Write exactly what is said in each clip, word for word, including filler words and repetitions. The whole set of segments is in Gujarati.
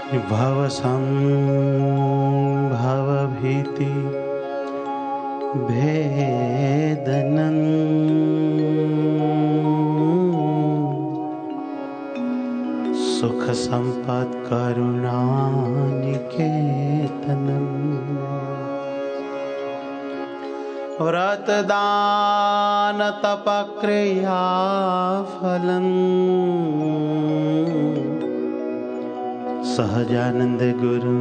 भवसंभवभीति भेदनं सुख संपत् करुणानिकेतनं व्रतदान तपक्रिया फलम् सहजानंद गुरु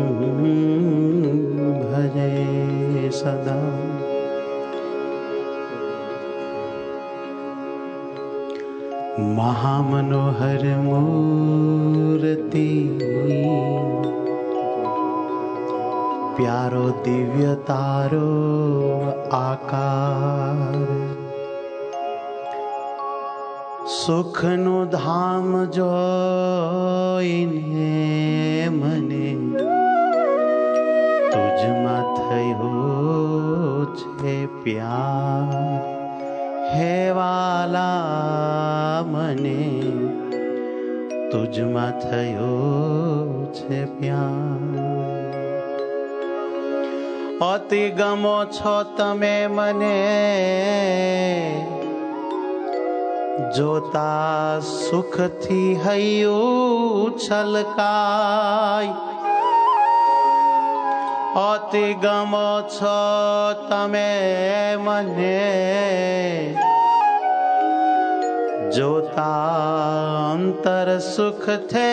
भजे सदा। महामनोहर मूर्ति प्यारो दिव्य तारो आकार सुखनु धाम जोईने मने तुझमा थयो छे प्यार हे वाला मने तुझमा थयो छे प्यार अति गमो छो तमे मने जोता सुख थी हयु छलकाय अति गमो छो तमे मने जोता अंतर सुख थे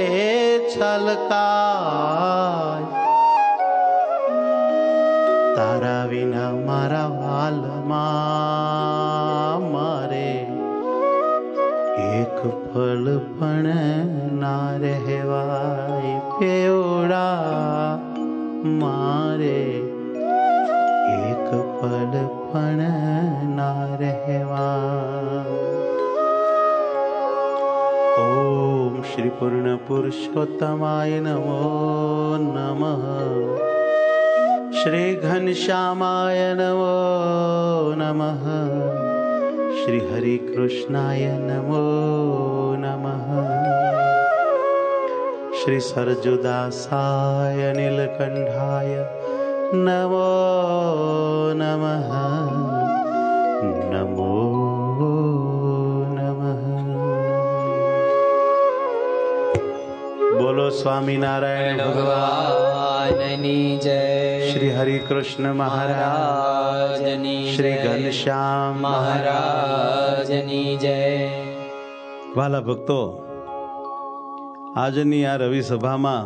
छलकाय तारा विना मारा वाल मारे एक फल पण ना रहवाय पेवड़ा मारे एक फल पण ना रहवाय। ओम श्री पूर्ण पुरुषोत्तमाय नमो नमः। श्री घनश्यामाय नमो नमः। श्री हरि कृष्णाय नमो नमः। श्री सरजुदासाय नीलकंठाय नमो नमः। नमो नमः। बोलो स्वामी नारायण भगवान की जय। श्री हरि कृष्ण महाराज श्री घनश्याम महाराज ની જય। વાલા ભક્તો, આજની આ રવિ સભામાં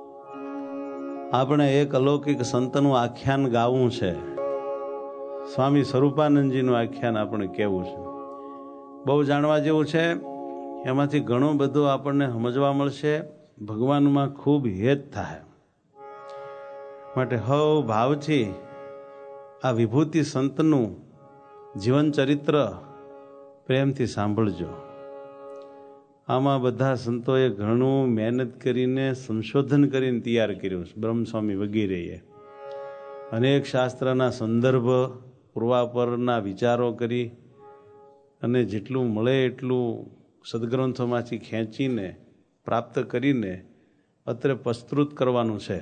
આપણે એક અલૌકિક સંતનું આખ્યાન ગાવું છે। સ્વામી સ્વરૂપાનંદજીનું આખ્યાન આપણે કહેવું છે। બહુ જાણવા જેવું છે, એમાંથી ઘણું બધું આપણને સમજવા મળશે, ભગવાનમાં ખૂબ હેત થાય। માટે હવ ભાવથી આ વિભૂતિ સંતનું જીવન ચરિત્ર પ્રેમથી સાંભળજો। આમાં બધા સંતોએ ઘણું મહેનત કરીને સંશોધન કરીને તૈયાર કર્યું છે। બ્રહ્મસ્વામી વગેરેએ અનેક શાસ્ત્રના સંદર્ભ પૂર્વાપરના વિચારો કરી અને જેટલું મળે એટલું સદગ્રંથોમાંથી ખેંચીને પ્રાપ્ત કરીને અત્રે પ્રસ્તુત કરવાનું છે।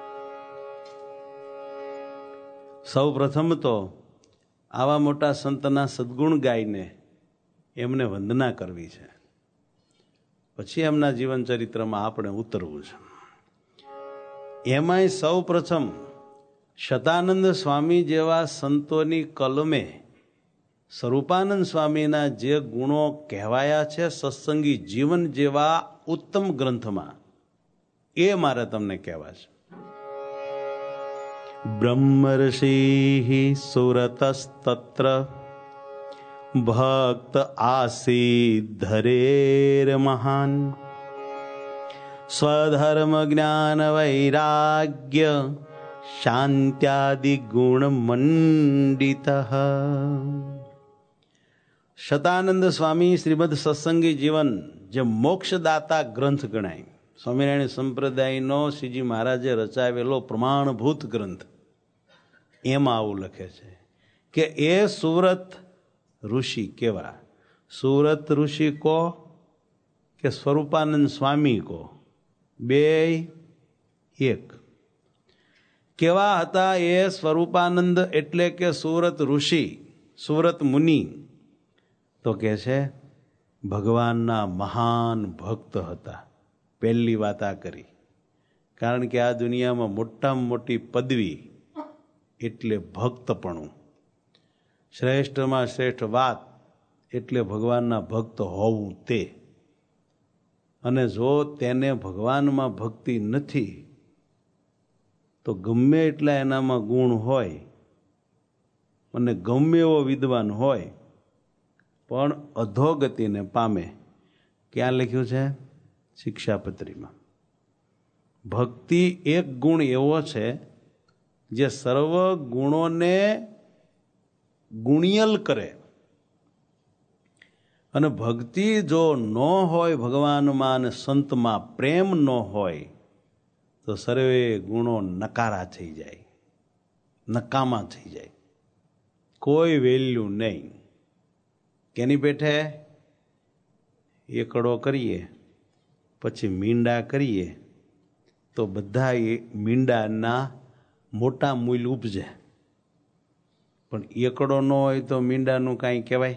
સૌ પ્રથમ તો આવા મોટા સંતના સદગુણ ગાઈને એમને વંદના કરવી છે, પછી એમના જીવન ચરિત્રમાં આપણે ઉતરવું છે। એમાંય સૌ પ્રથમ શતાનંદ સ્વામી જેવા સંતોની કલમે સ્વરૂપાનંદ સ્વામીના જે ગુણો કહેવાયા છે સત્સંગી જીવન જેવા ઉત્તમ ગ્રંથમાં, એ મારે તમને કહેવા છે। બ્રહ્મર્ષિ સુરતસ્તત્ર ભક્ત આસીદ ધરેર મહાન સ્વધર્મ જ્ઞાન વૈરાગ્ય શાંત્યાદિ ગુણ મંડિત। શતાનંદ સ્વામી શ્રીમદ સત્સંગી જીવન જે મોક્ષદાતા ગ્રંથ ગણાય, સ્વામિનારાયણ સંપ્રદાયનો શ્રીજી મહારાજે રચાવેલો પ્રમાણભૂત ગ્રંથ, એમાં આવું લખે છે કે એ સુરત ઋષિ કેવા? સુરત ઋષિ કો કે સ્વરૂપાનંદ સ્વામી કો? બે એક. કેવા હતા એ સ્વરૂપાનંદ એટલે કે સુરત ઋષિ, સુરત મુનિ? તો કે છે ભગવાનના મહાન ભક્ત હતા. પહેલી વાત આ કરી. કારણ કે આ દુનિયામાં મોટામાં મોટી પદવી એટલે ભક્તપણું. શ્રેષ્ઠમાં શ્રેષ્ઠ વાત એટલે ભગવાનના ભક્ત હોવું તે. અને જો તેને ભગવાનમાં ભક્તિ નથી તો ગમે એટલા એનામાં ગુણ હોય અને ગમે એવો વિદ્વાન હોય પણ અધોગતિને પામે. ક્યાં લખ્યું છે? શિક્ષાપત્રીમાં. ભક્તિ એક ગુણ એવો છે જે સર્વ ગુણોને ગુણિયલ કરે. અને ભક્તિ જો ન હોય ભગવાનમાં અને સંતમાં, પ્રેમ ન હોય તો સર્વે ગુણો નકારા થઈ જાય, નકામા થઈ જાય, કોઈ વેલ્યુ નહીં. કેની પેઠે? એકડો કરીએ પછી મીંડા કરીએ તો બધા એ મીંડાના મોટા મૂલ ઉપજે, પણ એકડો ન હોય તો મીંડાનું કાંઈ કહેવાય?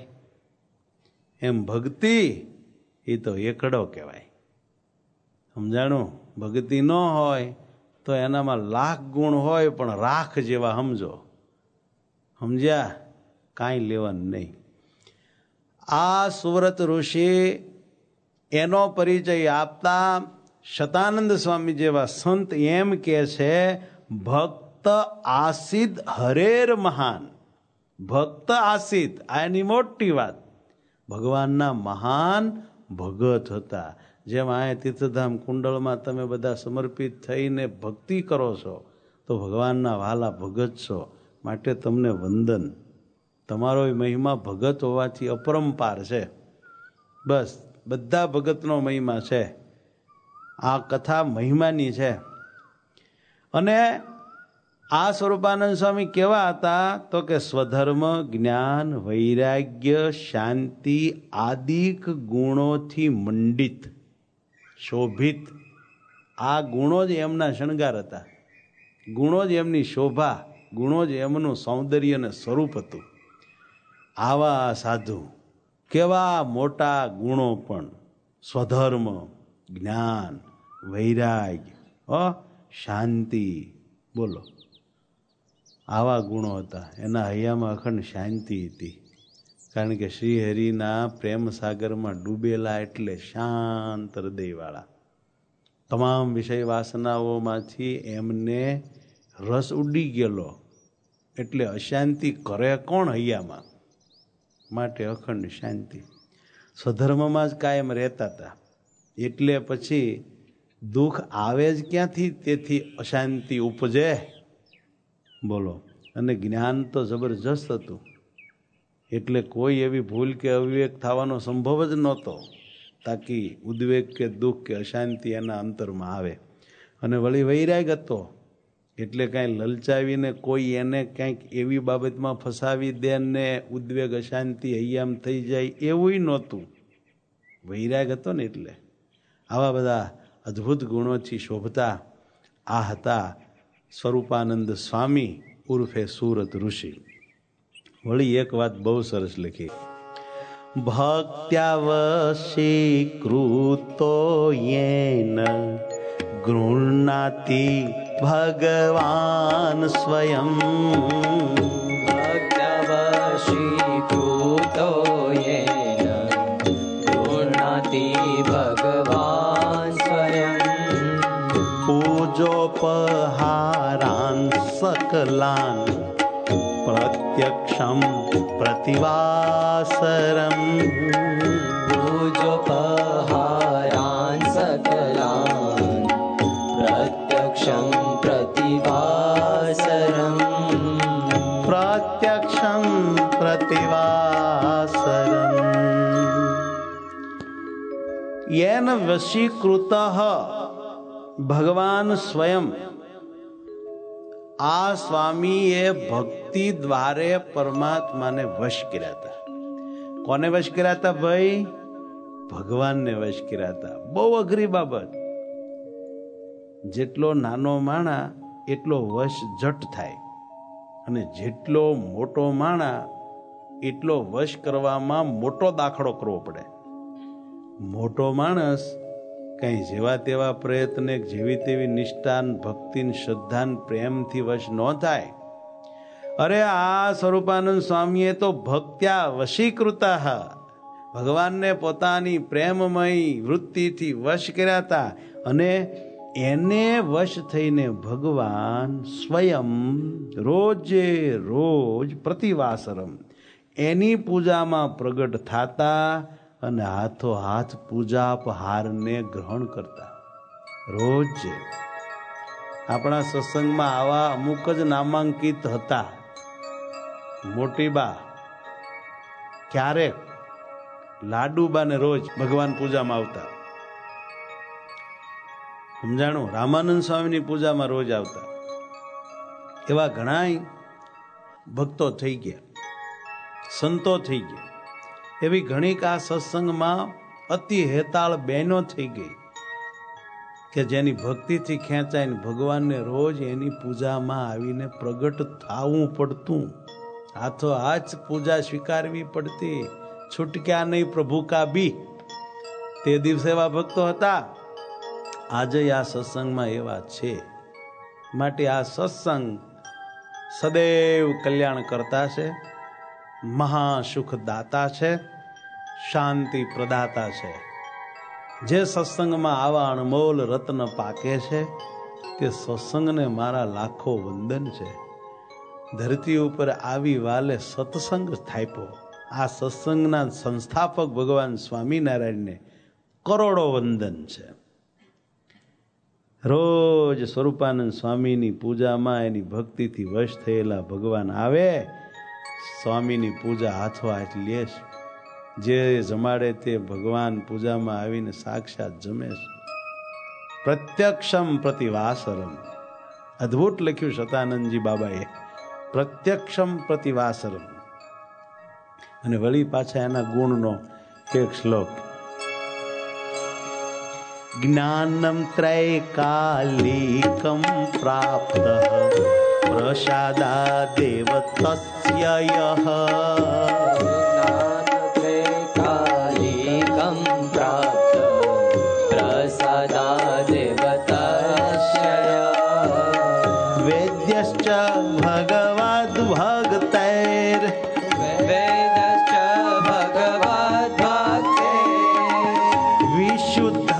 એમ ભક્તિ એ તો એકડો કહેવાય. સમજાણું? ભક્તિ ન હોય તો એનામાં લાખ ગુણ હોય પણ રાખ જેવા સમજો. સમજ્યા? કાંઈ લેવાનું નહીં. આ સુરત ઋષિ એનો પરિચય આપતા શતાનંદ સ્વામી જેવા સંત એમ કે છે ભક્ત આસિદ હરેર મહાન. ભક્ત આસિદ આ એની મોટી વાત. ભગવાનના મહાન ભગત હતા. જેમ આ તીર્થધામ કુંડળમાં તમે બધા સમર્પિત થઈને ભક્તિ કરો છો તો ભગવાનના વાલા ભગત છો, માટે તમને વંદન. તમારો મહિમા ભગત હોવાથી અપરંપાર છે. બસ બધા ભગતનો મહિમા છે. આ કથા મહિમાની છે. અને આ સ્વરૂપાનંદ સ્વામી કેવા હતા? તો કે સ્વધર્મ, જ્ઞાન, વૈરાગ્ય, શાંતિ આદિક ગુણોથી મંડિત, શોભિત. આ ગુણો જ એમના શણગાર હતા, ગુણો જ એમની શોભા, ગુણો જ એમનું સૌંદર્ય અને સ્વરૂપ હતું. આવા સાધુ કેવા મોટા ગુણો પણ સ્વધર્મ, જ્ઞાન, વૈરાગ્ય, અ શાંતિ, બોલો આવા ગુણો હતા. એના હૈયામાં અખંડ શાંતિ હતી. કારણ કે શ્રી હરિના પ્રેમ સાગરમાં ડૂબેલા એટલે શાંત હૃદયવાળા. તમામ વિષય વાસનાઓમાંથી એમને રસ ઉડી ગયેલો એટલે અશાંતિ કરે કોણ હૈયામાં? માટે અખંડ શાંતિ. સ્વધર્મમાં જ કાયમ રહેતા હતા એટલે પછી દુઃખ આવે જ ક્યાંથી? તેથી અશાંતિ ઉપજે, બોલો. અને જ્ઞાન તો જબરજસ્ત હતું એટલે કોઈ એવી ભૂલ કે અવિવેક થવાનો સંભવ જ નહોતો તાકી ઉદ્વેગ કે દુઃખ કે અશાંતિ એના અંતરમાં આવે. અને વળી વૈરાગ હતો એટલે કાંઈ લલચાવીને કોઈ એને કંઈક એવી બાબતમાં ફસાવી દે ને ઉદ્વેગ અશાંતિ હૈયામ થઈ જાય એવું નહોતું. વૈરાગ હતો ને એટલે આવા બધા અદ્ભુત ગુણોથી શોભતા આ હતા સ્વરૂપાનંદ સ્વામી ઉર્ફે સુરત ઋષિ. વળી એક વાત બહુ સરસ લખી. ભક્ત્યાવશીકૃતો યેન ગૃહ્ણાતિ ભગવાન સ્વયં. ભક્ત્યાવશીકૃતો યેન ગૃહ્ણાતિ ભગવાન સ્વયં. પૂજોપહારાન સકલાન પ્રત્યક્ષમ પ્રતિવાસરમ. પૂજોપહારાન સકલાન પ્રત્યક્ષમ પ્રતિવાસરમ. પ્રત્યક્ષમ પ્રતિવાસરમ. યેન વશીકૃતઃ ભગવાન સ્વયં. આ સ્વામીએ ભક્તિ દ્વારે પરમાત્માને વશ કર્યા હતા. કોને વશ કર્યા હતા ભાઈ? ભગવાનને વશ કર્યા હતા. બહુ અઘરી બાબત. જેટલો નાનો માણા એટલો વશ જટ થાય, અને જેટલો મોટો માણા એટલો વશ કરવામાં મોટો દાખલો કરવો પડે. મોટો માણસ કઈ જેવા તેવા પ્રયત્ન, જેવી તેવી નિષ્ઠાન, ભક્તિન, શ્રદ્ધાન, પ્રેમથી વશ ન થાય. અરે આ સ્વરૂપાનંદ સ્વામીએ તો ભક્ત્યા વશીકૃતા, ભગવાનને પોતાની પ્રેમમય વૃત્તિથી વશ કર્યા હતા, અને એને વશ થઈને ભગવાન સ્વયં રોજે રોજ પ્રતિવાસરમ એની પૂજામાં પ્રગટ થતા અને હાથો હાથ પૂજાપહારને ગ્રહણ કરતા. રોજ આપણા સત્સંગમાં આવા અમુક જ નામાંકિત હતા. મોટીબા ક્યારેક લાડુબાને રોજ ભગવાન પૂજામાં આવતા. સમજાણું? રામાનંદ સ્વામીની પૂજામાં રોજ આવતા. એવા ઘણા ભક્તો થઈ ગયા, સંતો થઈ ગયા. એવી ઘણી આ સત્સંગમાં અતિ હેતાળ બહેનો થઈ ગઈ કે જેની ભક્તિથી ખેંચાઈને ભગવાનને રોજ એની પૂજામાં આવીને પ્રગટ થવું પડતું. હાથો હાથ પૂજા સ્વીકારવી પડતી. છૂટક્યા નહીં પ્રભુ કા બી. તે દિવસે એવા ભક્તો હતા. આજે આ સત્સંગમાં એવા છે. માટે આ સત્સંગ સદૈવ કલ્યાણ કરતા છે, મહાસુખ દાતા છે, શાંતિ પ્રદાતા છે. જે સત્સંગમાં આવા અણમોલ રત્ન પાકે છે તે સત્સંગને મારા લાખો વંદન છે. ધરતી ઉપર આવી વાલે સત્સંગ થાપ્યો. આ સત્સંગના સંસ્થાપક ભગવાન સ્વામિનારાયણને કરોડો વંદન છે. રોજ સ્વરૂપાનંદ સ્વામીની પૂજામાં એની ભક્તિથી વશ થયેલા ભગવાન આવે, સ્વામીની પૂજા હાથો હાથ લે છે. જે જમાડે તે ભગવાન પૂજામાં આવીને સાક્ષાત જમે છે. પ્રત્યક્ષમ પ્રતિવાસરમ. અદ્ભુત લખ્યું શતાનંદજી બાબાએ, પ્રત્યક્ષમ પ્રતિવાસરમ. અને વળી પાછા એના ગુણનો એક શ્લોક, જ્ઞાનમ ત્રૈકાલિકમ પ્રાપ્ત પ્રસાદા દેવ તસ્ય યઃ. જ્ઞાનત્રૈકાલિકમ પ્રાપ્ત પ્રસાદા દેવ તસ્ય યઃ. વેદ્યશ્ચ ભગવદ્ ભક્તૈર વેદશ્ચ ભગવદ્ ભક્તૈર વિશુદ્ધ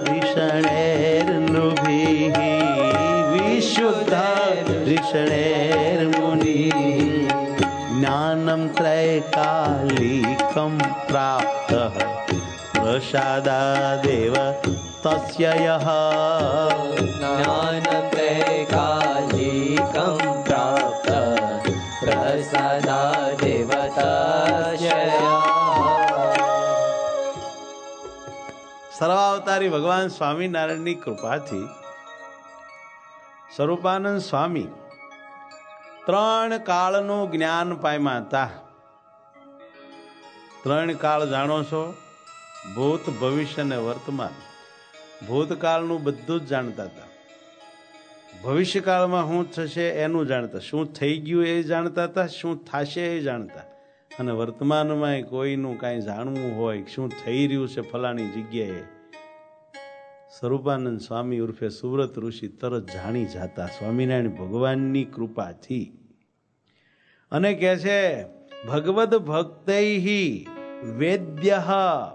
ધિષણૈર્નૃભિઃ વિશુદ્ધ ધિષણૈર્મુનિઃ. જ્ઞાનમ ત્રૈકાલિકમ પ્રાપ્ત પ્રસાદા દેવ તસ્ય યઃ. જ્ઞાનત્રૈકાલિકમ પ્રાપ્ત પ્રસાદા દેવ તસ્ય યઃ. સર્વાવતારી ભગવાન સ્વામિનારાયણની કૃપાથી સ્વરૂપાનંદ સ્વામી ત્રણ કાળનું જ્ઞાન પામ્યા હતા. ત્રણ કાળ જાણો છો? ભૂત, ભવિષ્ય અને વર્તમાન. ભૂતકાળનું બધું જ જાણતા હતા. ભવિષ્યકાળમાં શું થશે એનું જાણતા, શું થઈ ગયું એ જાણતા હતા, શું થશે એ જાણતા. અને વર્તમાનમાં કોઈનું કાંઈ જાણવું હોય, શું થઈ રહ્યું છે ફલાણી જગ્યાએ, સ્વરૂપાનંદ સ્વામી ઉર્ફે સુવ્રત ઋષિ તરત જાણી જાતા સ્વામિનારાયણ ભગવાનની કૃપાથી. અને કહે છે ભગવદ ભક્તૈહિ વેદ્યઃ.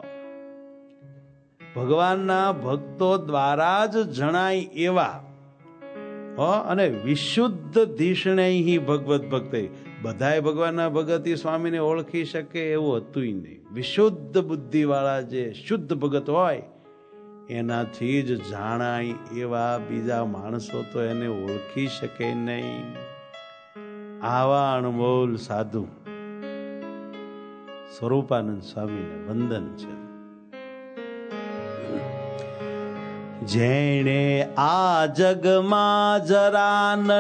ભગવાનના ભક્તો દ્વારા જ જણાય એવા, અને વિશુદ્ધ ધિષણૈહિ ભગવદ ભક્તૈ. બધાય ભગવાનના ભગત સ્વામીને ઓળખી શકે એવું હતું નહીં. વિશુદ્ધ બુદ્ધિ વાળા જે શુદ્ધ ભગત હોય એનાથી જ જાણાય એવા બીજા માણસો તો એને ઓળખી શકે નહીં. આવા અણમોલ સાધુ સ્વરૂપાનંદ સ્વામીને વંદન છે. જેણે આ જગમાં જરા ન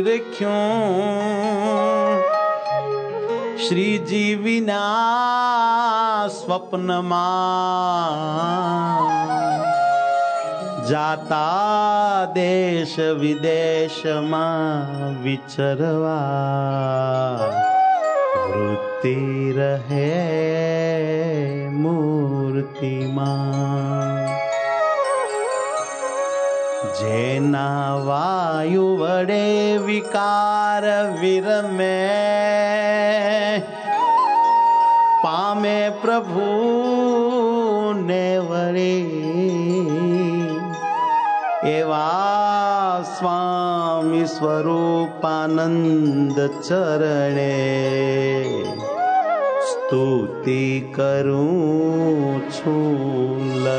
નિરખ્યું, શ્રીજી વિના સ્વપ્નમાં જાતા દેશ વિદેશમાં વિચરવા વૃત્તિ રહે મૂર્તિમાં. જેના વાયુ વડે વિકાર વિરમે પામે પ્રભુ ને વળી એવા સ્વામી સ્વરૂપાનંદ ચરણે સ્તુતિ કરું છું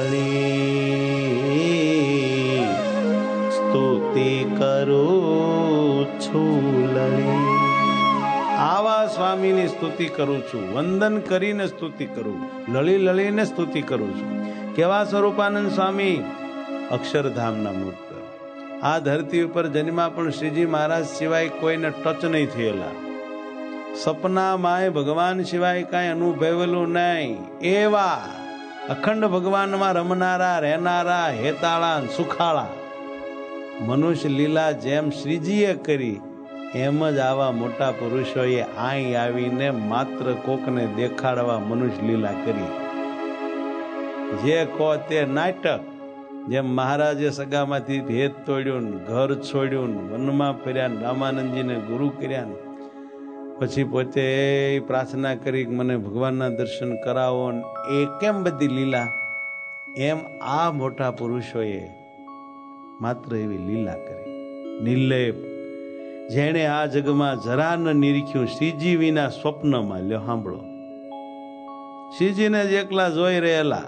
લળી, સ્તુતિ કરું છું લળી. આવા સ્વામીની સ્તુતિ કરું છું, વંદન કરીને સ્તુતિ કરું, લળી લળીને સ્તુતિ કરું છું. કેવા સ્વરૂપાનંદ સ્વામી? અક્ષરધામના મુક્ત. આ ધરતી ઉપર જન્મા પણ શ્રીજી મહારાજ સિવાય કોઈને ટચ નહીં થયેલા. સપનામાં ભગવાન સિવાય કાંઈ અનુભવેલું નહીં. એવા અખંડ ભગવાનમાં રમનારા, રહેનારા, હેતાળા, સુખાળા. મનુષ્ય લીલા જેમ શ્રીજીએ કરી એમ જ આવા મોટા પુરુષોએ અહીં આવીને માત્ર કોકને દેખાડવા મનુષ્ય લીલા કરી. જે કહો તે નાટક. જેમ મહારાજે સગામાંથી ભેદ તોડ્યું, ઘર છોડ્યું, વનમાં ફર્યા, રામાનંદજીને ગુરુ કર્યા, પછી પોતે પ્રાર્થના કરી મને ભગવાનના દર્શન કરાવો, એ કેમ બધી લીલા? એમ આ મોટા પુરુષોએ માત્ર એવી લીલા કરી નિર્લેપ. જેણે આ જગમાં જરા ન નિરીખ્યું શ્રીજી વિના સ્વપ્નમાં. લ્યો સાંભળો, શ્રીજીને જ એકલા જોઈ રહેલા.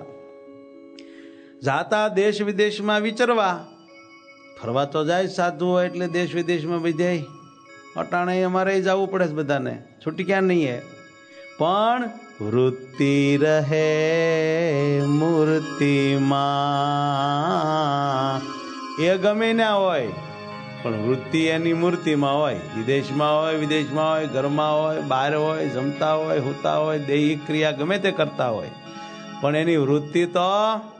જાતા દેશ વિદેશમાં વિચરવા, ફરવા તો જાય સાધુ હોય એટલે દેશ વિદેશમાં વિદેય. અટાણે અમારે જવું પડે છે બધાને, છૂટી ક્યાં નહીં હે. પણ વૃત્તિ રહે મૂર્તિમાં. એ ગમે ના હોય પણ વૃત્તિ એની મૂર્તિમાં હોય. વિદેશમાં હોય, વિદેશમાં હોય, ઘરમાં હોય, બહાર હોય, જમતા હોય, હોતા હોય, દૈહિક ક્રિયા ગમે તે કરતા હોય, પણ એની વૃત્તિ તો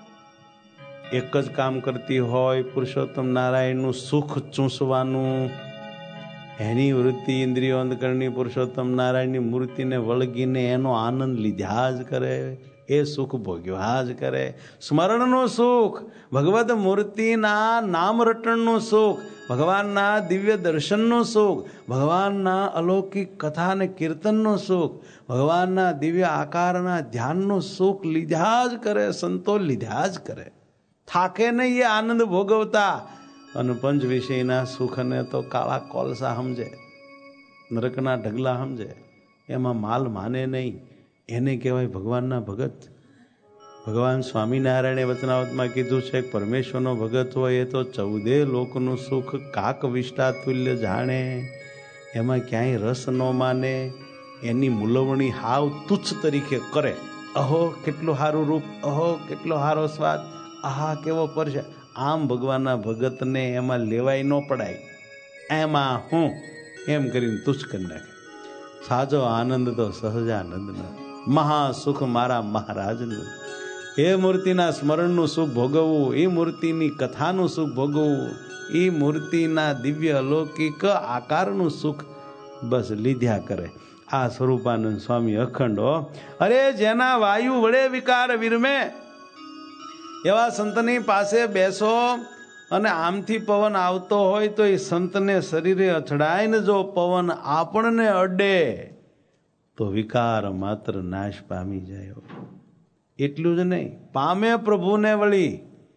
એક જ કામ કરતી હોય, પુરુષોત્તમ નારાયણનું સુખ ચૂસવાનું. એની વૃત્તિ ઇન્દ્રિયો અંધકરણની પુરુષોત્તમ નારાયણની મૂર્તિને વળગીને એનો આનંદ લીધા જ કરે, એ સુખ ભોગ્યા જ કરે. સ્મરણનું સુખ, ભગવદ મૂર્તિના નામ રટણનું સુખ, ભગવાનના દિવ્ય દર્શનનું સુખ, ભગવાનના અલૌકિક કથા અને કીર્તનનું સુખ, ભગવાનના દિવ્ય આકારના ધ્યાનનું સુખ લીધા જ કરે, સંતો લીધા જ કરે. થાકે નહીં એ આનંદ ભોગવતા. અને પંચ વિષયના સુખને તો કાળા કોલસા સમજે, નરકના ઢગલા સમજે, એમાં માલ માને નહીં. એને કહેવાય ભગવાનના ભગત. ભગવાન સ્વામિનારાયણે વચનાવતમાં કીધું છે કે પરમેશ્વરનો ભગત હોય એ તો ચૌદે લોકનું સુખ કાક વિષ્ટા તુલ્ય જાણે, એમાં ક્યાંય રસ ન માને, એની મૂલવણી હાવ તુચ્છ તરીકે કરે. અહો કેટલું સારું રૂપ, અહો કેટલો સારો સ્વાદ, આહા કેવો પરશે. આમ ભગવાનના ભગતને એમાં લેવાય ન પડાય. એમાં હું એમ કરીને તુચ્છ કરી નાખે. સાચો આનંદ તો સહજાનંદનો, મહાસુખ મારા મહારાજનું. એ મૂર્તિના સ્મરણનું સુખ ભોગવવું, એ મૂર્તિની કથાનું સુખ ભોગવવું, એ મૂર્તિના દિવ્ય અલૌકિક આકારનું સુખ બસ લીધ્યા કરે. આ સ્વરૂપાનંદ સ્વામી અખંડો. અરે જેના વાયુ વડે વિકાર વિરમે એવા સંતની પાસે બેસો અને આમથી પવન આવતો હોય તો એ સંતને શરીરે અથડાઈને જો પવન આપણને અડે તો વિકાર માત્ર નાશ પામી જાય. એટલું જ નહીં, પામે પ્રભુને વળી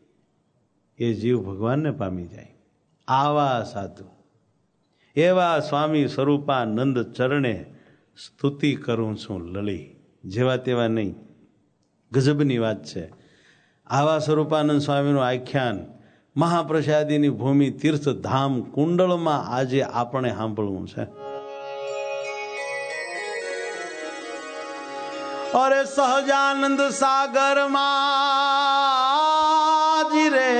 એ જીવ ભગવાનને પામી જાય. આવા સાધુ, એવા સ્વામી સ્વરૂપાનંદ ચરણે સ્તુતિ કરું છું લળી. જેવા તેવા નહીં, ગજબની વાત છે. આવા સ્વરૂપાનંદ સ્વામીનું આખ્યાન મહાપ્રસાદીની ભૂમિ તીર્થધામ કુંડળમાં આજે આપણે સાંભળવું છે. અરે સહજાનંદ સાગરમાં રે,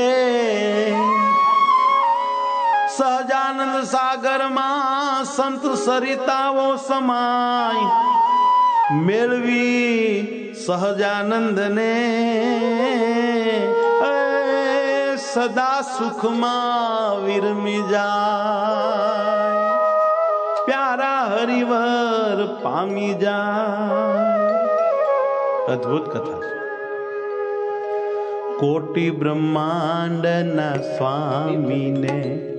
સહજાનંદ સાગરમાં સંત સરિતાઓ સમાય મેળવી સહજાનંદને સદા સુખમાં વિરમી જાય, પ્યારા હરિવર પામી જાય. અદ્ભુત કથા છે. કોટી બ્રહ્માંડના સ્વામીને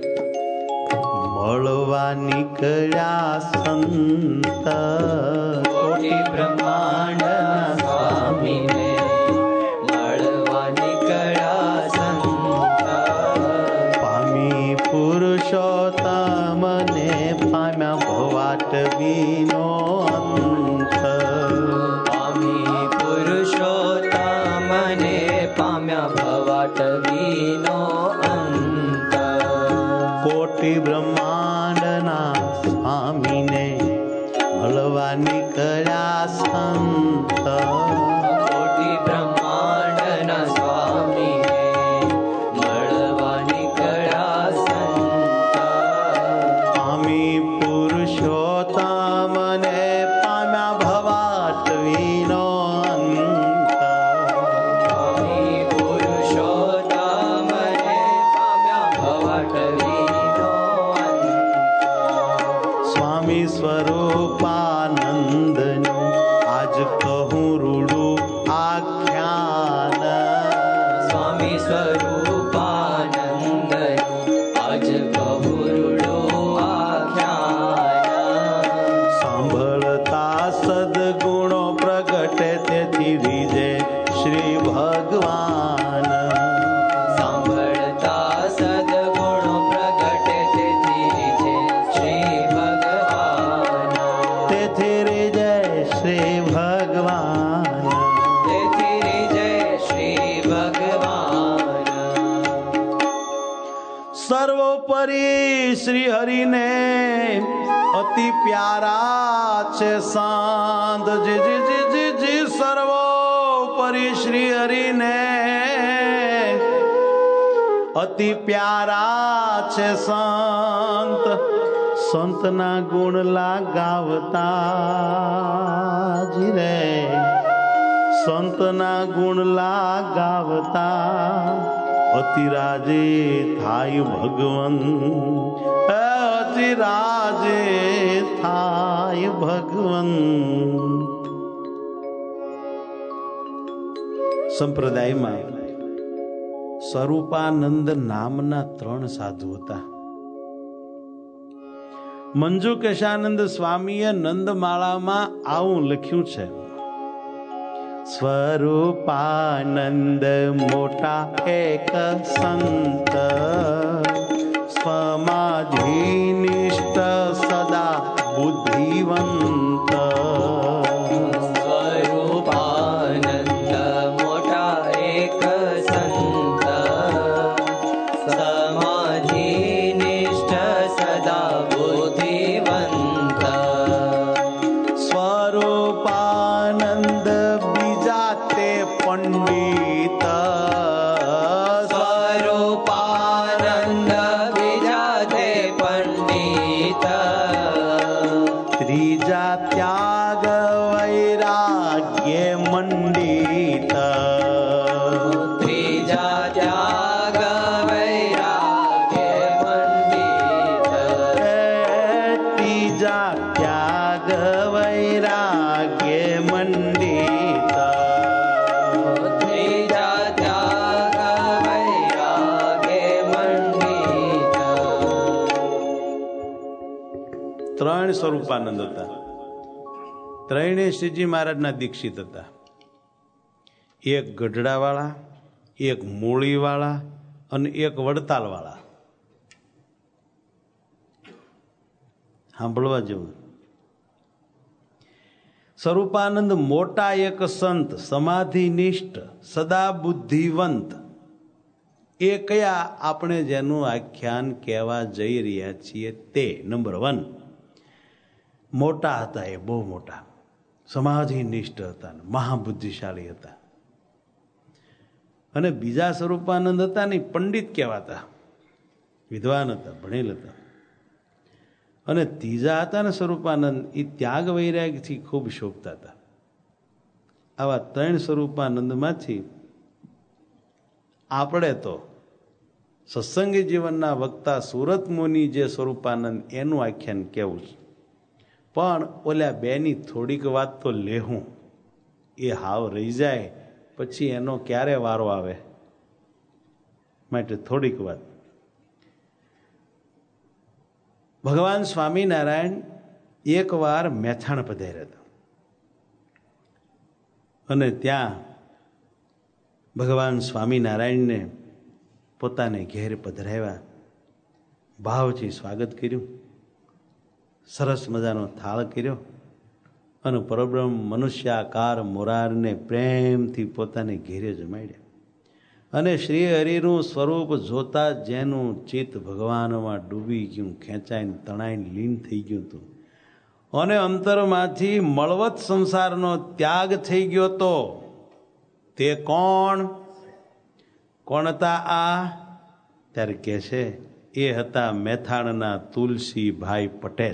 મળવા નીકળ્યા સંત. કોટી બ્રહ્માંડના સ્વામીને મળવા નીકળ્યા સંત. પામી પુરુષોત્તમને પામ્યા ભવાટવીનો અંત. પામી પુરુષોત્તમને પામ્યા ભવાટવીનો અંત. કોટી બ્રહ્માંડના સ્વામીને મળવા નીકળ્યા સંત. કોટી બ્રહ્માંડના સ્વામીને મળવા નીકળ્યા સંત. પામી પુરુષોત્તમને પામ્યા ભવાટવીનો અંત. પામી પુરુષોત્તમને પામ્યા ભવાટવીનો અંત. સ્વામી સ્વરૂપાનંદનું આજ કહું રૂડું આખ્યાન. સ્વામી સ્વરૂપાનંદનું આજ બહુરુડું આખ્યાન. સાંભળતા સદગુણો પ્રગટે તેથી રીજે શ્રી ભગવાન. સાંભળતા સદગુણો પ્રગટે તેથી છે શ્રી ભગવાન. તેથી રીજે શ્રી ભગવાન. તેથી જય શ્રી ભગવાન. સર્વોપરી શ્રી હરિને અતિ પ્યારા છે સાંત. જી જી જી જી જી સર્વોપરી શ્રી હરિને અતિ પ્યારા છે સંત. સંતના ગુણ લાગાવતા જી રે, સંતના ગુણ લાગાવતા અતિરાજે થાય ભગવન. અતિરાજે થાય ભગવન. સંપ્રદાયમાં સ્વરૂપાનંદ નામના ત્રણ સાધુ હતા. મંજુ કેશાનંદ સ્વામીએ નંદમાળામાં આવું લખ્યું છે: સ્વરૂપાનંદ મોટા એક સંત, સ્વમાધિનિષ્ઠ સદા બુદ્ધિવંત. સ્વરૂપાનંદ મોટા એક સંત, સમાધિનિષ્ઠ સદા બુદ્ધિવંત. સ્વરૂપાનંદ બીજા તે પંડિત. સ્વરૂપાનંદ બીજા તે પંડિત. ત્રીજા ત્યાગ વૈરાગ્ય મંડિત. ત્રીજા ત્યાગ વૈરાગ્ય પંડિત. ત્રીજા ત્યાગ વૈરાગ્ય મંડિત. ત્રીજા ત્યાગ વૈરાગ્ય મંડિત. ત્રણ સ્વરૂપાનંદ હતા. ત્રણે શ્રીજી મહારાજના દીક્ષિત હતા. એક ગઢડાવાળા, એક મૂળીવાળા અને એક વડતાલવાળા. સાંભળવા જેવું. સ્વરૂપાનંદ મોટા એક સંત, સમાધિનિષ્ઠ, સદા બુદ્ધિવંત. એ કયા? આપણે જેનું આખ્યાન કહેવા જઈ રહ્યા છીએ તે નંબર વન. મોટા હતા, એ બહુ મોટા સમાધિનિષ્ઠ હતા, મહાબુદ્ધિશાળી હતા. અને બીજા સ્વરૂપાનંદ હતા ને પંડિત કહેવાતા, વિદ્વાન હતા, ભણેલ હતા. અને ત્રીજા હતા ને સ્વરૂપાનંદ, એ ત્યાગ વૈરાગથી ખૂબ શોભતા હતા. આવા ત્રણ સ્વરૂપાનંદમાંથી આપણે તો સત્સંગી જીવનના વક્તા સુરત મુનિ જે સ્વરૂપાનંદ એનું આખ્યાન કેવું છે. પણ ઓલા બેની થોડીક વાત તો લેહું, એ હાવ રહી જાય પછી એનો ક્યારે વારો આવે, માટે થોડીક વાત. ભગવાન સ્વામિનારાયણ એકવાર મેથાણ પધાર્યા હતા અને ત્યાં ભગવાન સ્વામિનારાયણને પોતાને ઘેર પધરાવ્યા, ભાવથી સ્વાગત કર્યું, સરસ મજાનો થાળ કર્યો અને પરબ્રહ્મ મનુષ્યાકાર મોરારને પ્રેમથી પોતાને ઘેરે જમાડ્યા. અને શ્રી હરિનું સ્વરૂપ જોતા જેનું ચિત્ત ભગવાનમાં ડૂબી ગયું, ખેંચાઈને તણાઈને લીન થઈ ગયું હતું અને અંતરમાંથી મળવત સંસારનો ત્યાગ થઈ ગયો તો તે કોણ કોણ હતા આ? ત્યારે કહે છે એ હતા મેથાણના તુલસીભાઈ પટેલ.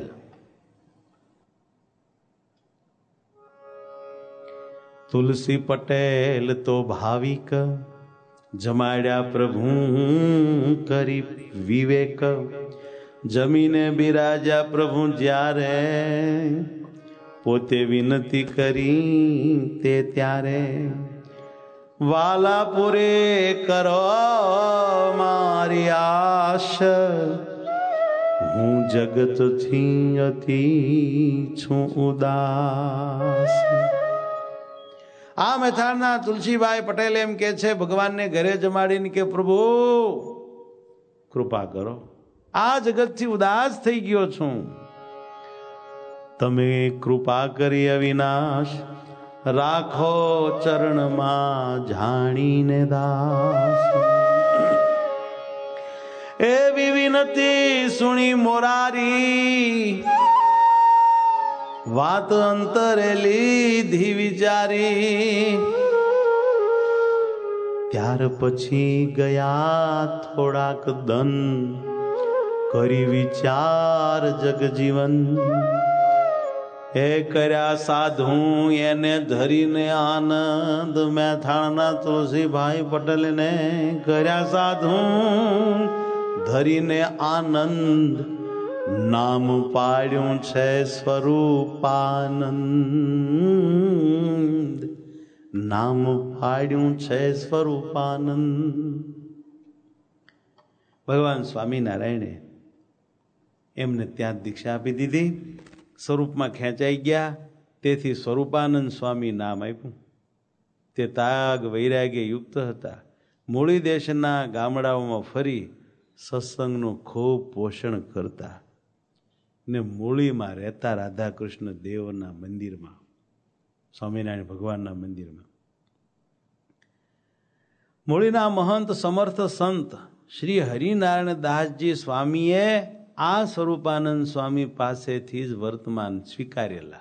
તુલસી પટેલ તો ભાવિક જમાડ્યા પ્રભુ કરી વિવેક, જમીને બિરાજ્યા પ્રભુ જ્યારે પોતે વિનતી કરી તે ત્યારે, વાલા પૂરે કરો મારી આશ, હું જગતથી અતિ છું ઉદાસ. આ મેથાણના તુલસીભાઈ પટેલ એમ કે છે ભગવાનને ઘરે જમાડીને કે પ્રભુ કૃપા કરો, આ જગતથી ઉદાસ થઈ ગયો છું, તમે કૃપા કરી અવિનાશ, રાખો ચરણમાં જાણીને દાસ. એવી વિનતી સુણી મોરારી, વાત અંતરે લીધી વિચારી, ત્યાર પછી ગયા થોડાક દન, કરી વિચાર જગજીવન. એ કર્યા સાધુ એને ધરીને આનંદ, મેથાણના તુલસીભાઈ પટેલને કર્યા સાધુ ધરીને આનંદ, નામ પાડ્યું છે સ્વરૂપાનંદ, નામ પાડ્યું છે સ્વરૂપાનંદ. ભગવાન સ્વામિનારાયણે એમને ત્યાં દીક્ષા આપી દીધી, સ્વરૂપમાં ખેંચાઈ ગયા, તેથી સ્વરૂપાનંદ સ્વામી નામ આપ્યું. તે તાગ વૈરાગ્ય યુક્ત હતા. મૂળી દેશના ગામડાઓમાં ફરી સત્સંગનું ખૂબ પોષણ કરતા ને મૂળીમાં રહેતા રાધા કૃષ્ણ દેવના મંદિરમાં, સ્વામિનારાયણ ભગવાનના મંદિરમાં. મૂળીના મહંત સમર્થ સંત શ્રી હરિનારાયણ દાસજી સ્વામીએ આ સ્વરૂપાનંદ સ્વામી પાસેથી જ વર્તમાન સ્વીકારેલા.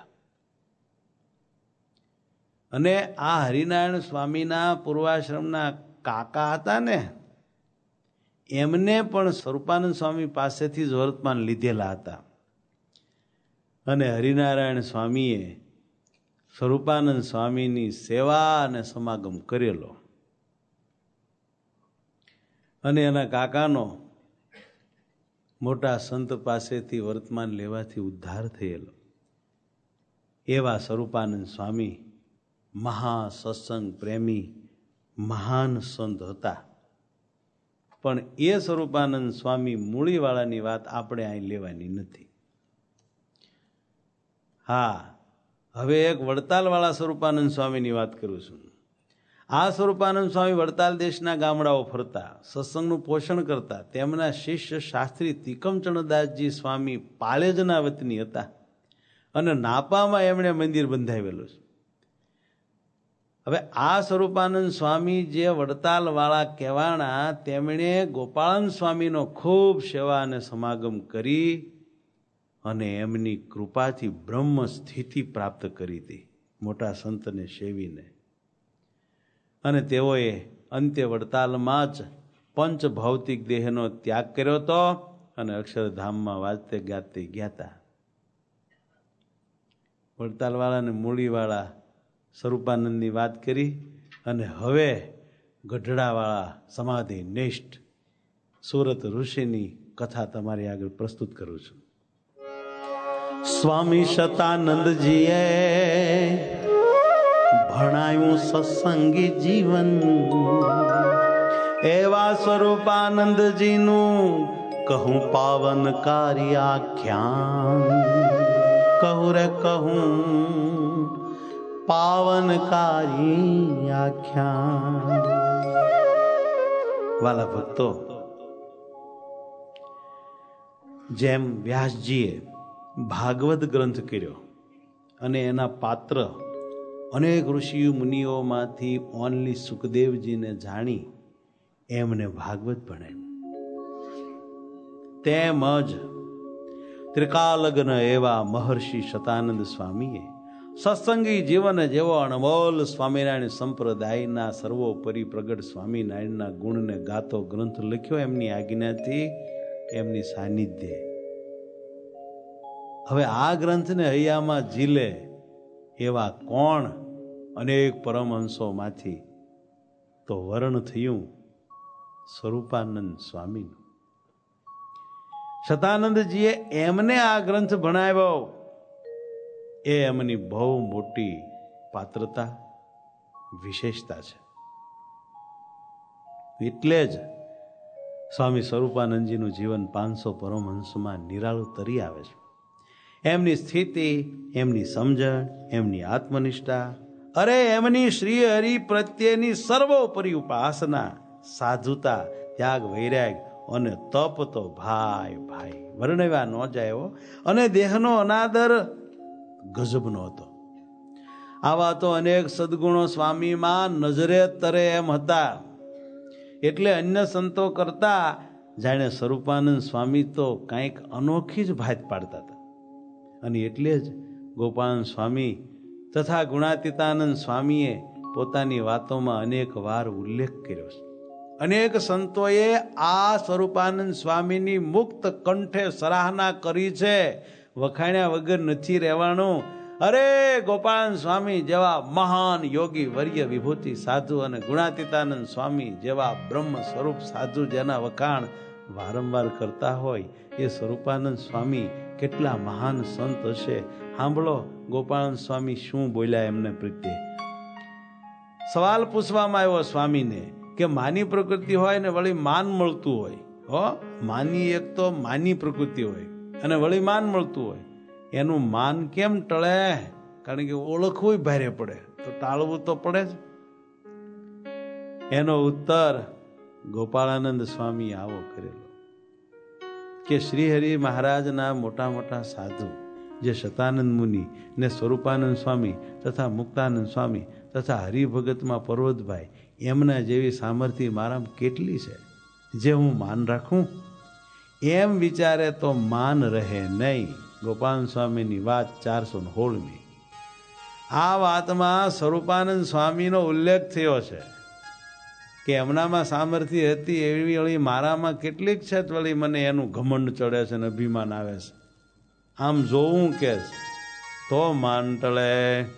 અને આ હરિનારાયણ સ્વામીના પૂર્વાશ્રમના કાકા હતા ને, એમને પણ સ્વરૂપાનંદ સ્વામી પાસેથી જ વર્તમાન લીધેલા હતા. અને હરિનારાયણ સ્વામીએ સ્વરૂપાનંદ સ્વામીની સેવા અને સમાગમ કરેલો અને એના કાકાનો મોટા સંત પાસેથી વર્તમાન લેવાથી ઉદ્ધાર થયેલો. એવા સ્વરૂપાનંદ સ્વામી મહા સત્સંગ પ્રેમી મહાન સંત હતા. પણ એ સ્વરૂપાનંદ સ્વામી મૂળીવાળાની વાત આપણે અહીં લેવાની નથી. હા, હવે એક વડતાલવાળા સ્વરૂપાનંદ સ્વામીની વાત કરું છું. આ સ્વરૂપાનંદ સ્વામી વડતાલ દેશના ગામડાઓ ફરતા, સત્સંગનું પોષણ કરતા. તેમના શિષ્ય શાસ્ત્રી તિકમચંદ્રદાસજી સ્વામી પાળેજના વતની હતા અને નાપામાં એમણે મંદિર બંધાવેલું છે. હવે આ સ્વરૂપાનંદ સ્વામી જે વડતાલવાળા કહેવાણા, તેમણે ગોપાળન સ્વામીનો ખૂબ સેવા અને સમાગમ કરી અને એમની કૃપાથી બ્રહ્મ સ્થિતિ પ્રાપ્ત કરી હતી, મોટા સંતને સેવીને. અને તેઓએ અંત્ય વડતાલમાં જ પંચ ભૌતિક દેહનો ત્યાગ કર્યો હતો અને અક્ષરધામમાં વાજતે ગાતે ગયા હતા. વડતાલવાળા અને મૂળીવાળા સ્વરૂપાનંદની વાત કરી અને હવે ગઢડાવાળા સમાધિ નિષ્ઠ સુરત ઋષિની કથા તમારી આગળ પ્રસ્તુત કરું છું. સ્વામી શતાનંદજીએ ભણાયું સત્સંગી જીવન, એવા સ્વરૂપાનંદજીનું કહું પાવનકારી આખ્યાન. કહું રે કહું પાવનકારી આખ્યાન. વાલા ભક્તો, જેમ વ્યાસજીએ ભાગવત ગ્રંથ કર્યો અને એના પાત્ર અનેક ઋષિ મુનિઓમાંથી ઓનલી સુખદેવજીને જાણી એમને ભાગવત ભણાવ્યું, તેમજ ત્રિકાલગ્ન એવા મહર્ષિ શતાનંદ સ્વામીએ સત્સંગી જીવન જેવો અણમોલ સ્વામિનારાયણ સંપ્રદાયના સર્વોપરી પ્રગટ સ્વામિનારાયણના ગુણને ગાતો ગ્રંથ લખ્યો એમની આજ્ઞાથી, એમની સાનિધ્યે. હવે આ ગ્રંથને હૈયામાં ઝીલે એવા કોણ? અનેક પરમહંસોમાંથી તો વર્ણ થયું સ્વરૂપાનંદ સ્વામીનું. શતાનંદજીએ એમને આ ગ્રંથ ભણાવ્યો, એ એમની બહુ મોટી પાત્રતા, વિશેષતા છે. એટલે જ સ્વામી સ્વરૂપાનંદજીનું જીવન પાંચસો પરમહંસમાં નિરાળું તરી આવે છે. એમની સ્થિતિ, એમની સમજણ, એમની આત્મનિષ્ઠા, અરે એમની શ્રી હરિ પ્રત્યેની સર્વોપરી ઉપાસના, સાધુતા, ત્યાગ, વૈરાગ અને તપ તો ભાઈ ભાઈ વર્ણવ્યા ન જાય. અને દેહનો અનાદર ગજબનો હતો. આવા તો અનેક સદગુણો સ્વામીમાં નજરે તરે એમ હતા. એટલે અન્ય સંતો કરતા જાણે સ્વરૂપાનંદ સ્વામી તો કંઈક અનોખી જ ભાત પાડતા હતા. અને એટલે જ ગોપાળાનંદ સ્વામી તથા ગુણાતીતાનંદ સ્વામીએ પોતાની વાતોમાં અનેક વાર ઉલ્લેખ કર્યો છે. અનેક સંતોએ આ સ્વરૂપાનંદ સ્વામીની મુક્ત કંઠે સરાહના કરી છે, વખાણ્યા વગર નથી રહેવાનું. અરે ગોપાળાનંદ સ્વામી જેવા મહાન યોગી વર્ય વિભૂતિ સાધુ અને ગુણાતીતાનંદ સ્વામી જેવા બ્રહ્મ સ્વરૂપ સાધુ જેના વખાણ વારંવાર કરતા હોય એ સ્વરૂપાનંદ સ્વામી કેટલા મહાન સંત હશે. સાંભળો ગોપાળાનંદ સ્વામી શું બોલ્યા એમને પ્રત્યે. સવાલ પૂછવામાં આવ્યો સ્વામીને કે માની પ્રકૃતિ હોય ને વળી માન મળતું હોય. હો, માની એક તો માની પ્રકૃતિ હોય અને વળી માન મળતું હોય, એનું માન કેમ ટળે? કારણ કે ઓળખવું ભારે પડે તો ટાળવું તો પડે જ. એનો ઉત્તર ગોપાળાનંદ સ્વામી આવો કરેલો કે શ્રીહરિ મહારાજના મોટા મોટા સાધુ જે શતાનંદ મુનિ ને સ્વરૂપાનંદ સ્વામી તથા મુક્તાનંદ સ્વામી તથા હરિભગતમાં પર્વતભાઈ, એમના જેવી સામર્થ્ય મારામાં કેટલી છે જે હું માન રાખું? એમ વિચારે તો માન રહે નહીં. ગોપાલ સ્વામીની વાત ચારસો ને સોળમી. આ વાતમાં સ્વરૂપાનંદ સ્વામીનો ઉલ્લેખ થયો છે કે એમનામાં સામર્થ્ય હતી એવી વળી મારામાં કેટલીક છે, વળી મને એનું ઘમંડ ચડે છે ને અભિમાન આવે છે. આમ જોવું કે તો માન ટળે.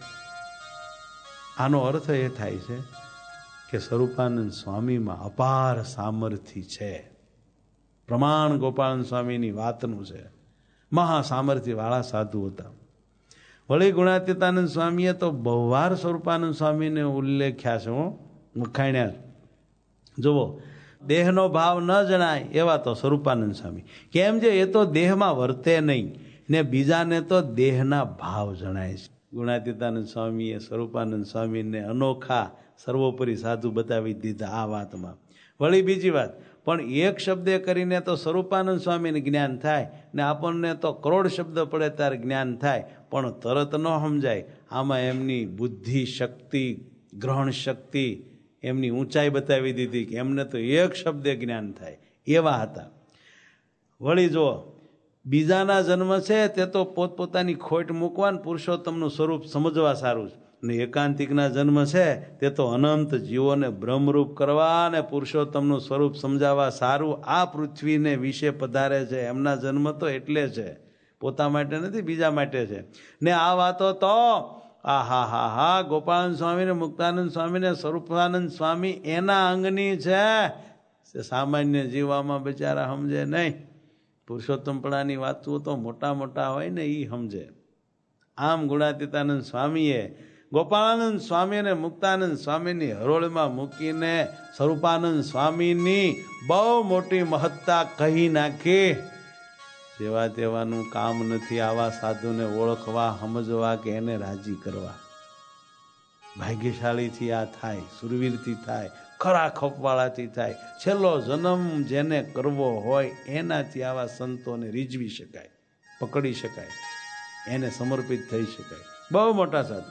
આનો અર્થ એ થાય છે કે સ્વરૂપાનંદ સ્વામીમાં અપાર સામર્થ્ય છે. પ્રમાણ ગોપાલ સ્વામીની વાતનું છે. મહા સામર્થ્ય વાળા સાધુ હતા. વળી ગુણાતીતાનંદ સ્વામીએ તો બહુવાર સ્વરૂપાનંદ સ્વામીને ઉલ્લેખ્યા છે, વખાણ્યા. જુઓ, દેહનો ભાવ ન જણાય એવા તો સ્વરૂપાનંદ સ્વામી. કેમ જે એ તો દેહમાં વર્તે નહીં ને બીજાને તો દેહના ભાવ જણાય છે. ગુણાતીતાનંદ સ્વામીએ સ્વરૂપાનંદ સ્વામીને અનોખા સર્વોપરી સાધુ બતાવી દીધા આ વાતમાં. વળી બીજી વાત, પણ એક શબ્દે કરીને તો સ્વરૂપાનંદ સ્વામીને જ્ઞાન થાય ને આપણને તો કરોડ શબ્દ પડે ત્યારે જ્ઞાન થાય, પણ તરત ન સમજાય. આમાં એમની બુદ્ધિ શક્તિ, ગ્રહણ શક્તિ, એમની ઊંચાઈ બતાવી દીધી કે એમને તો એક શબ્દે જ્ઞાન થાય એવા હતા. વળી જો બીજાના જન્મ છે તે તો પોતપોતાની ખોટ મૂકવાનું પુરુષોત્તમનું સ્વરૂપ સમજવા સારું છે, ને એકાંતિકના જન્મ છે તે તો અનંત જીવોને બ્રહ્મરૂપ કરવા અને પુરુષોત્તમનું સ્વરૂપ સમજાવવા સારું આ પૃથ્વીને વિશે પધારે છે. એમના જન્મ તો એટલે છે, પોતા માટે નથી, બીજા માટે છે. ને આ વાતો તો આ હા હા હા ગોપાળાનંદ સ્વામી ને મુક્તાનંદ સ્વામી ને સ્વરૂપાનંદ સ્વામી એના અંગની છે. સામાન્ય જીવામાં બિચારા સમજે નહીં. પુરુષોત્તમપણાની વાતો તો મોટા મોટા હોય ને એ સમજે. આમ ગુણાતીતાનંદ સ્વામીએ ગોપાળાનંદ સ્વામી અને મુક્તાનંદ સ્વામીની હરોળમાં મૂકીને સ્વરૂપાનંદ સ્વામીની બહુ મોટી મહત્તા કહી નાખી. જેવા તેવાનું કામ નથી આવા સાધુને ઓળખવા, સમજવા કે એને રાજી કરવા. ભાગ્યશાળીથી આ થાય, સુરવીરથી થાય, ખરા ખપવાળાથી થાય. છેલ્લો જન્મ જેને કરવો હોય એનાથી આવા સંતોને રીઝવી શકાય, પકડી શકાય, એને સમર્પિત થઈ શકાય. બહુ મોટા સાધુ.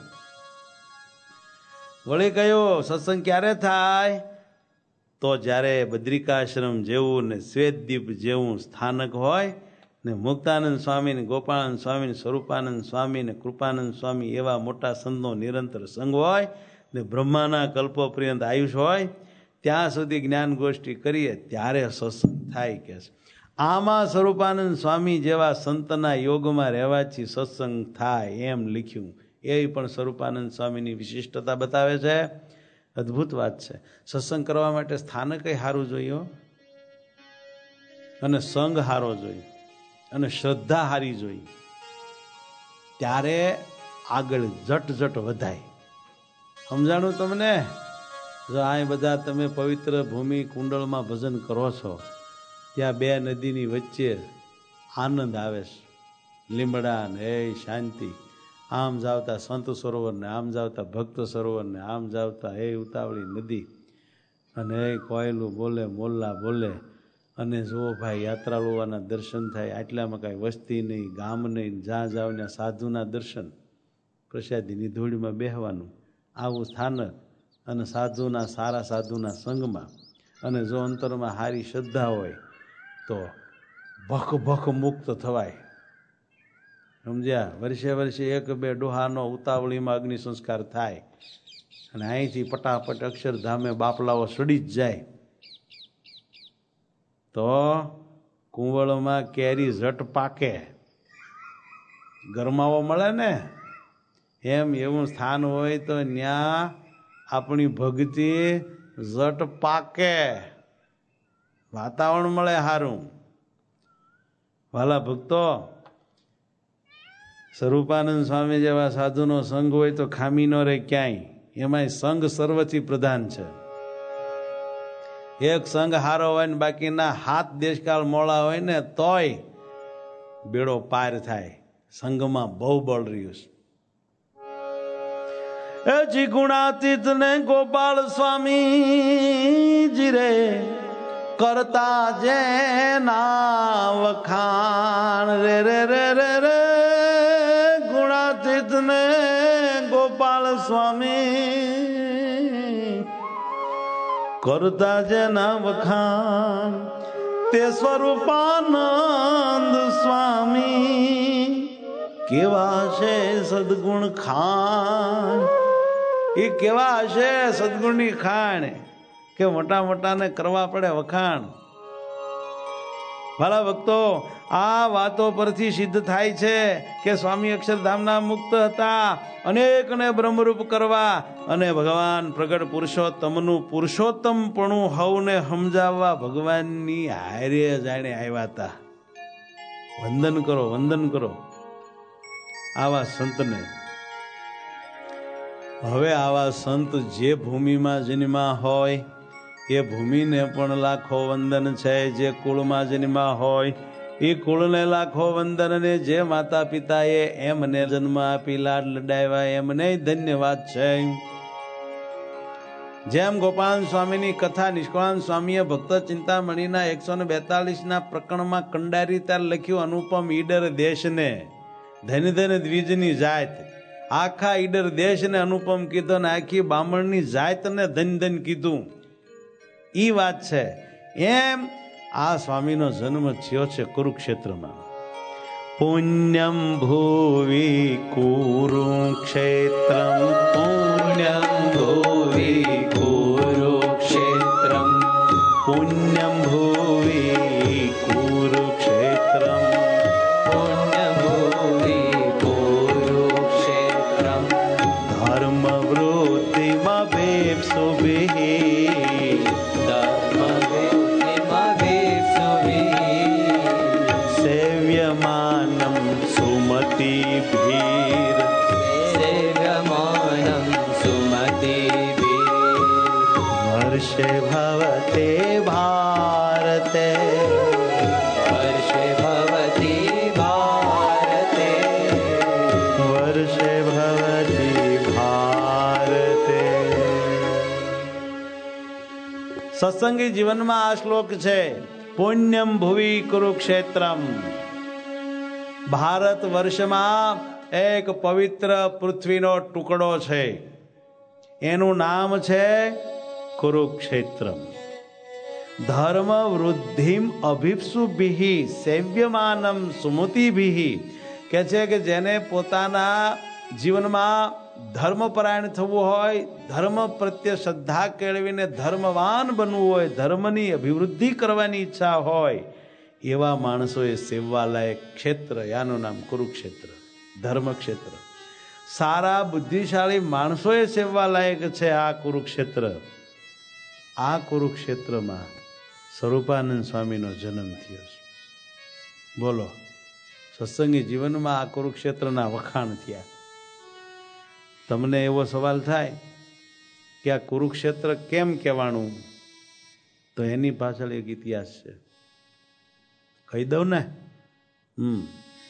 વળી કયો સત્સંગ ક્યારે થાય? તો જ્યારે બદ્રિકાશ્રમ જેવું ને શ્વેતદીપ જેવું સ્થાનક હોય ને મુક્તાનંદ સ્વામી ને ગોપાળાનંદ સ્વામી ને સ્વરૂપાનંદ સ્વામી ને કૃપાનંદ સ્વામી એવા મોટા સંતો નિરંતર સંગ હોય ને બ્રહ્માના કલ્પો પર્યંત આયુષ હોય ત્યાં સુધી જ્ઞાન ગોષ્ઠી કરીએ ત્યારે સત્સંગ થાય. કે આમાં સ્વરૂપાનંદ સ્વામી જેવા સંતના યોગમાં રહેવાથી સત્સંગ થાય એમ લખ્યું. એ પણ સ્વરૂપાનંદ સ્વામીની વિશિષ્ટતા બતાવે છે. અદ્ભુત વાત છે. સત્સંગ કરવા માટે સ્થાનક સારું જોઈએ અને સંગ સારો જોઈએ અને શ્રદ્ધા હારી જોઈએ. ત્યારે આગળ જટ જટ વધાય. સમજાણું તમને? જો આ બધા તમે પવિત્ર ભૂમિ કુંડળમાં ભજન કરો છો, ત્યાં બે નદીની વચ્ચે આનંદ આવે છે. લીમડા ને એ શાંતિ. આમ જાવતા સંત સરોવર ને આમ જાવતા ભક્ત સરોવર ને આમ જાવતા એ ઉતાવળી નદી અને એ કોયલું બોલે, મોલ્લા બોલે અને જુઓ ભાઈ યાત્રાળુઓના દર્શન થાય. આટલામાં કાંઈ વસ્તી નહીં, ગામ નહીં, જ્યાં જાવ ને સાધુના દર્શન, પ્રસાદીની ધૂળમાં બેહવાનું. આવું સ્થાનક અને સાધુના સારા સાધુના સંગમાં અને જો અંતરમાં સારી શ્રદ્ધા હોય તો ભખ ભખ મુક્ત થવાય. સમજ્યા? વર્ષે વર્ષે એક બે ડોહાનો ઉતાવળીમાં અગ્નિ સંસ્કાર થાય અને અહીંથી પટાપટ અક્ષરધામે બાપલાઓ સડી જ જાય. તો કુંવળમાં કેરી ઝટ પાકે, ગરમાવો મળે ને એમ એવું સ્થાન હોય તો ત્યાં આપણી ભક્તિ ઝટ પાકે, વાતાવરણ મળે સારું. વાલા ભક્તો, સ્વરૂપાનંદ સ્વામી જેવા સાધુનો સંગ હોય તો ખામી ન રહે ક્યાંય. એમાંય સંગ સર્વથી પ્રધાન છે. એક સંગ હારો હોય ને બાકીના હાથ દેશકાળ મોળા હોય ને તોય બેડો પાર થાય. સંગમાં બહુ બળ રહ્યું છે. એ જી ગુણાતીત ને ગોપાલ સ્વામી જી રે કરતા જે ના વખાણ રે રે રે રે રે ગુણાતીત ને ગોપાલ સ્વામી કરતા જે ના વખાણ તે સ્વરૂપાનંદ સ્વામી કેવા છે સદગુણ ખાન. એ કેવા હશે સદગુણની ખાણ કે મોટા મોટાને કરવા પડે વખાણ. વાલા ભક્તો, આ વાતો પરથી સિદ્ધ થાય છે કે સ્વામી અક્ષરધામના મુક્ત હતા. અનેકને બ્રહ્મરૂપ કરવા અને ભગવાન પ્રગટ પુરુષોત્તમનું પુરુષોત્તમપણું હવને સમજાવવા ભગવાનની હારે જાણે આવ્યા હતા. વંદન કરો, વંદન કરો આવા સંતને. હવે આવા સંત જે ભૂમિમાં જન્મા હોય એ ભૂમિને પણ લાખો વંદન છે. જે કુળમાં જન્મા હોય એ કુળને લાખો વંદન. અને જે માતા પિતાએ એમને જન્મ આપી લાડ લડાવ્યા એમને ધન્યવાદ છે. જેમ ગોપાલ સ્વામીની કથા નિષ્કળાનંદ સ્વામીએ ભક્ત ચિંતામણીના એકસો ને બેતાલીસ ના પ્રકરણમાં કંડારી તાર લખ્યું. અનુપમ ઈડર દેશને ધન ધન દ્વિજની જાત. આખા ઈડર દેશને અનુપમ કીધો ને આખી બામણની જાતને ધન ધન કીધું. ઈ વાત છે. એમ આ સ્વામીનો જન્મ થયો છે કુરુક્ષેત્રમાં. પુણ્યમ ભૂવિ કુરુક્ષેત્રમ પુણ્યમ ભૂવિ કુરુક્ષેત્રમ પુણ્યમ ભૂવિ કુરુક્ષેત્રમ પુણ્ય ભૂમિ કુરુક્ષેત્રમ ધર્મ વૃત્તિમાં ભેપ્સુ ભિ ધર્મ सुमतिभिर् सेव्यमानं सुमतिभिः वर्षे भवते भारते वर्षे भवति भारते वर्षे भवति भारते। સત્સંગી જીવનમાં આ શ્લોક છે, પુણ્યમ ભુવિ કુરુક્ષેત્રમ. ભારત વર્ષમાં એક પવિત્ર પૃથ્વીનો ટુકડો છે, એનું નામ છે કુરુક્ષેત્ર. ધર્મ વૃદ્ધિમ અભિપ્સુભિ સેવ્યમાનમ સુમતિભિ કે છે કે જેને પોતાના જીવનમાં ધર્મપરાયણ થવું હોય, ધર્મ પ્રત્યે શ્રદ્ધા કેળવીને ધર્મવાન બનવું હોય, ધર્મની અભિવૃદ્ધિ કરવાની ઈચ્છા હોય, એવા માણસોએ સેવવાલાયક ક્ષેત્ર, યાનું નામ કુરુક્ષેત્ર, ધર્મક્ષેત્ર. સારા બુદ્ધિશાળી માણસોએ સેવવાલાયક છે આ કુરુક્ષેત્ર. આ કુરુક્ષેત્રમાં સ્વરૂપાનંદ સ્વામીનો જન્મ થયો છે. બોલો, સત્સંગી જીવનમાં આ કુરુક્ષેત્રના વખાણ થયા. તમને એવો સવાલ થાય કે આ કુરુક્ષેત્ર કેમ કહેવાનું, તો એની પાછળ એક ઇતિહાસ છે. કહી દઉં ને? હમ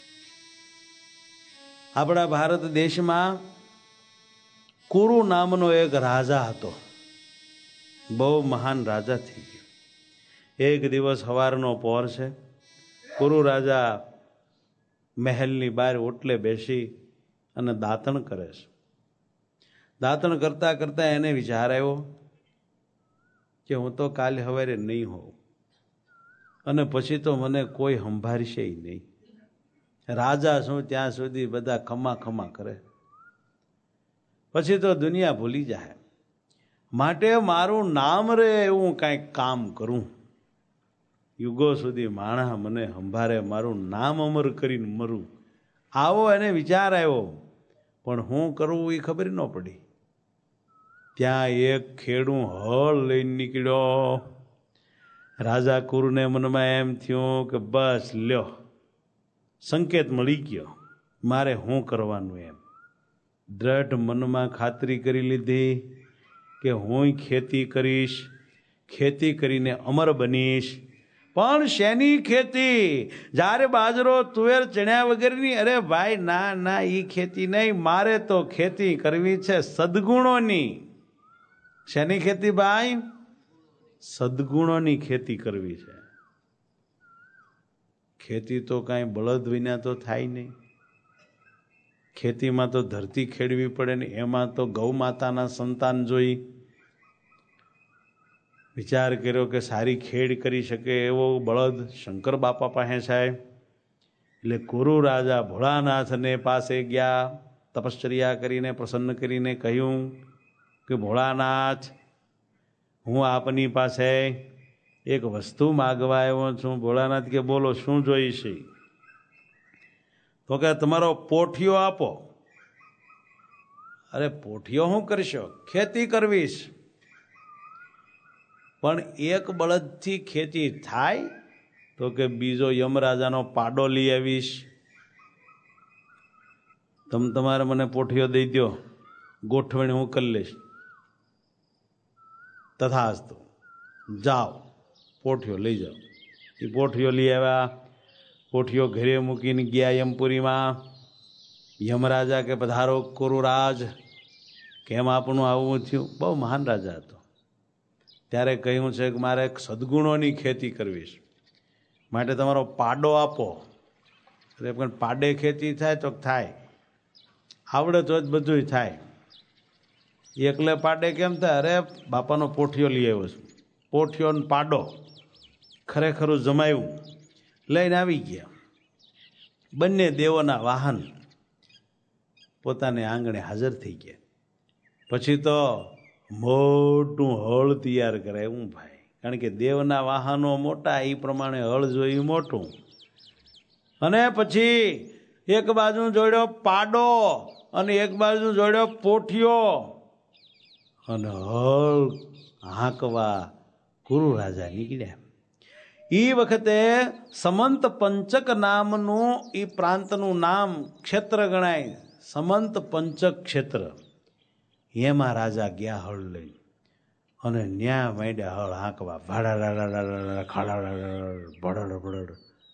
આપણા ભારત દેશમાં કુરુ નામનો એક રાજા હતો. બહુ મહાન રાજા થઈ ગયો. એક દિવસ સવારનો પહોર છે. કુરુ રાજા મહેલની બહાર ઓટલે બેસી અને દાંતણ કરે છે. દાંતણ કરતા કરતા એને વિચાર આવ્યો કે હું તો કાલે સવારે નહીં હોઉં, અને પછી તો મને કોઈ સંભાળશે નહીં. રાજા શું ત્યાં સુધી બધા ખમા ખમા કરે, પછી તો દુનિયા ભૂલી જાય. માટે મારું નામ રે એવું કાંઈક કામ કરું, યુગો સુધી માણસ મને સંભાળે, મારું નામ અમર કરીને મરું, આવો એને વિચાર આવ્યો. પણ હું કરવું એ ખબર ન પડી. ત્યાં એક ખેડૂ હળ લઈને નીકળ્યો. રાજા કુરુને મનમાં એમ થયું કે બસ લ્યો, સંકેત મળી ગયો, મારે શું કરવાનું. એમ દ્રઢ મનમાં ખાતરી કરી લીધી કે હું ખેતી કરીશ, ખેતી કરીને અમર બનીશ. પણ શેની ખેતી? જ્યારે બાજરો તુવેર ચણ્યા વગરની? અરે ભાઈ ના ના, એ ખેતી નહીં, મારે તો ખેતી કરવી છે સદગુણોની. શેની ખેતી ભાઈ? સદગુણોની ખેતી કરવી છે. ખેતી તો કાંઈ બળદ વિના તો થાય નહીં. ખેતીમાં તો ધરતી ખેડવી પડે ને, એમાં તો ગૌ માતાના સંતાન જોઈ. વિચાર કર્યો કે સારી ખેડ કરી શકે એવો બળદ શંકર બાપા પાસે છે. એટલે કુરુ રાજા ભોળાનાથને પાસે ગયા, તપશ્ચર્યા કરીને પ્રસન્ન કરીને કહ્યું કે ભોળાનાથ, હું આપની પાસે એક વસ્તુ માગવા આવ્યો છું. ભોળાનાથ કે બોલો, શું જોઈશે? તો કે તમારો પોઠિયો આપો. અરે પોઠિયો શું કરશો? ખેતી કરવીશ. પણ એક બળદથી ખેતી થાય? તો કે બીજો યમરાજાનો પાડો લઈ આવીશ. તમે તમારે મને પોઠિયો દઈ દો, ગોઠવણી હું કરી લઈશ. તથાસ્તુ, જાઓ પોઠિયો લઈ જાઓ. એ પોઠિયો લઈ આવ્યા. પોઠિયો ઘરે મૂકીને ગયા યમપુરીમાં. યમરાજા કે પધારો કુરુરાજ, કેમ આપણું આવું થયું? બહુ મહાન રાજા હતો. ત્યારે કહ્યું છે કે મારે સદગુણોની ખેતી કરવી છે, માટે તમારો પાડો આપો. અરે પણ પાડે ખેતી થાય? તો થાય, આવડે તો જ બધું થાય. એકલે પાડે કેમ થાય? અરે બાપાનો પોઠિયો લઈ આવ્યો છું. પોઠિયો ને પાડો ખરેખરું જમાયું લઈને આવી ગયા. બંને દેવોના વાહન પોતાને આંગણે હાજર થઈ ગયા. પછી તો મોટું હળ તૈયાર કરાયું ભાઈ, કારણ કે દેવના વાહનો મોટા, એ પ્રમાણે હળ જોયું મોટું. અને પછી એક બાજુ જોડ્યો પાડો અને એક બાજુ જોડ્યો પોઠિયો, અને હળ હાંકવા કુરુ રાજા નીકળ્યા. એ વખતે સમંત પંચક નામનું એ પ્રાંતનું નામ ક્ષેત્ર ગણાય. સમંત પંચક ક્ષેત્ર. એમાં રાજા ગયા હળ લઈ અને ન્યા માંડ્યા હળ હાંકવા. ભાડા ખાડા ભડડ ભડડ.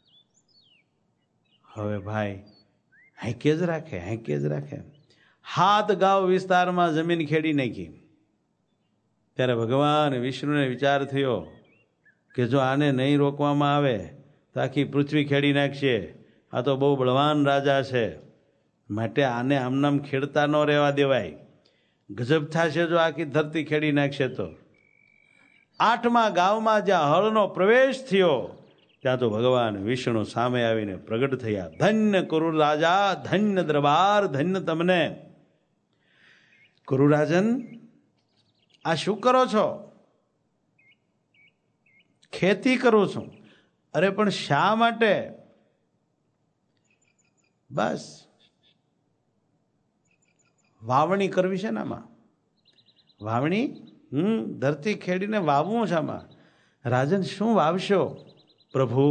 હવે ભાઈ હાંકે જ રાખે હાંકે જ રાખે. હાથ ગાંવ વિસ્તારમાં જમીન ખેડી નાખી. ત્યારે ભગવાન વિષ્ણુને વિચાર થયો કે જો આને નહીં રોકવામાં આવે તો આખી પૃથ્વી ખેડી નાખશે. આ તો બહુ બળવાન રાજા છે, માટે આને આમનામ ખેડતા ન રહેવા દેવાય. ગજબ થશે જો આખી ધરતી ખેડી નાખશે તો. આઠમા ગામમાં જ્યાં હળનો પ્રવેશ થયો ત્યાં તો ભગવાન વિષ્ણુ સામે આવીને પ્રગટ થયા. ધન્ય કુરુ રાજા, ધન્ય દરબાર, ધન્ય તમને. કુરુરાજન, આ શું કરો છો? ખેતી કરું છું. અરે પણ શા માટે? બસ વાવણી કરવી છે ને આમાં. વાવણી હમ ધરતી ખેડીને વાવવું છે આમાં. રાજન, શું વાવશો? પ્રભુ,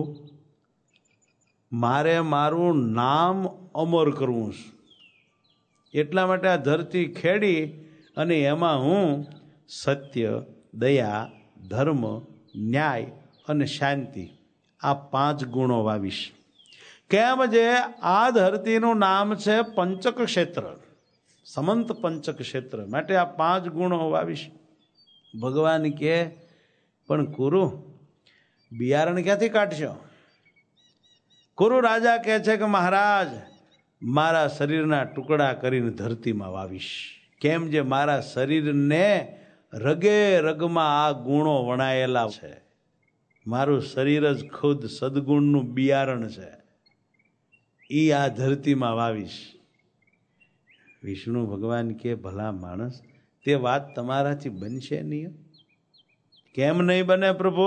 મારે મારું નામ અમર કરવું છે. એટલા માટે આ ધરતી ખેડી અને એમાં હું સત્ય, દયા, ધર્મ, ન્યાય અને શાંતિ આ પાંચ ગુણો વાવીશ. કેમ જે આ ધરતીનું નામ છે પંચક ક્ષેત્ર, સમંત પંચક ક્ષેત્ર, માટે આ પાંચ ગુણો વાવીશ. ભગવાન કહે, પણ કુરુ બિયારણ ક્યાંથી કાઢશો? કુરુ રાજા કહે છે કે મહારાજ, મારા શરીરના ટુકડા કરીને ધરતીમાં વાવીશ. કેમ જે મારા શરીરને રગે રગમાં આ ગુણો વણાયેલા છે. મારું શરીર જ ખુદ સદગુણનું બિયારણ છે. એ આ ધરતીમાં વાવીશ. વિષ્ણુ ભગવાન કે, ભલા માણસ, તે વાત તમારાથી બનશે નહીં. કેમ નહીં બને પ્રભુ?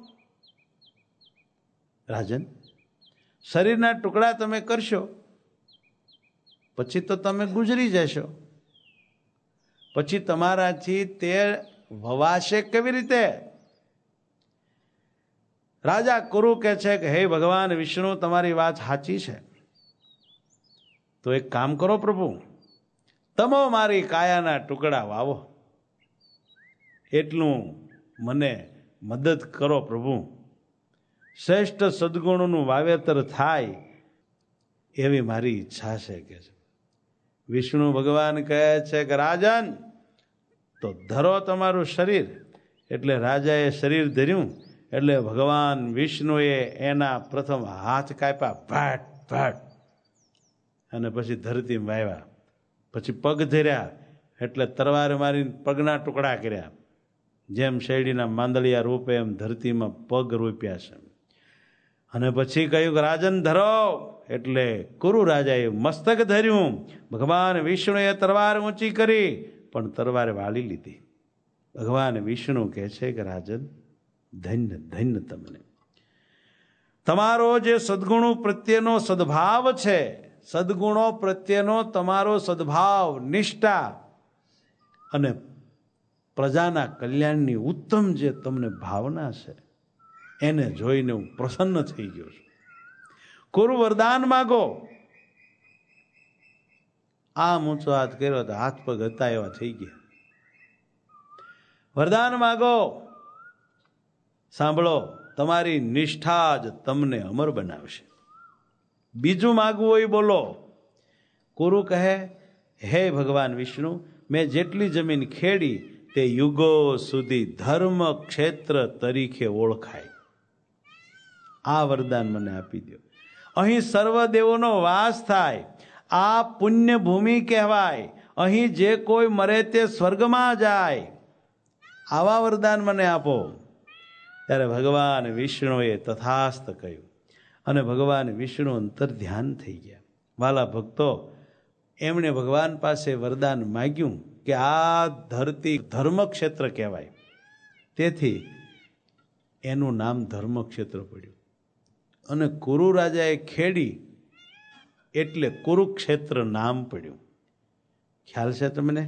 રાજન, શરીરના ટુકડા તમે કરશો પછી તો તમે ગુજરી જશો. પછી તમારાથી તે વવાશે કેવી રીતે? રાજા કુરુ કહે છે કે હે ભગવાન વિષ્ણુ, તમારી વાત સાચી છે. તો એક કામ કરો પ્રભુ, તમે મારી કાયાના ટુકડા વાવો. એટલું મને મદદ કરો પ્રભુ. શ્રેષ્ઠ સદગુણોનું વાવેતર થાય એવી મારી ઈચ્છા છે કે છે. વિષ્ણુ ભગવાન કહે છે કે રાજન, તો ધરો તમારું શરીર. એટલે રાજાએ શરીર ધર્યું. એટલે ભગવાન વિષ્ણુએ એના પ્રથમ હાથ કાપ્યા, ભાટ ભાટ, અને પછી ધરતીમાં વાવ્યા. પછી પગ ધર્યા, એટલે તરવાર મારીને પગના ટુકડા કર્યા. જેમ શેરડીના માંદળિયા રૂપે એમ ધરતીમાં પગ રોપ્યા છે. અને પછી કહ્યું કે રાજન ધરો. એટલે કુરુ રાજાએ મસ્તક ધર્યું. ભગવાન વિષ્ણુએ તરવાર ઊંચી કરી, પણ તરવાર વાળી લીધી. ભગવાન વિષ્ણુ કહે છે કે રાજન, ધન્ય ધન્ય તમને. તમારો જે સદગુણો પ્રત્યેનો સદભાવ છે, સદગુણો પ્રત્યેનો તમારો સદભાવ, નિષ્ઠા અને પ્રજાના કલ્યાણની ઉત્તમ જે તમને ભાવના છે, એને જોઈને હું પ્રસન્ન થઈ ગયો છું. કુરુ વરદાન માગો. આમ ઊંચો હાથ કર્યો તો હાથ પગ હતા એવા થઈ ગયા. વરદાન માગો. સાંભળો, તમારી નિષ્ઠા જ તમને અમર બનાવશે. બીજું માગવું હોય બોલો. કુરુ કહે, હે ભગવાન વિષ્ણુ, મેં જેટલી જમીન ખેડી તે યુગો સુધી ધર્મ ક્ષેત્ર તરીકે ઓળખાય. આ વરદાન મને આપી દો. અહીં સર્વદેવોનો વાસ થાય. આ પુણ્ય ભૂમિ કહેવાય. અહીં જે કોઈ મરે તે સ્વર્ગમાં જાય. આવા વરદાન મને આપો. ત્યારે ભગવાન વિષ્ણુએ તથાસ્ત કહ્યું. અને ભગવાન વિષ્ણુ અંતર ધ્યાન થઈ ગયા. વાલા ભક્તો, એમણે ભગવાન પાસે વરદાન માગ્યું કે આ ધરતી ધર્મક્ષેત્ર કહેવાય. તેથી એનું નામ ધર્મક્ષેત્ર પડ્યું. અને કુરુ રાજાએ ખેડી એટલે કુરુક્ષેત્ર નામ પડ્યું. ખ્યાલ છે તમને?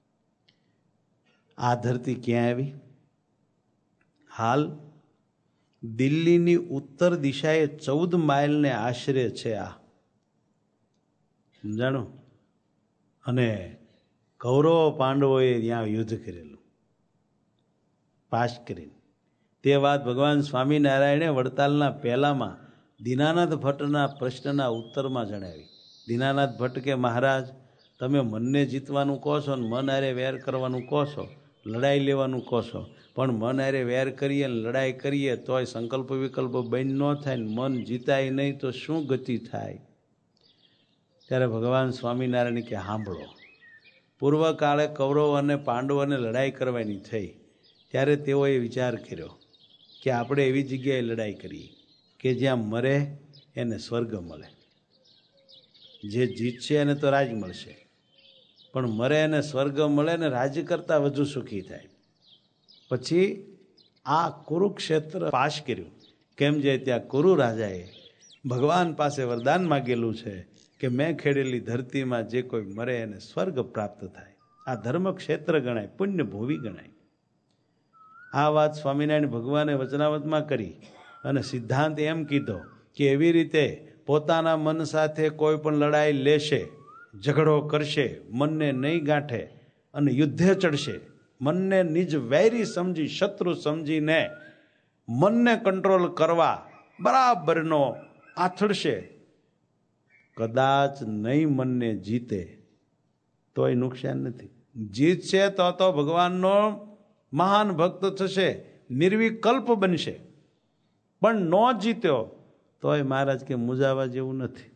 આ ધરતી ક્યાં આવી? હાલ દિલ્હીની ઉત્તર દિશાએ ચૌદ માઇલને આશરે છે આ, સમજાણું? અને કૌરવો પાંડવોએ ત્યાં યુદ્ધ કરેલું પાસ કરીને. તે વાત ભગવાન સ્વામિનારાયણે વડતાલના પહેલામાં દીનાનાથ ભટ્ટના પ્રશ્નના ઉત્તરમાં જણાવી. દીનાનાથ ભટ્ટ કે મહારાજ, તમે મનને જીતવાનું કહો છો ને મન હારે વેર કરવાનું કહો છો, લડાઈ લેવાનું કહો છો, પણ મન હારે વેર કરીએ ને લડાઈ કરીએ તોય સંકલ્પ વિકલ્પ બંધ ન થાય ને મન જીતાય નહીં તો શું ગતિ થાય? ત્યારે ભગવાન સ્વામિનારાયણ કે સાંભળો, પૂર્વ કાળે કૌરવ અને પાંડવોને લડાઈ કરવાની થઈ ત્યારે તેઓએ વિચાર કર્યો કે આપણે એવી જગ્યાએ લડાઈ કરીએ કે જ્યાં મરે એને સ્વર્ગ મળે, જે જીતશે એને તો રાજ મળશે, પણ મરે એને સ્વર્ગ મળે ને રાજ્ય કરતાં વધુ સુખી થાય. પછી આ કુરુક્ષેત્ર પાસ કર્યું. કેમ જે ત્યાં કુરુ રાજાએ ભગવાન પાસે વરદાન માગેલું છે કે મેં ખેડેલી ધરતીમાં જે કોઈ મરે એને સ્વર્ગ પ્રાપ્ત થાય. આ ધર્મ ક્ષેત્ર ગણાય, પુણ્ય ભૂમિ ગણાય. આ વાત સ્વામિનારાયણ ભગવાને વચનાવતમાં કરી અને સિદ્ધાંત એમ કીધો કે એવી રીતે પોતાના મન સાથે કોઈ પણ લડાઈ લેશે, ઝઘડો કરશે, મનને નહીં ગાંઠે અને યુદ્ધે ચડશે, મનને નિજ વૈરી સમજી શત્રુ સમજીને મનને કંટ્રોલ કરવા બરાબરનો આથડશે, કદાચ નહીં મનને જીતે તોય નુકસાન નથી. જીતશે તો તો ભગવાનનો મહાન ભક્ત થશે, નિર્વિકલ્પ બનશે. પણ ન જીત્યો તોય મહારાજ કે મુજાવા જેવું નથી,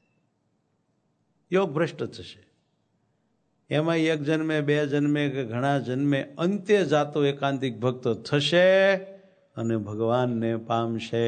યોગ ભ્રષ્ટ થશે. એમાં એક જન્મે બે જન્મે કે ઘણા જન્મે અંતે જાતો એકાંતિક ભક્ત થશે અને ભગવાનને પામશે.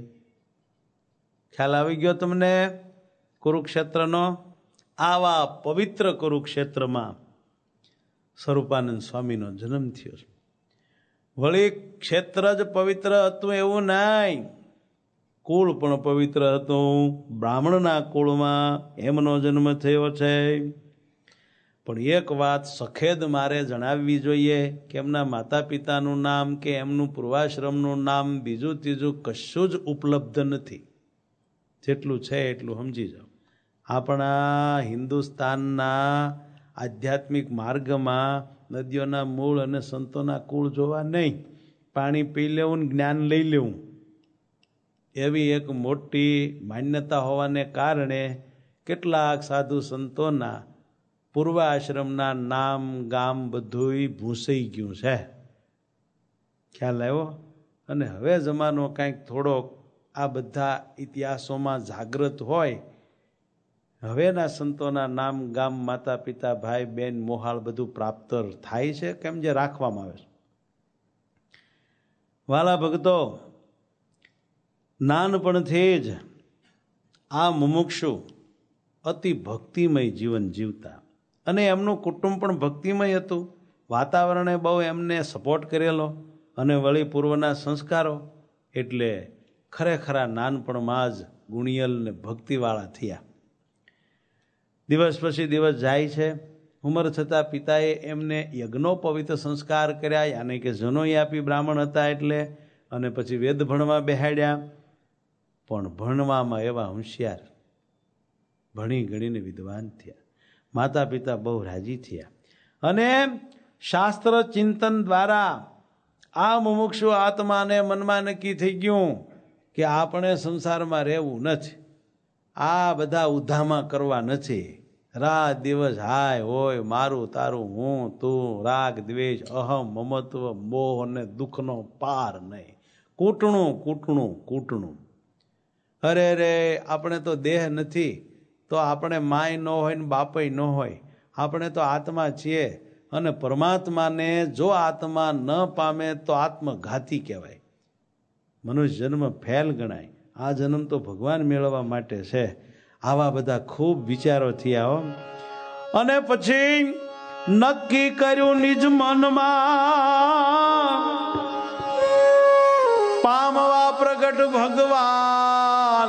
ખ્યાલ આવી ગયો તમને કુરુક્ષેત્રનો? આવા પવિત્ર કુરુક્ષેત્રમાં સ્વરૂપાનંદ સ્વામીનો જન્મ થયો છે. વળી ક્ષેત્ર જ પવિત્ર હતું એવું નહીં, કુળ પણ પવિત્ર હતું. બ્રાહ્મણના કુળમાં એમનો જન્મ થયો છે. પણ એક વાત સખેદ મારે જણાવવી જોઈએ કે એમના માતા પિતાનું નામ કે એમનું પૂર્વાશ્રમનું નામ બીજું ત્રીજું કશું જ ઉપલબ્ધ નથી. જેટલું છે એટલું સમજી જાઓ. આપણા હિન્દુસ્તાનના આધ્યાત્મિક માર્ગમાં નદીઓના મૂળ અને સંતોના કુળ જોવા નહીં, પાણી પી લેવું ને જ્ઞાન લઈ લેવું એવી એક મોટી માન્યતા હોવાને કારણે કેટલાક સાધુ સંતોના પૂર્વ આશ્રમના નામ ગામ બધુંય ભૂસાઈ ગયું છે. ખ્યાલ આવ્યો? અને હવે જમાનો કંઈક થોડોક આ બધા ઇતિહાસોમાં જાગૃત હોય, હવેના સંતોના નામ ગામ માતા પિતા ભાઈ બેન મોહાળ બધું પ્રાપ્ત થાય છે, કેમ જે રાખવામાં આવે છે. વાલા ભક્તો, નાનપણથી જ આ મુમુક્ષુ અતિ ભક્તિમય જીવન જીવતા અને એમનું કુટુંબ પણ ભક્તિમય હતું. વાતાવરણે બહુ એમને સપોર્ટ કરેલો અને વળી પૂર્વના સંસ્કારો એટલે ખરેખરા નાનપણમાં જ ગુણિયલ ને ભક્તિવાળા થયા. દિવસ પછી દિવસ જાય છે. ઉંમર થતાં પિતાએ એમને યજ્ઞોપવિત સંસ્કાર કર્યા, યાની કે જનોઈ આપી બ્રાહ્મણ હતા એટલે, અને પછી વેદ ભણવા બેહાડ્યા. પણ ભણવામાં એવા હોશિયાર, ભણી ગણીને વિદ્વાન થયા. માતા પિતા બહુ રાજી થયા અને શાસ્ત્ર ચિંતન દ્વારા આ મુમુક્ષુ આત્માને મનમાં નક્કી થઈ ગયું કે આપણે સંસારમાં રહેવું નથી, આ બધા ઉધામાં કરવા નથી. રાત દિવસ હાય હોય, મારું તારું, હું તું, રાગ દ્વેષ, અહમ મમત્વ, મોહ અને દુઃખનો પાર નહીં. કૂટણું કૂટણું કૂટણું. અરે રે, આપણે તો દેહ નથી તો આપણે માય ન હોય ને બાપય ન હોય, આપણે તો આત્મા છીએ અને પરમાત્માને જો આત્મા ન પામે તો આત્મઘાતી કહેવાય. મનુષ્ય જન્મ ફેલ ગણાય. આ જન્મ તો ભગવાન મેળવવા માટે છે. આવા બધા ખૂબ વિચારો થયા હો. અને પછી નક્કી કર્યું નિજ મનમાં, પામવા પ્રગટ ભગવાન.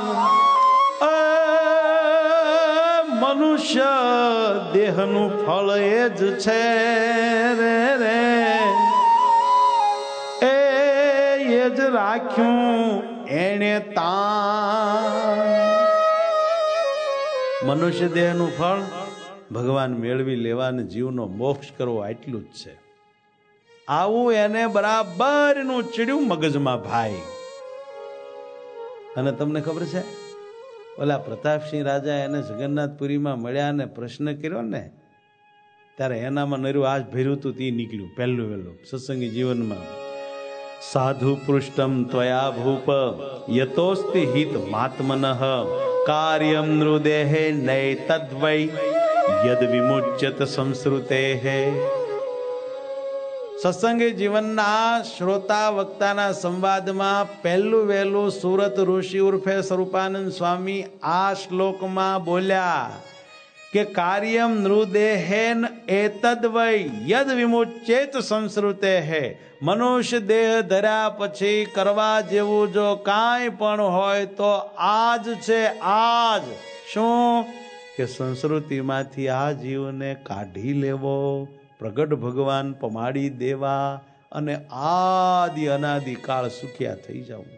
મનુષ્ય દેહનું ફળ એ જ છે રે રે, એ જ રાખ્યું એને તાન. મનુષ્ય દેહનું ફળ ભગવાન મેળવી લેવાને જીવનો મોક્ષ કરવો આટલું જ છે. આવું એને બરાબર નું ચડ્યું મગજમાં ભાઈ. અને તમને ખબર છે ઓલા પ્રતાપસિંહ રાજા એને જગન્નાથપુરીમાં મળ્યા ને પ્રશ્ન કર્યો ને ત્યારે એનામાં નર્યું આજ ભર્યું હતું તે નીકળ્યું પહેલું વહેલું સત્સંગી જીવનમાં. સાધુ પૃષ્ઠમ ત્વયા ભૂપ યતોસ્તિ હિત માત્મનઃ કાર્યમ નૃદેહે નૈતદ્વૈ યદ વિમુચ્યત સંસ્રુતેહે. સત્સંગી જીવનના શ્રોતા વક્તાના સંવાદમાં પહેલું વહેલું સુરત ઋષિ ઉર્ફે સ્વરૂપાનંદ સ્વામી આ શ્લોકમાં બોલ્યા કે કાર્યમ નૃદેહેન એતદ્વૈ યદ વિમુચ્યેત સંસ્રુતે હે. મનુષ્ય દેહ ધર્યા પછી કરવા જેવું જો કાંઈ પણ હોય તો આજ છે. આજ શું કે સંસ્કૃતિમાંથી આ જીવને કાઢી લેવો, પ્રગટ ભગવાન પમાડી દેવા અને આદિ અનાદિ કાળ સુખ્યા થઈ જવું.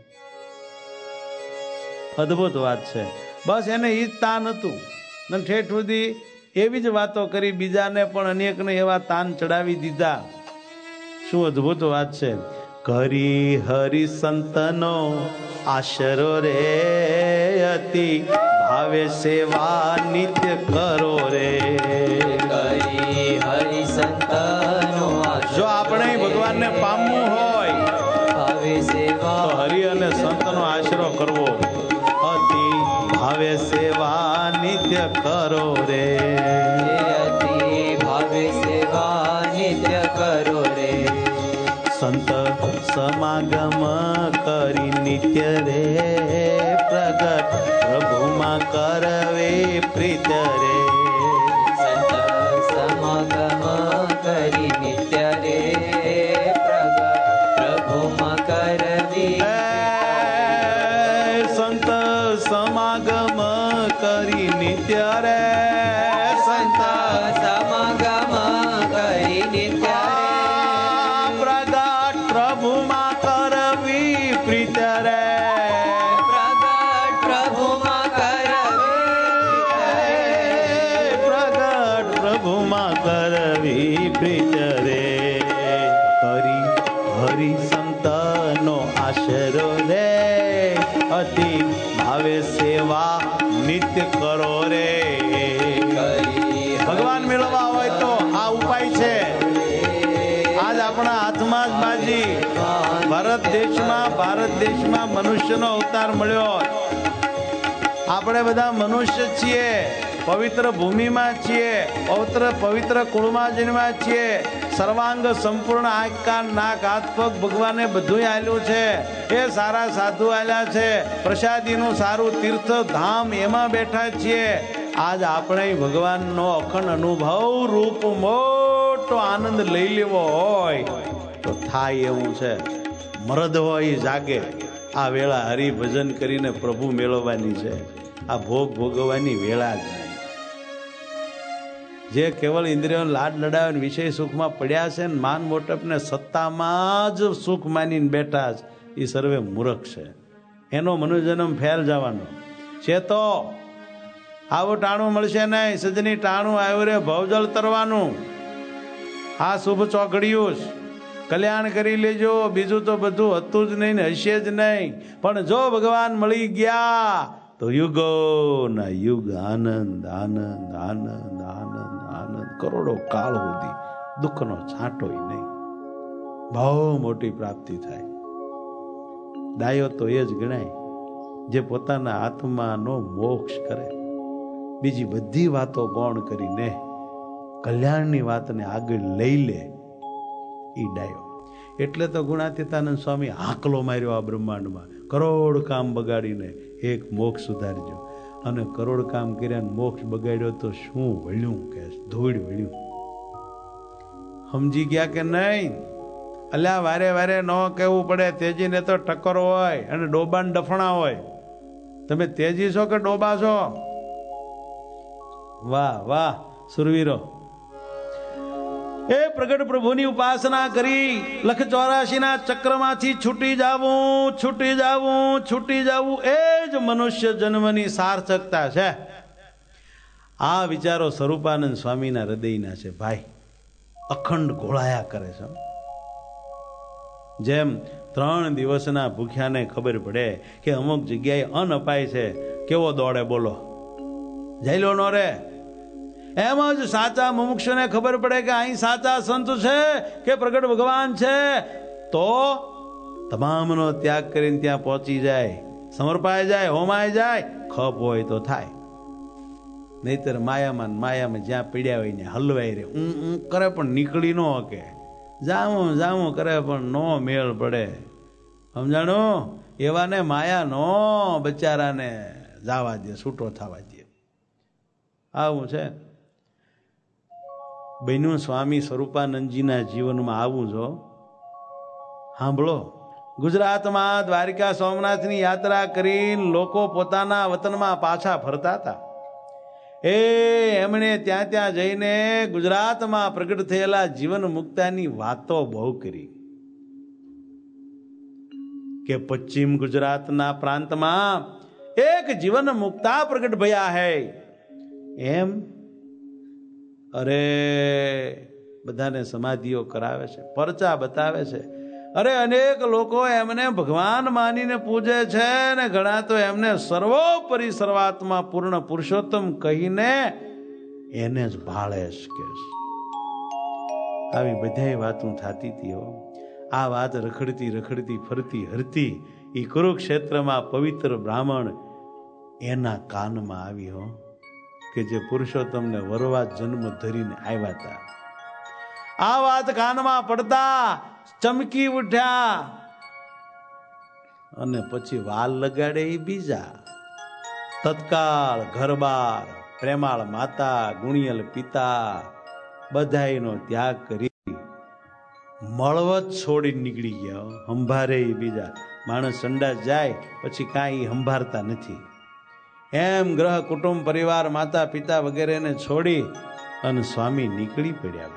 અદભુત વાત છે. બસ એને ઈ જ તાન હતું ને ઠેઠ સુધી એવી જ વાતો કરી, બીજાને પણ અનેકને એવા તાન ચડાવી દીધા. શું અદભુત વાત છે. કરી હરિ સંતનો આશરો રે અતિ ભાવે સેવા નિત્ય કરો રે. કરી હરિ સંતનો જો આપણે ભગવાનને પામવું હોય ભાવે સેવા તો હરિ અને સંતનો આશરો કરવો. અતિ ભાવે સેવા નિત્ય કરો રે. અતિ ભાવે સેવા નિત્ય કરો રે. સંત સમાગમ કરી નિત્ય રે પ્રગટ પ્રભુમાં કરવે પ્રીત રે. સંત સમાગમ કરી નિત્ય રે પ્રગટ પ્રભુમાં કરવી. સંત સમાગમ કરી નિત્ય રે. સંત સમાગમ કરી નિત્ય પ્રભુમાં કરવી પ્રીત રે. પ્રગટ પ્રભુમાં કરવી પ્રગટ પ્રભુમાં કરવી પ્રીત રે. હરિ હરિ સંતનો આશરો રે અતિ ભાવે સેવા નિત્ય કરો રે. ભગવાન મેળવવા હોય તો આ ઉપાય છે. આજ આપણા હાથમાં જ બાજી. ભારત દેશમાં ભારત દેશમાં મનુષ્યનો અવતાર મળ્યો. આપણે બધા મનુષ્ય છીએ, પવિત્ર ભૂમિમાં છીએ, પવિત્ર પવિત્ર કુળમાં જન્મ્યા છીએ. સર્વાંગ સંપૂર્ણ આંખ કાન નાક હાથ પગ ભગવાને બધું આલ્યું છે. એ સારા સાધુ આલ્યા છે. પ્રસાદીનું સારું તીર્થ ધામ એમાં બેઠા છીએ. આજ આપણે ભગવાનનો અખંડ અનુભવ રૂપ મોટો આનંદ લઈ લેવો હોય તો થાય એવું છે. મરદ હોય જાગે. આ વેળા હરિભજન કરીને પ્રભુ મેળવવાની છે. આ ભોગ ભોગવવાની વેળા જ નહીં. જે કેવળ ઇન્દ્રિયોને લાડ લડાવે વિષય સુખમાં પડ્યા છે ને માન મોટપને સત્તામાં જ સુખ માનીને બેઠા છે, એ સર્વે મૂર્ખ છે. એનો મનુજન્મ ફેલ જવાનો છે. તો આવું ટાણું મળશે નહીં. સજની ટાણું આવ્યું રે ભવજળ તરવાનું. આ શુભ ચોઘડિયું કલ્યાણ કરી લેજો. બીજું તો બધું હતું જ નહીં ને હશે જ નહીં. પણ જો ભગવાન મળી ગયા તો યુગો ના યુગ આનંદ આનંદ આનંદ આનંદ આનંદ કરોડો કાળ સુધી દુઃખનો છાંટોય નહીં. બહુ મોટી પ્રાપ્તિ થાય. ડાયો તો એ જ ગણાય જે પોતાના આત્માનો મોક્ષ કરે. બીજી બધી વાતો ગૌણ કરીને કલ્યાણની વાતને આગળ લઈ લે એ ડાયો. એટલે તો ગુણાતીતાનંદ સ્વામી હાકલો માર્યો આ બ્રહ્માંડમાં. કરોડ કામ બગાડીને એક મોક્ષ સુધારજો. અને કરોડ કામ કર્યા મોક્ષ બગાડ્યો તો શું વળ્યું કે ધૂળ વળ્યું. સમજી ગયા કે નહીં? અલ્યા વારે વારે ન કહેવું પડે. તેજીને તો ટક્કર હોય અને ડોબાન ડફણા હોય. તમે તેજી છો કે ડોબા છો? વાહ વાહ સુરવીરો. એ પ્રગટ પ્રભુની ઉપાસના કરી લખ ચોરાશી ના ચક્રમાંથી છૂટી જાવું, છૂટી જાવું, છૂટી જાવું, એ જ મનુષ્ય જન્મની સાર્થકતા છે. આ વિચારો સ્વરૂપાનંદ સ્વામીના હૃદયના છે ભાઈ, અખંડ ઘોળાયા કરે છે. જેમ ત્રણ દિવસના ભૂખ્યાને ખબર પડે કે અમુક જગ્યાએ અન્ન અપાય છે, કેવો દોડે બોલો, જઈલો નો રે. એમ જ સાચા મુમુક્ષુને ખબર પડે કે અહીં સાચા સંત છે કે પ્રગટ ભગવાન છે, તો તમામનો ત્યાગ કરીને ત્યાં પહોંચી જાય, સમર્પાય જાય, હોમાય જાય. ખપ હોય તો થાય, નહીતર માયામાં માયામાં જ્યાં પીડ્યા હોય ને હલવાઈ રે, ઊં ઊં કરે પણ નીકળી ન શકે, જાવું જાવું કરે પણ નો મેળ પડે. સમજાણું? એવાને માયા નો બચારાને જાવા દે, છૂટો થવા દે. આવું છે બન્યું સ્વામી સ્વરૂપાનંદજીના જીવનમાં. આવું જો સાંભળો, ગુજરાતમાં દ્વારિકા સોમનાથની યાત્રા કરીને લોકો પોતાના વતનમાં પાછા ફરતા હતા. એ એમણે ત્યાં ત્યાં જઈને ગુજરાતમાં પ્રગટ થયેલા જીવન મુક્તાની વાતો બહુ કરી કે પશ્ચિમ ગુજરાતના પ્રાંતમાં એક જીવન મુક્તા પ્રગટ ભયા હૈ. એમ? અરે બધાને સમાધિઓ કરાવે છે, પરચા બતાવે છે. અરે અનેક લોકો એમને ભગવાન માનીને પૂજે છે ને ઘણા તો એમને સર્વોપરી સર્વાત્મા પૂર્ણ પુરુષોત્તમ કહીને એને જ ભાળે કે. આવી બધી વાતો થતી હતી હો. આ વાત રખડતી રખડતી ફરતી હરતી એ કુરુક્ષેત્રમાં પવિત્ર બ્રાહ્મણ એના કાનમાં આવી હો, કે જે પુરુષોત્તમને વરવા જન્મ ધરીને આવ્યા હતા. આ વાત કાનમાં પડતા ચમકી ઉઠ્યા અને પછી વાલ લગાડે એ બીજા. તત્કાળ ઘરબાર પ્રેમાળ માતા ગુણિયલ પિતા બધાયનો ત્યાગ કરી મળવત છોડી નીકળી ગયા. હંભારે એ બીજા. માણસ સંડાસ જાય પછી કાંઈ હંભારતા નથી. એમ ગ્રહ કુટુંબ પરિવાર માતા પિતા વગેરેને છોડી અને સ્વામી નીકળી પડ્યા.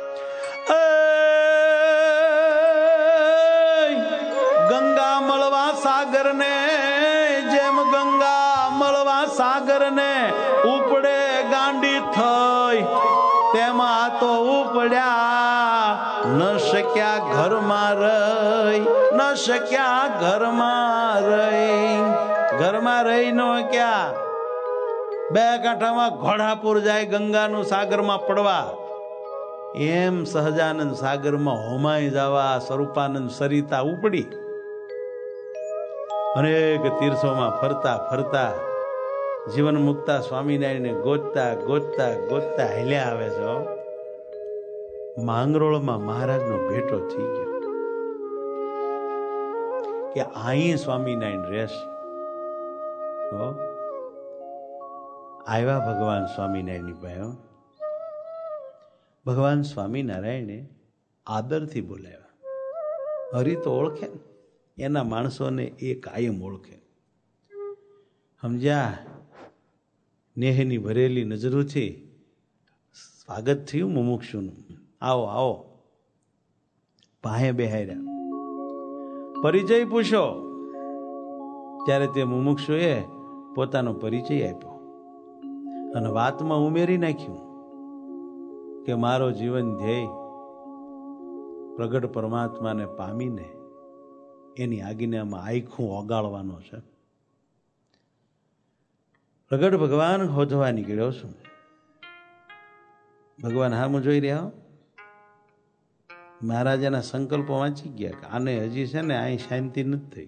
ગંગા મળવા સાગર ને જેમ ગંગા મળવા સાગર ને ઉપડે ગાંડી થઈ, તેમાં તો ઉપડ્યા ન શક્યા ઘરમાં રહી, ન શક્યા ઘરમાં રહી. ઘરમાં રહી નો ક્યાં, બે કાંઠામાં ઘોડાપુર જાય ગંગાનું સાગરમાં પડવા. એમ સહજાનંદ સાગરમાં હોમાઈ જવા સ્વરૂપાનંદ સરિતા ઉપડી. અનેક તીર્થોમાં ફરતા ફરતા જીવન મુક્તા સ્વામિનારાયણને ગોતતા ગોતતા ગોતતા હેલ્યા આવે છે. માંગરોળમાં મહારાજનો ભેટો થઈ ગયો કે અહીં સ્વામિનારાયણ રહેશે. આવ્યા ભગવાન સ્વામિનારાયણની પાસે. ભગવાન સ્વામિનારાયણે આદરથી બોલાવ્યા. હરિ તો ઓળખે ને, એના માણસોને એ કાયમ ઓળખે. સમજ્યા? નેહની ભરેલી નજરોથી સ્વાગત થયું મુમુક્ષુનું. આવો આવો. પાસે બેહાર્યા. પરિચય પૂછો. ત્યારે તે મુમુક્ષુએ પોતાનો પરિચય આપ્યો અને વાતમાં ઉમેરી નાખ્યું કે મારો જીવન ધ્યેય પ્રગટ પરમાત્માને પામીને એની આજ્ઞામાં આખું ઓગાળવાનો છે. પ્રગટ ભગવાન શોધવા નીકળ્યો છું. ભગવાન હામું જોઈ રહ્યા. મહારાજાના સંકલ્પો વાંચી ગયા કે આને હજી છે ને અહીં શાંતિ નથી થઈ.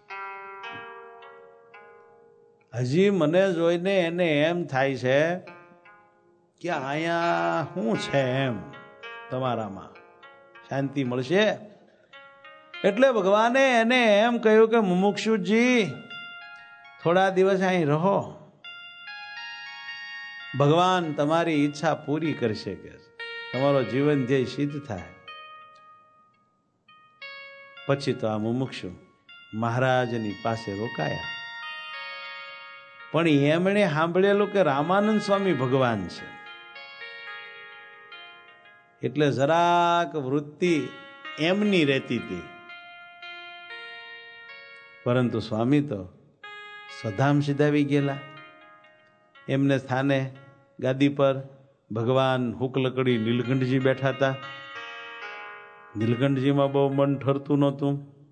હજી મને જોઈને એને એમ થાય છે કે અહીંયા શું છે, એમ તમારામાં શાંતિ મળશે. એટલે ભગવાને એને એમ કહ્યું કે મુમુક્ષુજી થોડા દિવસ અહીં રહો, ભગવાન તમારી ઈચ્છા પૂરી કરશે, કે તમારો જીવન ધ્યેય સિદ્ધ થાય. પછી તો આ મુમુક્ષુ મહારાજની પાસે રોકાયા. પણ એમણે સાંભળેલું કે રામાનંદ સ્વામી ભગવાન છે, એટલે જરાક વૃત્તિ એમની રહેતી હતી, પરંતુ સ્વામી તો સધામ સિધાવી ગયેલા. એમને સ્થાને ગાદી પર ભગવાન હુકલકડી નીલકંઠજી બેઠા હતા. નીલકંઠજીમાં બહુ મન ઠરતું નહોતું.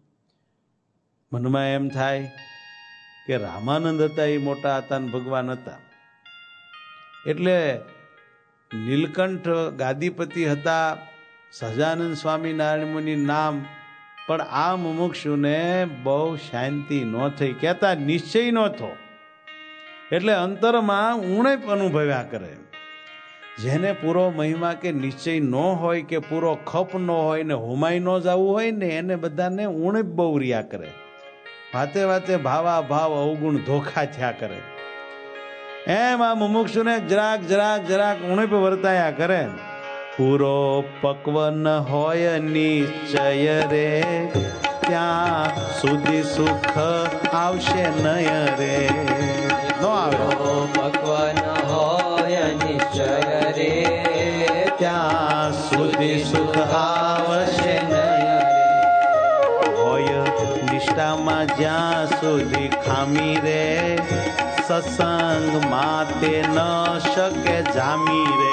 મનમાં એમ થાય કે રામાનંદ હતા એ મોટા હતા ને ભગવાન હતા. એટલે નીલકંઠ ગાદીપતિ હતા, સહજાનંદ સ્વામિનારાયણ મુનિ નામ, પણ આ મુમુક્ષુને બહુ શાંતિ ન થઈ, કહેતા નિશ્ચય ન થયો. એટલે અંતરમાં ઉણપ અનુભવ્યા કરે. જેને પૂરો મહિમા કે નિશ્ચય ન હોય કે પૂરો ખપ ન હોય ને હોમાઈ ન જવું હોય ને એને બધાને ઉણપ બહુ રહ્યા કરે. વાતે વાતે ભાવા ભાવ અવગુણ ધોખા થયા કરે. એમ આ મુમુક્ષુને જરાક જરાક જરાક ઉણપ વર્તાયા કરે. પૂરો પક્વન હોય નિશ્ચય રે, ત્યાં સુધી સુખ આવશે નય રે. નો આવે. પક્વન હોય નિશ્ચય રે, ત્યાં સુધી સુખ આવશે નય રે. હોય નિષ્ઠામાં જ્યાં સુધી ખામી રે, સત્સંગ માતે ન શકે જામી રે.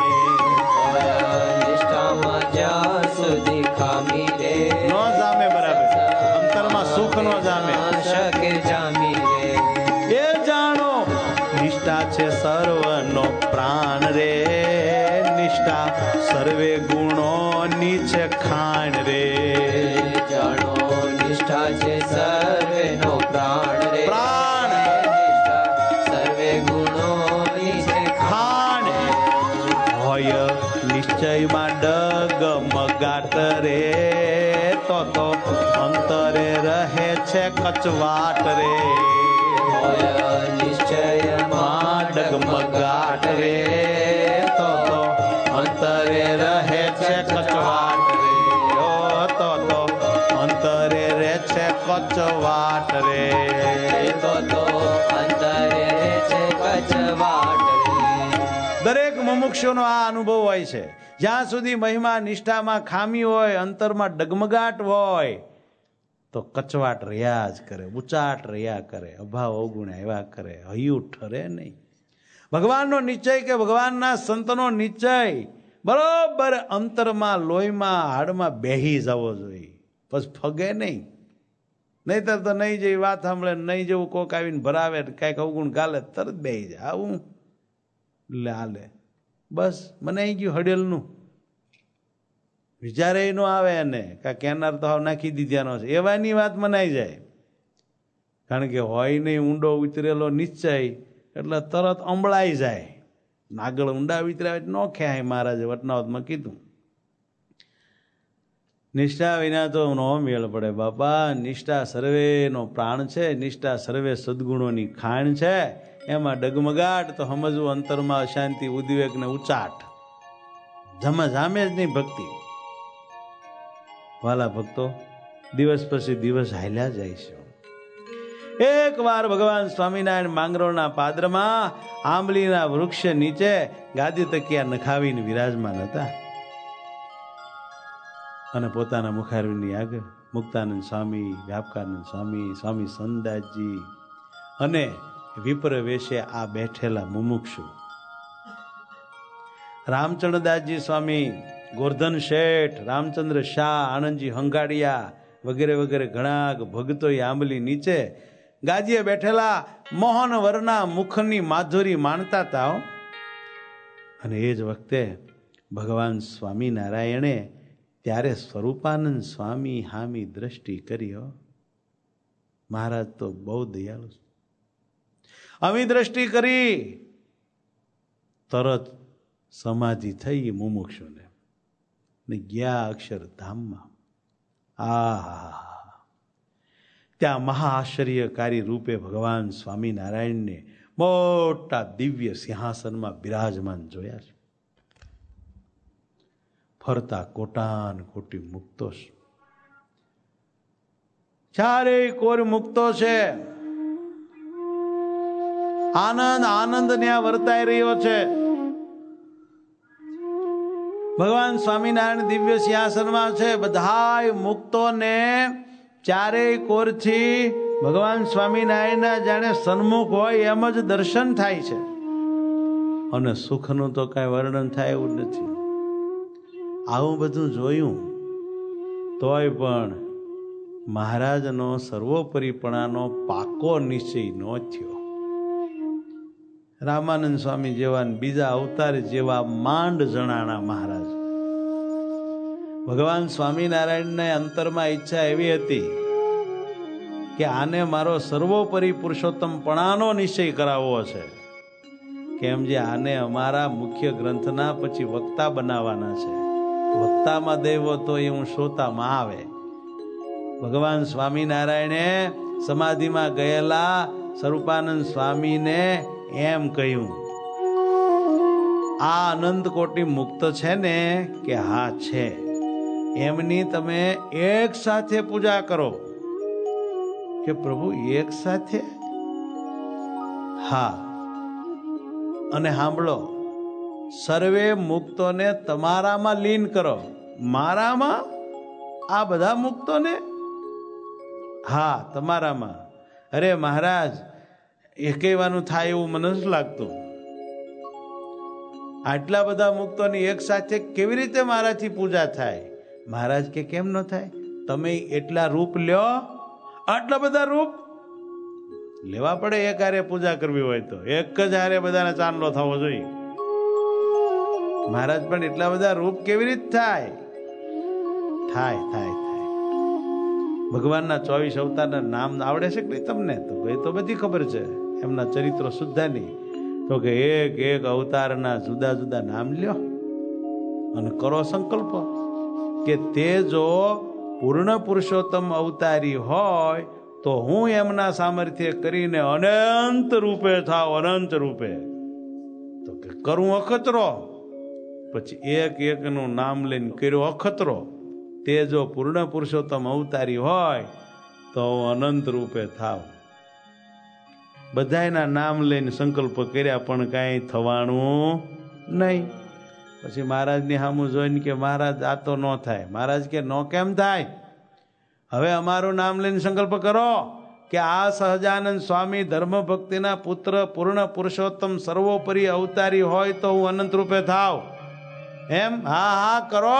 નિષ્ઠામાં જ્યાં સુધી ખામી રે, નો જામે બરાબર, અંતરમાં સુખ નો જામે શકે જામી રે. એ જાણો નિષ્ઠા છે સર્વનો પ્રાણ રે, નિષ્ઠા સર્વે ગુણોની છે ખાણ રે. જાણો નિષ્ઠા છે સર્વેનો પ્રાણ રે, પ્રાણ નિષ્ઠા સર્વે ગુણોની છે ખાણ. હોય નિશ્ચયમાં ડગમગાટ રે, તો તો અંતરે રહે છે કચવાટ રે. નિશ્ચયમાં ડગમગાટ રે, તો તો અંતરે રહે છે કચવાટ રે. ઓ તો તો અંતરે રહે છે કચવાટ રે. તો તો અંતરે છે કચવાટ રે. દરેક મુમુક્ષુનો આ અનુભવ હોય છે. જ્યાં સુધી મહિમા નિષ્ઠામાં ખામી હોય, અંતરમાં ડગમગાટ હોય, તો કચવાટ રહ્યા જ કરે, ઉચાટ રહ્યા કરે, અભાવ અવગુણ આવ્યા કરે, હૈયું ઠરે નહીં. ભગવાનનો નિશ્ચય કે ભગવાનના સંતનો નિશ્ચય બરોબર અંતરમાં લોહીમાં હાડમાં બેહી જવો જોઈએ, પછી ફગે નહીં. નહીતર તો નહીં જેવી વાત સાંભળે, નહીં જેવું કોક આવીને ભરાવે, કાંઈક અવગુણ ગાલે, તરત બેહી જાય. આવું લે હાલે, બસ મને આવી ગયું હડેલનું. વિચારે ન આવે એને કા કેનાર તો હાવ નાખી દીધાનો છે, એવાની વાત મનાઈ જાય. કારણ કે હોય નહીં ઊંડો ઉતરેલો નિશ્ચય એટલે તરત અંબળાઈ જાય. નાગળ ઊંડા ઉતર્યા ન ખ્યાય, મહારાજે વટનાવતમાં કીધું. નિષ્ઠા વિના તો નો મેળ પડે બાપા. નિષ્ઠા સર્વેનો પ્રાણ છે, નિષ્ઠા સર્વે સદગુણોની ખાણ છે. એમાં ડગમગાટ તો સમજવું અંતરમાં અશાંતિ, ઉદ્વેગ ને ઉચાટ જમા જામે જ નહીં ભક્તિ. વાલા ભક્તો, દિવસ પછી દિવસ હાલ્યા જાય છે. એક વાર ભગવાન સ્વામિનારાયણ માંગરોળના પાદરમાં આંબલીના વૃક્ષ નીચે ગાદી તકિયા નખાવીને વિરાજમાન હતા. અને પોતાના મુખારવિંદની આગળ મુક્તાનંદ સ્વામી, વ્યાપકાનંદ સ્વામી, સ્વામી સંદાસજી અને વિપ્ર વેશે આ બેઠેલા મુમુક્ષુ રામચંદ્રદાસજી સ્વામી, ગોરધન શેઠ, રામચંદ્ર શાહ, આનંદજી હંગાડિયા વગેરે વગેરે ઘણા ભક્તો આંબલી નીચે ગાદીએ બેઠેલા મોહન વરના મુખની માધુરી માણતા હતા. અને એ જ વખતે ભગવાન સ્વામિનારાયણે ત્યારે સ્વરૂપાનંદ સ્વામી હામી દ્રષ્ટિ કરી. મહારાજ તો બહુ દયાળુ છે. આવી દ્રષ્ટિ કરી, તરત સમાધિ થઈ મુમુક્ષુને ને ગયા અક્ષરધામમાં. આ ત્યાં મહાઆશ્ચર્યકારી રૂપે ભગવાન સ્વામિનારાયણને મોટા દિવ્ય સિંહાસનમાં બિરાજમાન જોયા છે. ફરતા કોટાન કોટી મુક્તો છે, ચારેય કોર મુક્તો છે. આનંદ આનંદ ત્યાં વર્તાઈ રહ્યો છે. ભગવાન સ્વામિનારાયણ દિવ્ય સિંહાસનમાં છે. બધાય મુક્તોને ચારેય કોરથી ભગવાન સ્વામિનારાયણના જાણે સન્મુખ હોય એમ જ દર્શન થાય છે. અને સુખનું તો કાંઈ વર્ણન થાય એવું નથી. આવું બધું જોયું તોય પણ મહારાજનો સર્વોપરીપણાનો પાકો નિશ્ચય ન થયો. રામાનંદ સ્વામી જેવા બીજા અવતાર જેવા માંડ જણાણા મહારાજ. ભગવાન સ્વામિનારાયણને અંતરમાં ઈચ્છા એવી હતી કે આને મારો સર્વોપરી પુરુષોત્તમપણાનો નિશ્ચય કરાવવો છે. કેમ જે આને અમારા મુખ્ય ગ્રંથના પછી વક્તા બનાવવાના છે. વક્તામાં દેવો તો એ હું શ્રોતામાં આવે. ભગવાન સ્વામિનારાયણે સમાધિમાં ગયેલા સ્વરૂપાનંદ સ્વામીને એમ કહ્યું, આ અનંત કોટી મુક્ત છે ને? કે હા છે. એમની તમે એક સાથે પૂજા કરો. કે પ્રભુ એક સાથે? હા. અને સાંભળો, સર્વે મુક્તોને તમારામાં લીન કરો. મારામાં? આ બધા મુક્તોને? હા, તમારામાં. અરે મહારાજ, એ કહેવાનું થાય એવું મને નથી લાગતું. આટલા બધા મુક્તોની એક સાથે કેવી રીતે મારાથી પૂજા થાય? મહારાજ કે કેમ ન થાય? તમે એટલા રૂપ લ્યો. આટલા બધા રૂપ લેવા પડે એક હારે પૂજા કરવી હોય તો. એક જ હારે બધાને ચાંદલો થવો જોઈએ. મહારાજ પણ એટલા બધા રૂપ કેવી રીતે થાય? થાય થાય થાય. ભગવાનના ચોવીસ અવતારના નામ આવડે છે કે તમને? તો એ તો બધી ખબર છે. એમના ચરિત્રો સુદ્ધા નહીં. તો કે એક એક અવતારના જુદા જુદા નામ લ્યો અને કરો સંકલ્પ કે તે જો પૂર્ણ પુરુષોત્તમ અવતારી હોય તો હું એમના સામર્થ્ય કરીને અનંત રૂપે થાવ. અનંત રૂપે તો કે કરું અખતરો. પછી એક એક નું નામ લઈને કર્યો અખતરો. તે જો પૂર્ણ પુરુષોત્તમ અવતારી હોય તો અનંત રૂપે થાવ. બધાના નામ લઈને સંકલ્પ કર્યા પણ કાંઈ થવાનું નહીં. પછી મહારાજની સામું જોઈને કે મહારાજ આ તો ન થાય. મહારાજ કે નો કેમ થાય? હવે અમારું નામ લઈને સંકલ્પ કરો કે આ સહજાનંદ સ્વામી ધર્મ ભક્તિના પુત્ર પૂર્ણ પુરુષોત્તમ સર્વોપરી અવતારી હોય તો હું અનંત રૂપે થાવ. એમ? હા હા કરો.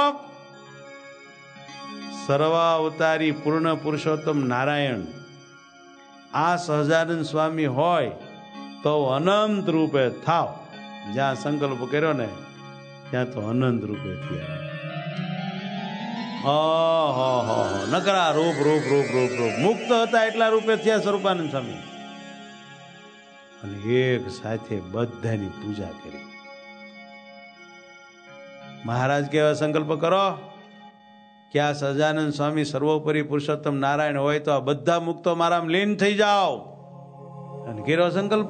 સર્વ અવતારી પૂર્ણ પુરુષોત્તમ નારાયણ આ સહજાનંદ સ્વામી હોય તો અનંત રૂપે થાવ. જ્યાં સંકલ્પ કર્યો ને ત્યાં તો અનંત રૂપે થયા. નકરા રૂપ રૂપ રૂપ રૂપ રૂપ મુક્ત હતા એટલા રૂપે થયા સ્વરૂપાનંદ સ્વામી. અને એક સાથે બધાની પૂજા કરી. મહારાજ કેવા સંકલ્પ કરો કે આ સહજાનંદ સ્વામી સર્વોપરી પુરુષોત્તમ નારાયણ હોય તો આ બધા મુક્તો મારામાં લીન થઈ જાઓ. અને કેવો સંકલ્પ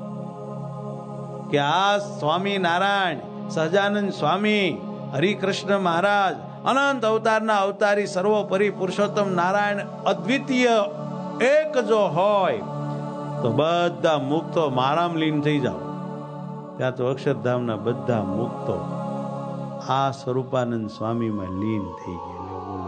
કે આ સ્વામી નારાયણ સહજાનંદ સ્વામી હરિકૃષ્ણ મહારાજ અનંત અવતારના અવતારી સર્વોપરી પુરુષોત્તમ નારાયણ અદ્વિતીય એક જો હોય તો બધા મુક્તો મારામાં લીન થઈ જાઓ. ત્યાં તો અક્ષરધામના બધા મુક્તો આ સ્વરૂપાનંદ સ્વામીમાં લીન થઈ ગયા.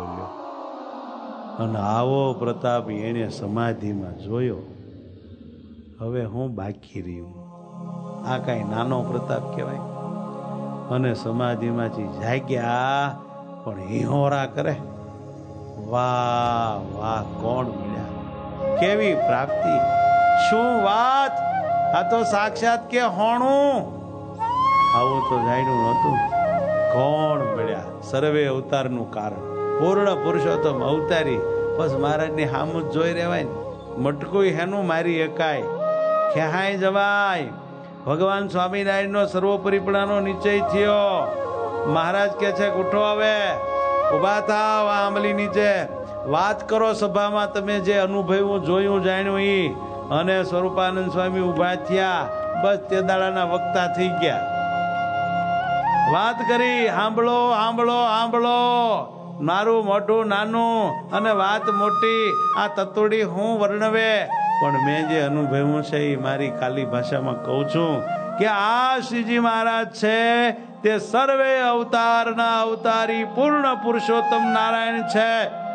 અને આવો પ્રતાપ એને સમાધિમાં જોયો. હવે હું બાકી રહ્યું. આ કાંઈ નાનો પ્રતાપ કહેવાય? અને સમાધિમાંથી જાગ્યા પણ હિહોરા કરે. વાહ વાહ, કોણ મળ્યા, કેવી પ્રાપ્તિ, શું વાત! આ તો સાક્ષાત કે હોણું. આવું તો જાણ્યું નહોતું. કોણ મળ્યા? સર્વે અવતારનું કારણ પૂર્ણ પુરુષોત્તમ અવતારી. બસ મહારાજની હામું જ જોઈ રહેવાય ને. મટકું હેનું મારી એકાય ખેહાઈ જવાય. ભગવાન સ્વામિનારાયણનો સર્વોપરીપણાનો નિશ્ચય થયો. મહારાજ કે છે ઉઠો, હવે ઉભા થાવ, આંબલી નીચે વાત કરો સભામાં. તમે જે અનુભવ્યું જોયું જાણ્યું ઈ. અને સ્વરૂપાનંદ સ્વામી ઉભા થયા. બસ તે દાડાના વક્તા થઈ ગયા. વાત કરી, સાંભળો સાંભળો સાંભળો. મારું મોઢું નાનું અને વાત મોટી. આ તત્વડી હું વર્ણવે પણ મેં જે અનુભવ્યું છે એ મારી કાલી ભાષામાં કહું છું કે આ શ્રીજી મહારાજ છે તે સર્વે અવતારના અવતારી પૂર્ણ પુરુષોત્તમ નારાયણ છે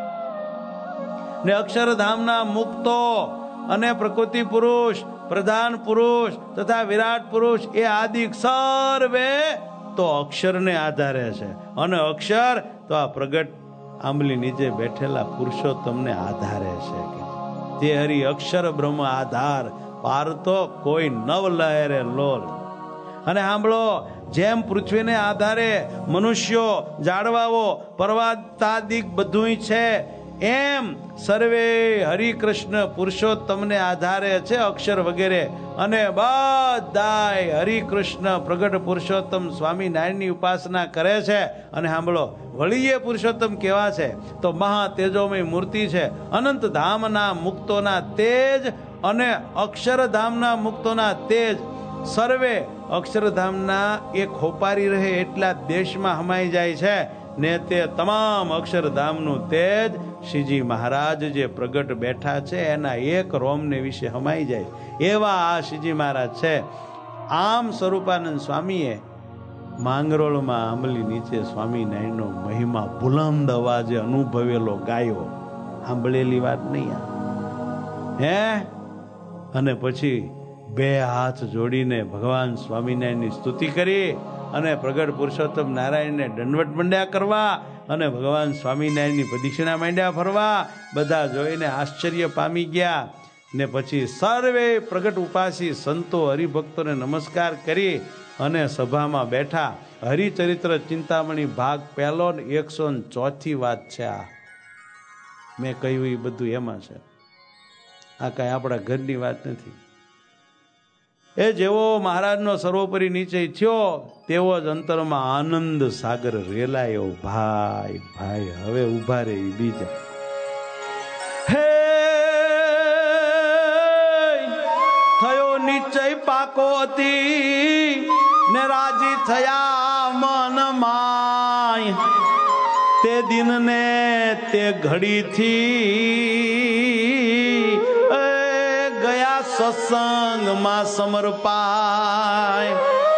ને અક્ષરધામના મુક્તો અને પ્રકૃતિ પુરુષ, પ્રધાન પુરુષ તથા વિરાટ પુરુષ એ આદિ સર્વે તો અક્ષરને આધારે છે અને અક્ષર તો આ પ્રગટ આંબલી નીચે બેઠેલા પુરુષોત્તમને આધારે છે. તે હરિ અક્ષર બ્રહ્મ આધાર પારતો કોઈ નવ લહેરે લોલ. અને સાંભળો, જેમ પૃથ્વીને આધારે મનુષ્યો, ઝાડવાઓ, પર્વતાદિક બધું છે, એમ સર્વે હરિકૃષ્ણ પુરુષોત્તમને આધારે છે અક્ષર વગેરે. અને બધાય હરિકૃષ્ણ પ્રગટ પુરુષોત્તમ સ્વામિનારાયણની ઉપાસના કરે છે. અને સાંભળો, વળી એ પુરુષોત્તમ કેવા છે તો મહા તેજોમય મૂર્તિ છે. અનંત ધામના મુક્તોના તેજ અને અક્ષરધામના મુક્તોના તેજ સર્વે અક્ષરધામના એ ખોપારી રહે એટલા દેશમાં હમાઈ જાય છે ને તે તમામ અક્ષરધામનું તેજ શ્રીજી મહારાજ જે પ્રગટ બેઠા છે એના એક રોમને વિશે હમાઈ જાય એવા આ શ્રીજી મહારાજ છે. આમ સ્વરૂપાનંદ સ્વામીએ માંગરોળમાં આંબલી નીચે સ્વામિનારાયણનો મહિમા બુલંદ અવાજે અનુભવેલો ગાયો. સાંભળેલી વાત નહીં હે. અને પછી બે હાથ જોડીને ભગવાન સ્વામિનારાયણની સ્તુતિ કરી અને પ્રગટ પુરુષોત્તમ નારાયણને દંડવત મંડ્યા કરવા અને ભગવાન સ્વામિનારાયણની પ્રદક્ષિણા માંડ્યા ફરવા. બધા જોઈને આશ્ચર્ય પામી ગયા ને પછી સર્વે પ્રગટ ઉપાસી સંતો હરિભક્તોને નમસ્કાર કરી અને સભામાં બેઠા. હરિચરિત્ર ચિંતામણી ભાગ પહેલો ને એકસો ચોથી વાત છે. આ મેં કહ્યું એ બધું એમાં છે. આ કાંઈ આપણા ઘરની વાત નથી. એ જેવો મહારાજનો સર્વોપરી નીચે થયો તેવો જ અંતરમાં આનંદ સાગર રેલાયો. ભાઈ ભાઈ હવે ઉભા રે બીજા. હે થયો નિશ્ચય પાકો હતી ને રાજી થયા મન માય તે દિનને તે ઘડીથી ગયા સત્સંગમાં સમર્પાય.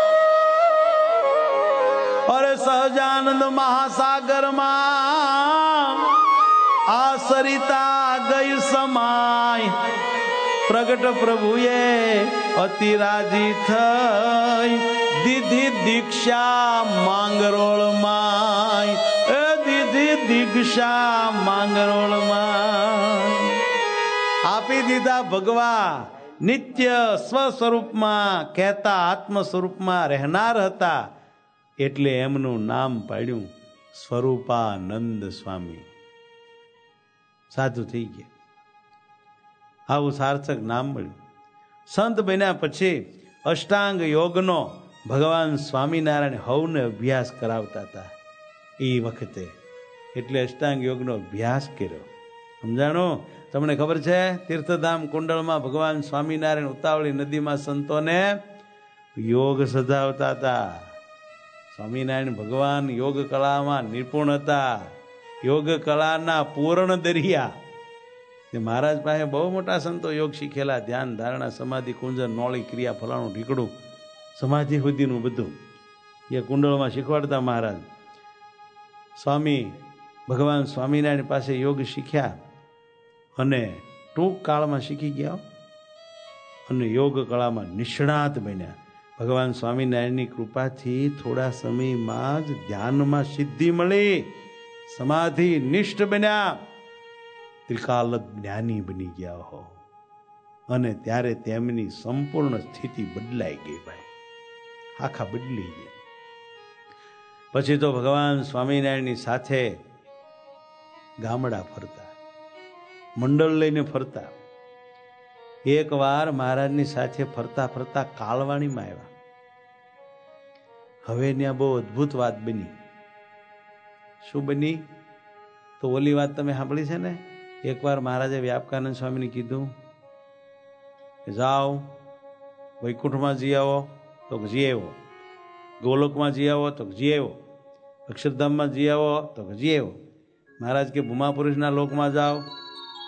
અરે સહજાનંદ મહાસાગરમાં આ સરિતા ગઈ સમાય. પ્રગટ પ્રભુએ અતિ રાજી થઈ દીધી દીક્ષા માંગરોળમાં. એ દીધી દીક્ષા માંગરોળમાં આપી દીધા ભગવા. નિત્ય સ્વ સ્વરૂપમાં કહેતા આત્મ સ્વરૂપમાં રહેનાર હતા એટલે એમનું નામ પાડ્યું સ્વરૂપાનંદ સ્વામી. સાધુ થઈ ગયા. આવું સાર્થક નામ મળ્યું. સંત બન્યા પછી અષ્ટાંગ યોગનો ભગવાન સ્વામિનારાયણ હવને અભ્યાસ કરાવતા હતા એ વખતે. એટલે અષ્ટાંગ યોગનો અભ્યાસ કર્યો. સમજાણો? તમને ખબર છે તીર્થધામ કુંડળમાં ભગવાન સ્વામિનારાયણ ઉતાવળી નદીમાં સંતોને યોગ સજાવતા હતા. સ્વામિનારાયણ ભગવાન યોગ કળામાં નિપુણ હતા. યોગ કળાના પૂર્ણ દરિયા. મહારાજ પાસે બહુ મોટા સંતો યોગ શીખેલા. ધ્યાન, ધારણા, સમાધિ, કુંજન, નોળી, ક્રિયા, ફલાણું ઢીકડું, સમાધિ સુધીનું બધું એ કુંડળમાં શીખવાડતા મહારાજ. સ્વામી ભગવાન સ્વામિનારાયણ પાસે યોગ શીખ્યા અને ટૂંક કાળમાં શીખી ગયા અને યોગ કળામાં નિષ્ણાત બન્યા. ભગવાન સ્વામિનારાયણની કૃપાથી થોડા સમયમાં જ ધ્યાનમાં સિદ્ધિ મળી, સમાધિ નિષ્ઠ બન્યા, ત્રિકાલક જ્ઞાની બની ગયા હો. અને ત્યારે તેમની સંપૂર્ણ સ્થિતિ બદલાઈ ગઈ. ભાઈ આખા બદલી ગઈ. પછી તો ભગવાન સ્વામિનારાયણની સાથે ગામડા ફરતા, મંડળ લઈને ફરતા. એક વાર મહારાજની સાથે ફરતા ફરતા કાળવાણીમાં આવ્યા. હવે ત્યાં બહુ અદભુત વાત બની. શું બની? તો ઓલી વાત તમે સાંભળી છે ને, એકવાર મહારાજે વ્યાપકાનંદ સ્વામીને કીધું કે જાઓ વૈકુંઠમાં જી આવો, તો જી આવ્યો. ગોલોકમાં જી આવો, તો જી આવ્યો. અક્ષરધામમાં જી આવો, તો જી આવ્યો. મહારાજ કે ભૂમાપુરુષના લોકમાં જાઓ,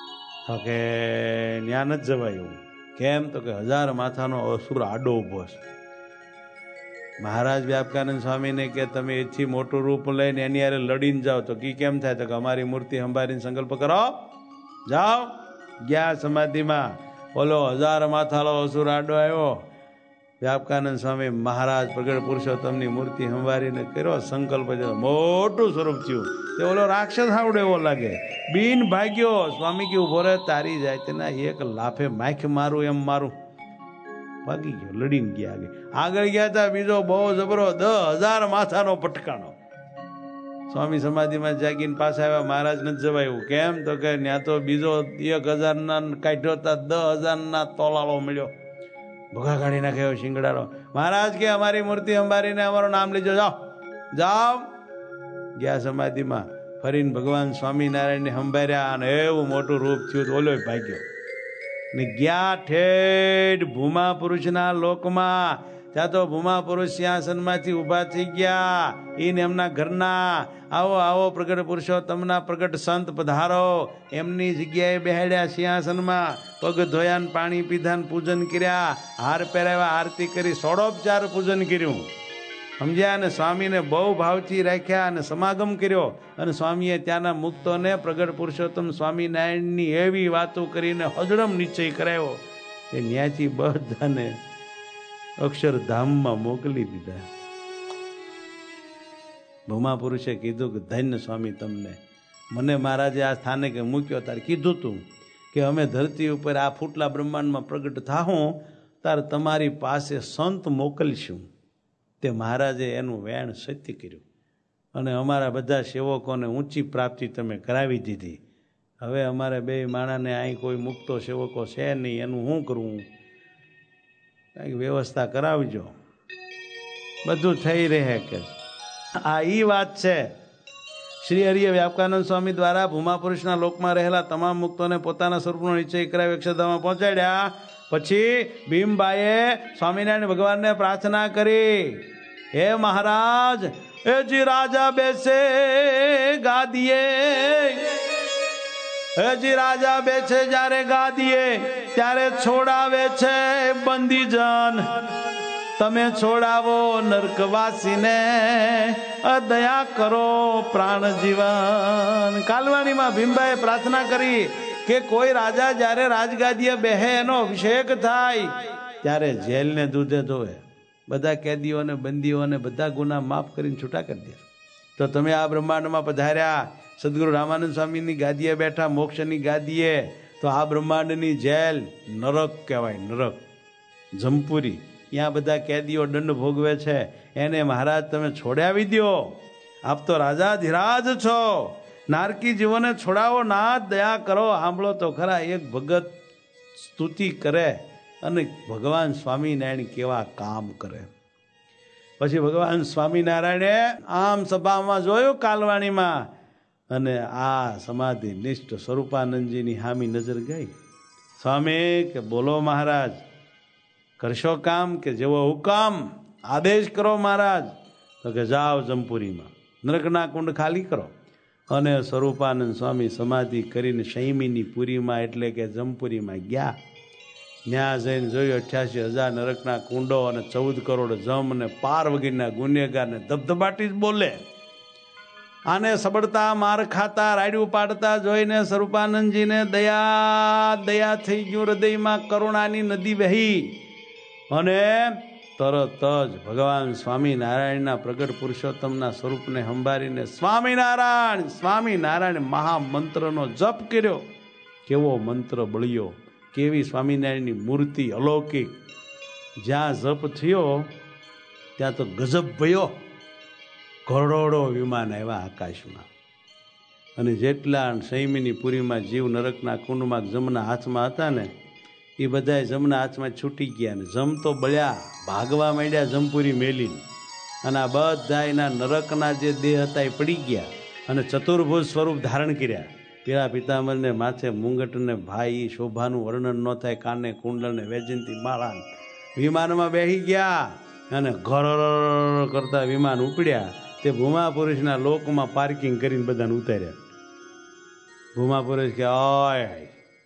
તો કે ત્યાં નથી જવાય એવું. કેમ? તો કે હજાર માથાનો અસુર આડો ઊભો છે. મહારાજ વ્યાપકાનંદ સ્વામીને કે તમે એથી મોટું રૂપ લઈને એની હારે લડીને જાઓ. તો કી કેમ થાય? તો કે અમારી મૂર્તિ સંભાળીને સંકલ્પ કરો, જાઓ. ગયા સમાધિમાં. ઓલો હજાર માથાનો અસુર આડો આવ્યો. વ્યાપકાનંદ સ્વામી મહારાજ પ્રગટ પુરુષોત્તમની મૂર્તિ સંભાળીને કર્યો સંકલ્પ, મોટું સ્વરૂપ થયું. તે ઓલો રાક્ષસ આવડે એવો લાગે, બીન ભાગ્યો. સ્વામી કે ઉભો રહે, તારી જાય તેના એક લાફે માખ મારું એમ મારું. ભાગી ગયો, લડીને ગયા આગળ. આગળ ગયા હતા બીજો બહુ જબરો દસ હજાર માથાનો પટકાણો. સ્વામી સમાધિમાં જાગીને પાછા આવ્યા. મહારાજ નથી જવાયું. કેમ? તો કે ત્યાં તો બીજો એક હજાર ના કાઢ્યો હતા, દસ હજાર ના તોલાળો મળ્યો. ભોગા કાઢી નાખ્યો શિંગડારો. મહારાજ કે અમારી મૂર્તિ અંબારીને અમારું નામ લીજો, જાઓ જાઓ. ગયા સમાધિમાં. ફરીને ભગવાન સ્વામિનારાયણને સંભાળ્યા અને એવું મોટું રૂપ થયું. ઓલો ભાગ્યો ને ગયા ઠેઠ ભૂમા પુરુષના લોકમાં. ત્યાં તો ભૂમા પુરુષ સિંહાસનમાંથી ઊભા થઈ ગયા. એને એમના ઘરના, આવો આવો પ્રગટ પુરુષોત્તમના પ્રગટ સંત પધારો. એમની જગ્યાએ બેહાડ્યા સિંહાસનમાં. પગ ધોયા, પાણી પીધા, પૂજન કર્યા, હાર પહેરાવ્યા, આરતી કરી, ષોડોપચાર પૂજન કર્યું. સમજ્યા? અને સ્વામીને બહુ ભાવથી રાખ્યા અને સમાગમ કર્યો. અને સ્વામીએ ત્યાંના મુક્તોને પ્રગટ પુરુષોત્તમ સ્વામિનારાયણની એવી વાતો કરીને હજડમ નિશ્ચય કરાવ્યો કે ત્યાંથી બધાને અક્ષરધામમાં મોકલી દીધા. ભૂમા પુરુષે કીધું કે ધન્ય સ્વામી તમને, મને મહારાજે આ સ્થાને કે મૂક્યો તારે કીધું તું કે અમે ધરતી ઉપર આ ફૂટલા બ્રહ્માંડમાં પ્રગટ થાઉં તાર તમારી પાસે સંત મોકલશું. તે મહારાજે એનું વેણ સત્ય કર્યું અને અમારા બધા સેવકોને ઊંચી પ્રાપ્તિ તમે કરાવી દીધી. હવે અમારે બે માણાને અહીં કોઈ મુક્તો સેવકો છે નહીં, એનું શું કરવું? કંઈક વ્યવસ્થા કરાવજો, બધું થઈ રહે. કે આ ઈ વાત છે. શ્રી હરિએ વ્યાપકાનંદ સ્વામી દ્વારા ભૂમા પુરુષના લોકમાં રહેલા તમામ મુક્તોને પોતાના સ્વરૂપનો નિશ્ચય કરાવી અક્ષરધામમાં પહોંચાડ્યા. પછી ભીમબાઈએ સ્વામિનારાયણ ભગવાનને પ્રાર્થના કરી, હે મહારાજ, એ જી રાજા બેસે ગાદીએ, હે જી રાજા બેસે જ્યારે ગાદીએ ત્યારે છોડાવે છે બંદીજન. તમે છોડાવો નરકવાસીને, દયા કરો પ્રાણ જીવન. કાલવાણીમાં ભીમબાઈએ પ્રાર્થના કરી કે કોઈ રાજા જ્યારે રાજગાદીએ બેહે, એનો અભિષેક થાય ત્યારે જેલને દૂધે ધોવે, બધા કેદીઓને બંદીઓને બધા ગુના માફ કરીને છૂટા કરી દે. તો તમે આ બ્રહ્માંડમાં પધાર્યા, સદગુરુ રામાનંદ સ્વામીની ગાદીએ બેઠા, મોક્ષની ગાદીએ. તો આ બ્રહ્માંડની જેલ નરક કહેવાય, નરક જમપુરી. ત્યાં બધા કેદીઓ દંડ ભોગવે છે, એને મહારાજ તમે છોડાવી દો. આપ તો રાજા ધીરાજ છો, નારકી જીવોને છોડાવો, નાથ દયા કરો. સાંભળો તો ખરા, એક ભગત સ્તુતિ કરે અને ભગવાન સ્વામિનારાયણ કેવા કામ કરે. પછી ભગવાન સ્વામિનારાયણે આમ સભામાં જોયું કાલવાણીમાં, અને આ સમાધિ નિષ્ઠ સ્વરૂપાનંદજીની હામી નજર ગઈ. સ્વામી કે બોલો મહારાજ, કરશો કામ? કે જેવો હુકમ, આદેશ કરો મહારાજ. તો કે જાઓ જમપુરીમાં નરકના કુંડ ખાલી કરો. અને સ્વરૂપાનંદ સ્વામી સમાધિ કરીને શૈમીની પુરીમાં એટલે કે જમપુરીમાં ગયા. ત્યાં જઈને જોયું અઠ્યાસી હજાર નરકના કુંડો અને ચૌદ કરોડ જમ અને પાર વગેરેના ગુનેગારને ધબધબાટી જ બોલે. આને સબડતા, માર ખાતા, રાડ્યું પાડતા જોઈને સ્વરૂપાનંદજીને દયા દયા થઈ ગયું. હૃદયમાં કરુણાની નદી વહી અને તરત જ ભગવાન સ્વામિનારાયણના પ્રગટ પુરુષોત્તમના સ્વરૂપને સંભાળીને સ્વામિનારાયણ સ્વામિનારાયણ મહામંત્રનો જપ કર્યો. કેવો મંત્ર બળ્યો, કેવી સ્વામિનારાયણની મૂર્તિ અલૌકિક. જ્યાં જપ થયો ત્યાં તો ગજબ ભયો. કરોડો વિમાન આવ્યા આકાશમાં, અને જેટલા સૈમીની પુરીમાં જીવ નરકના કુંડમાં જમના હાથમાં હતા ને, એ બધા જમના હાથમાં છૂટી ગયા. ને જમ તો બળ્યા, ભાગવા માંડ્યા જમપુરી મેલીને. અને આ બધા એના નરકના જે દેહ હતા એ પડી ગયા અને ચતુર્ભુજ સ્વરૂપ ધારણ કર્યા. પીળા પિતાંબરને માથે મુંગટને ભાઈ, શોભાનું વર્ણન ન થાય, કાને કુંડળને વૈજયંતી માળા. વિમાનમાં બેસી ગયા અને ઘર કરતા વિમાન ઉપડ્યા. તે ભૂમા પુરુષના લોકમાં પાર્કિંગ કરીને બધાને ઉતાર્યા. ભૂમા પુરુષ કે ઓય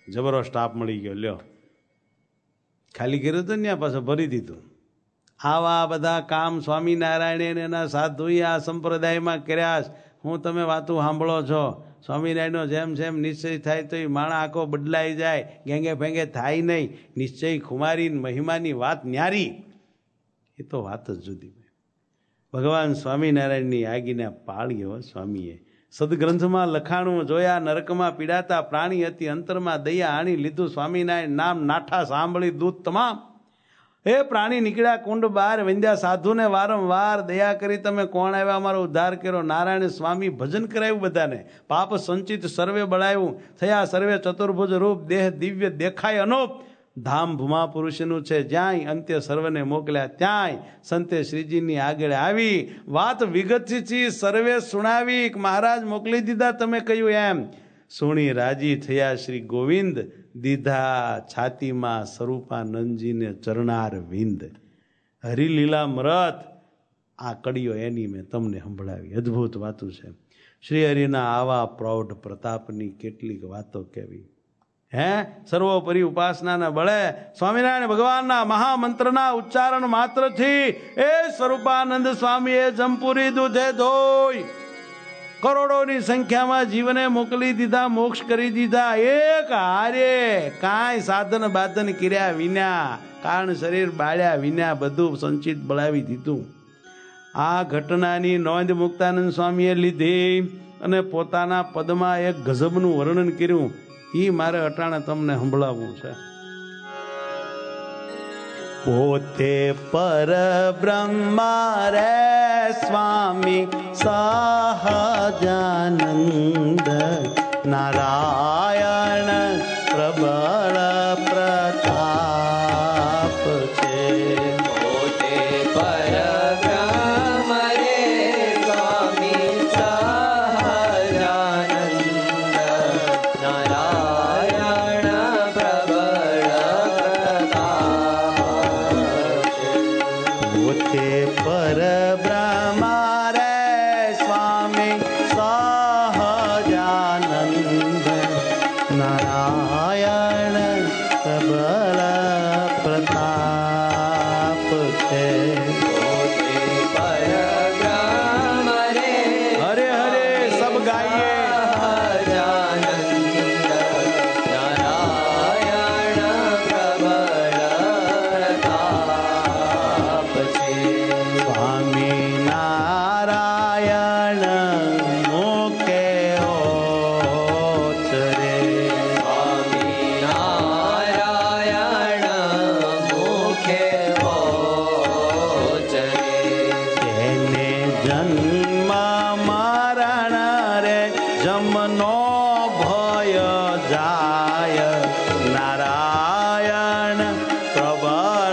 જબરો સ્ટાફ મળી ગયો, લ્યો ખાલી કર્યું હતું ને પાછું ભરી દીધું. આવા બધા કામ સ્વામિનારાયણ એના સાધુએ આ સંપ્રદાયમાં કર્યા. હું તમે વાતું સાંભળો છો, સ્વામિનારાયણનો જેમ જેમ નિશ્ચય થાય તો એ માણા આખો બદલાઈ જાય, ગેંગે ભેંગે થાય નહીં. નિશ્ચય ખુમારી મહિમાની વાત ન્યારી, એ તો વાત જ જુદી. ભગવાન સ્વામિનારાયણની આગીના પાળ્યો સ્વામીએ સદગ્રંથમાં લખાણું જોયા. નરકમાં પીડાતા પ્રાણી હતી, અંતરમાં દયા આણી લીધું. સ્વામિનારાયણ નામ નાઠા સાંભળી દૂત તમામ. એ પ્રાણી નીકળ્યા કુંડ બહાર, વંદ્યા સાધુને વારંવાર દયા કરી તમે કોણ આવ્યા, અમારો ઉદ્ધાર કર્યો. નારાયણ સ્વામી ભજન કરાવ્યું બધાને, પાપ સંચિત સર્વે બળાયું. થયા સર્વે ચતુર્ભુજ રૂપ, દેહ દિવ્ય દેખાય અનોપ. ધામ ભૂમા પુરુષનું છે જ્યાંય, અંત્ય સર્વને મોકલ્યા ત્યાંય. સંતે શ્રીજીની આગળ આવી, વાત વિગતથી સર્વે સુણાવી. મહારાજ મોકલી દીધા તમે કહ્યું એમ. સુણી રાજી થયા શ્રી ગોવિંદ, દીધા છાતીમાં સ્વરૂપાનંદજીને ચરણાર વિંદ. હરિલીલા મરત આ કડીઓ એની મેં તમને સંભળાવી. અદ્ભુત વાતું છે. શ્રી હરિના આવા પ્રૌઢ પ્રતાપની કેટલીક વાતો કહેવી. હે સર્વોપરી ઉપાસનાના બળે સ્વામિનારાયણ ભગવાનના મહામંત્રના ઉચ્ચારણ માત્રથી એ સ્વરૂપાનંદ સ્વામીએ જમપુરી દૂધે ધોઈ કરોડોની સંખ્યામાં જીવને મોકલી દીધા, મોક્ષ કરી દીધા. એક હારે કાંઈ સાધન બાધન કર્યા વિના, કારણ શરીર બાળ્યા વિના બધું સંચિત બળાવી દીધું. આ ઘટનાની નોંધ મુક્તાનંદ સ્વામીએ લીધી અને પોતાના પદમાં એક ગજબનું વર્ણન કર્યું. એ મારે અટાણે તમને સંભળાવવું છે. પોતે પર બ્રહ્મા રે સ્વામી સહજાનંદ, નારાયણ પ્રબળ પ્રતાપ છે. પોતે પરબ્રહ્મ રે સ્વામી સહજાનંદ, નારાયણ પ્રબળ પ્રતાપ છે. પોતે પર બ્રહ્મા રે સ્વામી સહજાનંદ, નારાયણ પ્રબળ પ્રતાપ છે. પોતે પરબ્રહ્મ રે હરે હરે સબ ગાઈએ. સહજાનંદ, નારાયણ પ્રબળ પ્રતાપ છે. સ્વામી નારાયણ મુકે ઓચરે, સ્વામિનારાયણ મુખે ઓચરે. તેને જન્મ મરણ રે જમનો ભય જાય. નારાયણ પ્રબળ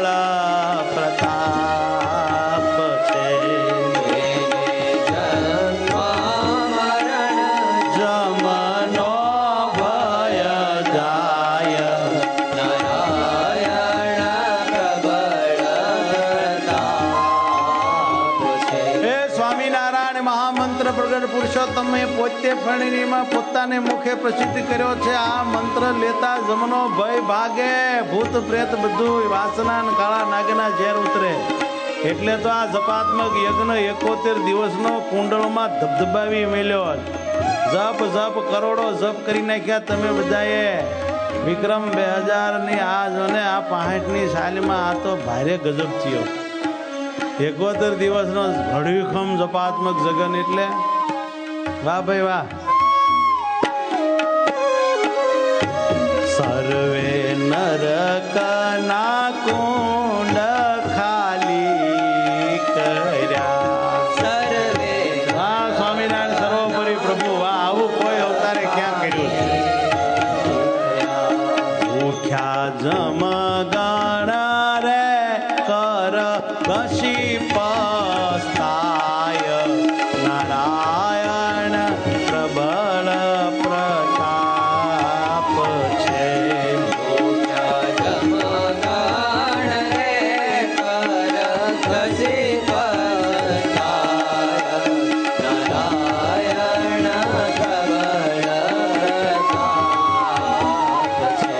પ્રતાપ છે. જમનો ભય જાય. હે સ્વામિનારાયણ મહામંત્ર પ્રગટ પુરુષોત્તમ પોતે ફણીમાં પોતાને મુખે પ્રસિદ્ધ કર્યો છે. આ મંત્ર લેતા જમનો ભય ભાગે, ભૂત પ્રેત બધું વાસના ને કાળા નાગના ઝેર ઉતરે. એટલે તો આ જપાત્મક યજ્ઞ એકોતેર દિવસનો કુંડળમાં ધબધબાવી મેલ્યો. જપ જપ કરોડો જપ કરી નાખ્યા તમે બધાએ. વિક્રમ બે હજાર ની આ જોને આ પાંઠ ની સાલમાં આ તો ભારે ગજબ થયો. એકોતેર દિવસનો ઘડીખમ જપાત્મક જગન એટલે વાહ ભાઈ વાહ. સર્વે નરકના કુંડ ખાલી કર્યા. સર્વે હા સ્વામિનારાયણ સર્વોપરી પ્રભુ. વાહ, આવું કોઈ અવતારે ક્યાં કર્યું છે? ભૂખ્યા જમગણ રે કર કશી પસ્તાય. નારાયણ પ્રબળ પ્રતાપ છે. જમગાણ રે કર ખસી પસ્તાય. નારાયણ પ્રબળ પ્રતાપ છે.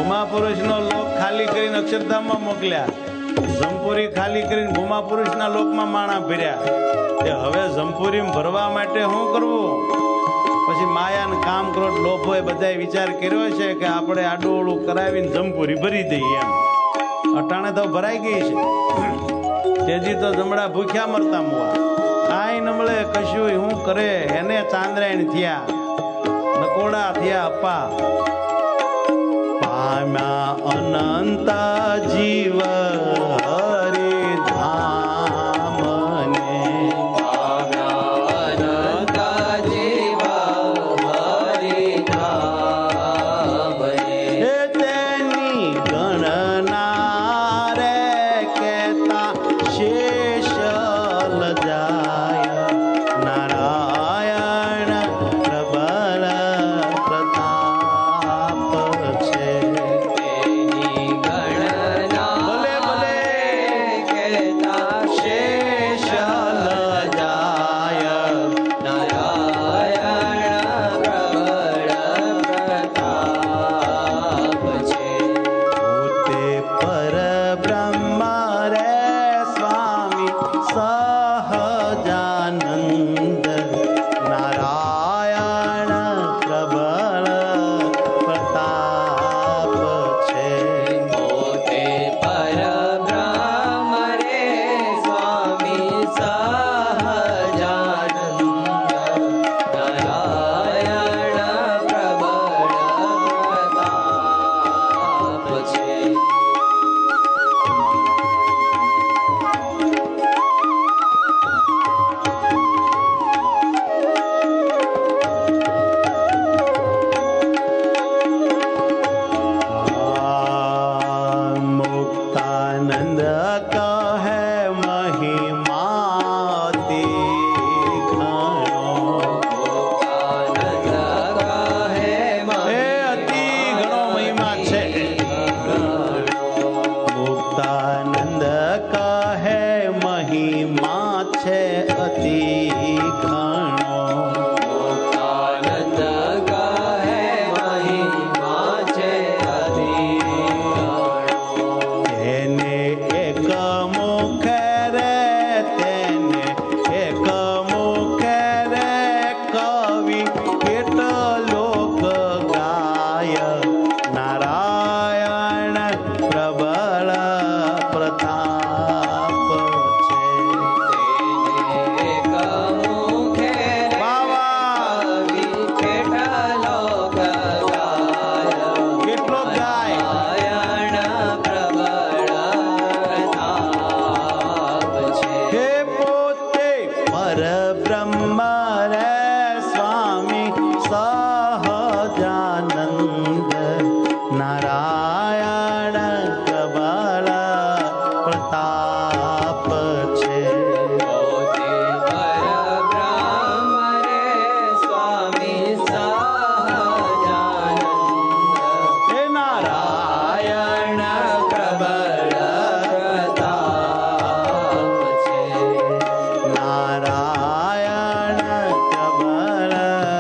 ભૂમા પુરુષનો લોક ખાલી કરીને અક્ષરધામમાં મોકલ્યા, જમપુરી ખાલી કરીને ભૂમા પુરુષના લોકમાં માણા ભર્યા. તે હવે જમપુરી ભરવા માટે શું કરવું? પછી માયાને કામ ક્રોધ લોભોએ બધાએ વિચાર કર્યો છે કે આપણે આડોળું કરાવીને જમપુરી ભરી દઈએ એમ. અટાણે તો ભરાઈ ગઈ છે. તેજી તો જમણા ભૂખ્યા મરતા મુવા, કાંઈ નમળે કશું શું કરે. એને ચાંદ્રાયણ થયા, નકોડા થયા અપ્પા. પામ્યા અનંત જીવ હરિધામને, પામ્યા અનંત જીવ હરિધામને. હે તેની ગણના રે કેતા શેષ લજાય. નારાયણ પ્રબળ પ્રતાપ છે. તેની ગણના ભલે ભલે કહેતા શેષ લજાય. નારાયણ પ્રબળ પ્રતાપ છે. પોતે પરબ્રહ્મ રે સ્વામી સહજાનંદ. નારાયણ પ્રબળ પ્રતાપ છે. પોતે પરબ્રહ્મ રે સ્વામી સહજાનંદ. નારાયણ પ્રબળ પ્રતાપ છે. મુક્તાનંદ કહે મહિમાતિ ઘણો. મુક્તાનંદ કહે એ અતિ ઘણો મહિમા છે. મુક્તાનંદ કહે મહિમા છે અતિ ઘણો. મુક્તાનંદ કહે મહિમા છે અતિ ઘણો. તેને એક મુખે રે તેને એક મુખે રે કવિ કેટલોક ગાય. નારાયણ પ્રબળ પ્રતાપ છે. તેને એક મુખે બાવા કવિ કેટલોક ગાય. કેટલો ગાય. નારાયણ પ્રબળ પ્રતાપ છે. હે પોતે પરબ્રહ્મ રે સ્વામી સહજાનંદ. નારાયણ પ્રબળ પ્રતાપ છે. પોતે પરબ્રહ્મ રે સ્વામી સહજાનંદ. હે નારાયણ પ્રબળ પ્રતાપ છે. નારાયણ પ્રબળ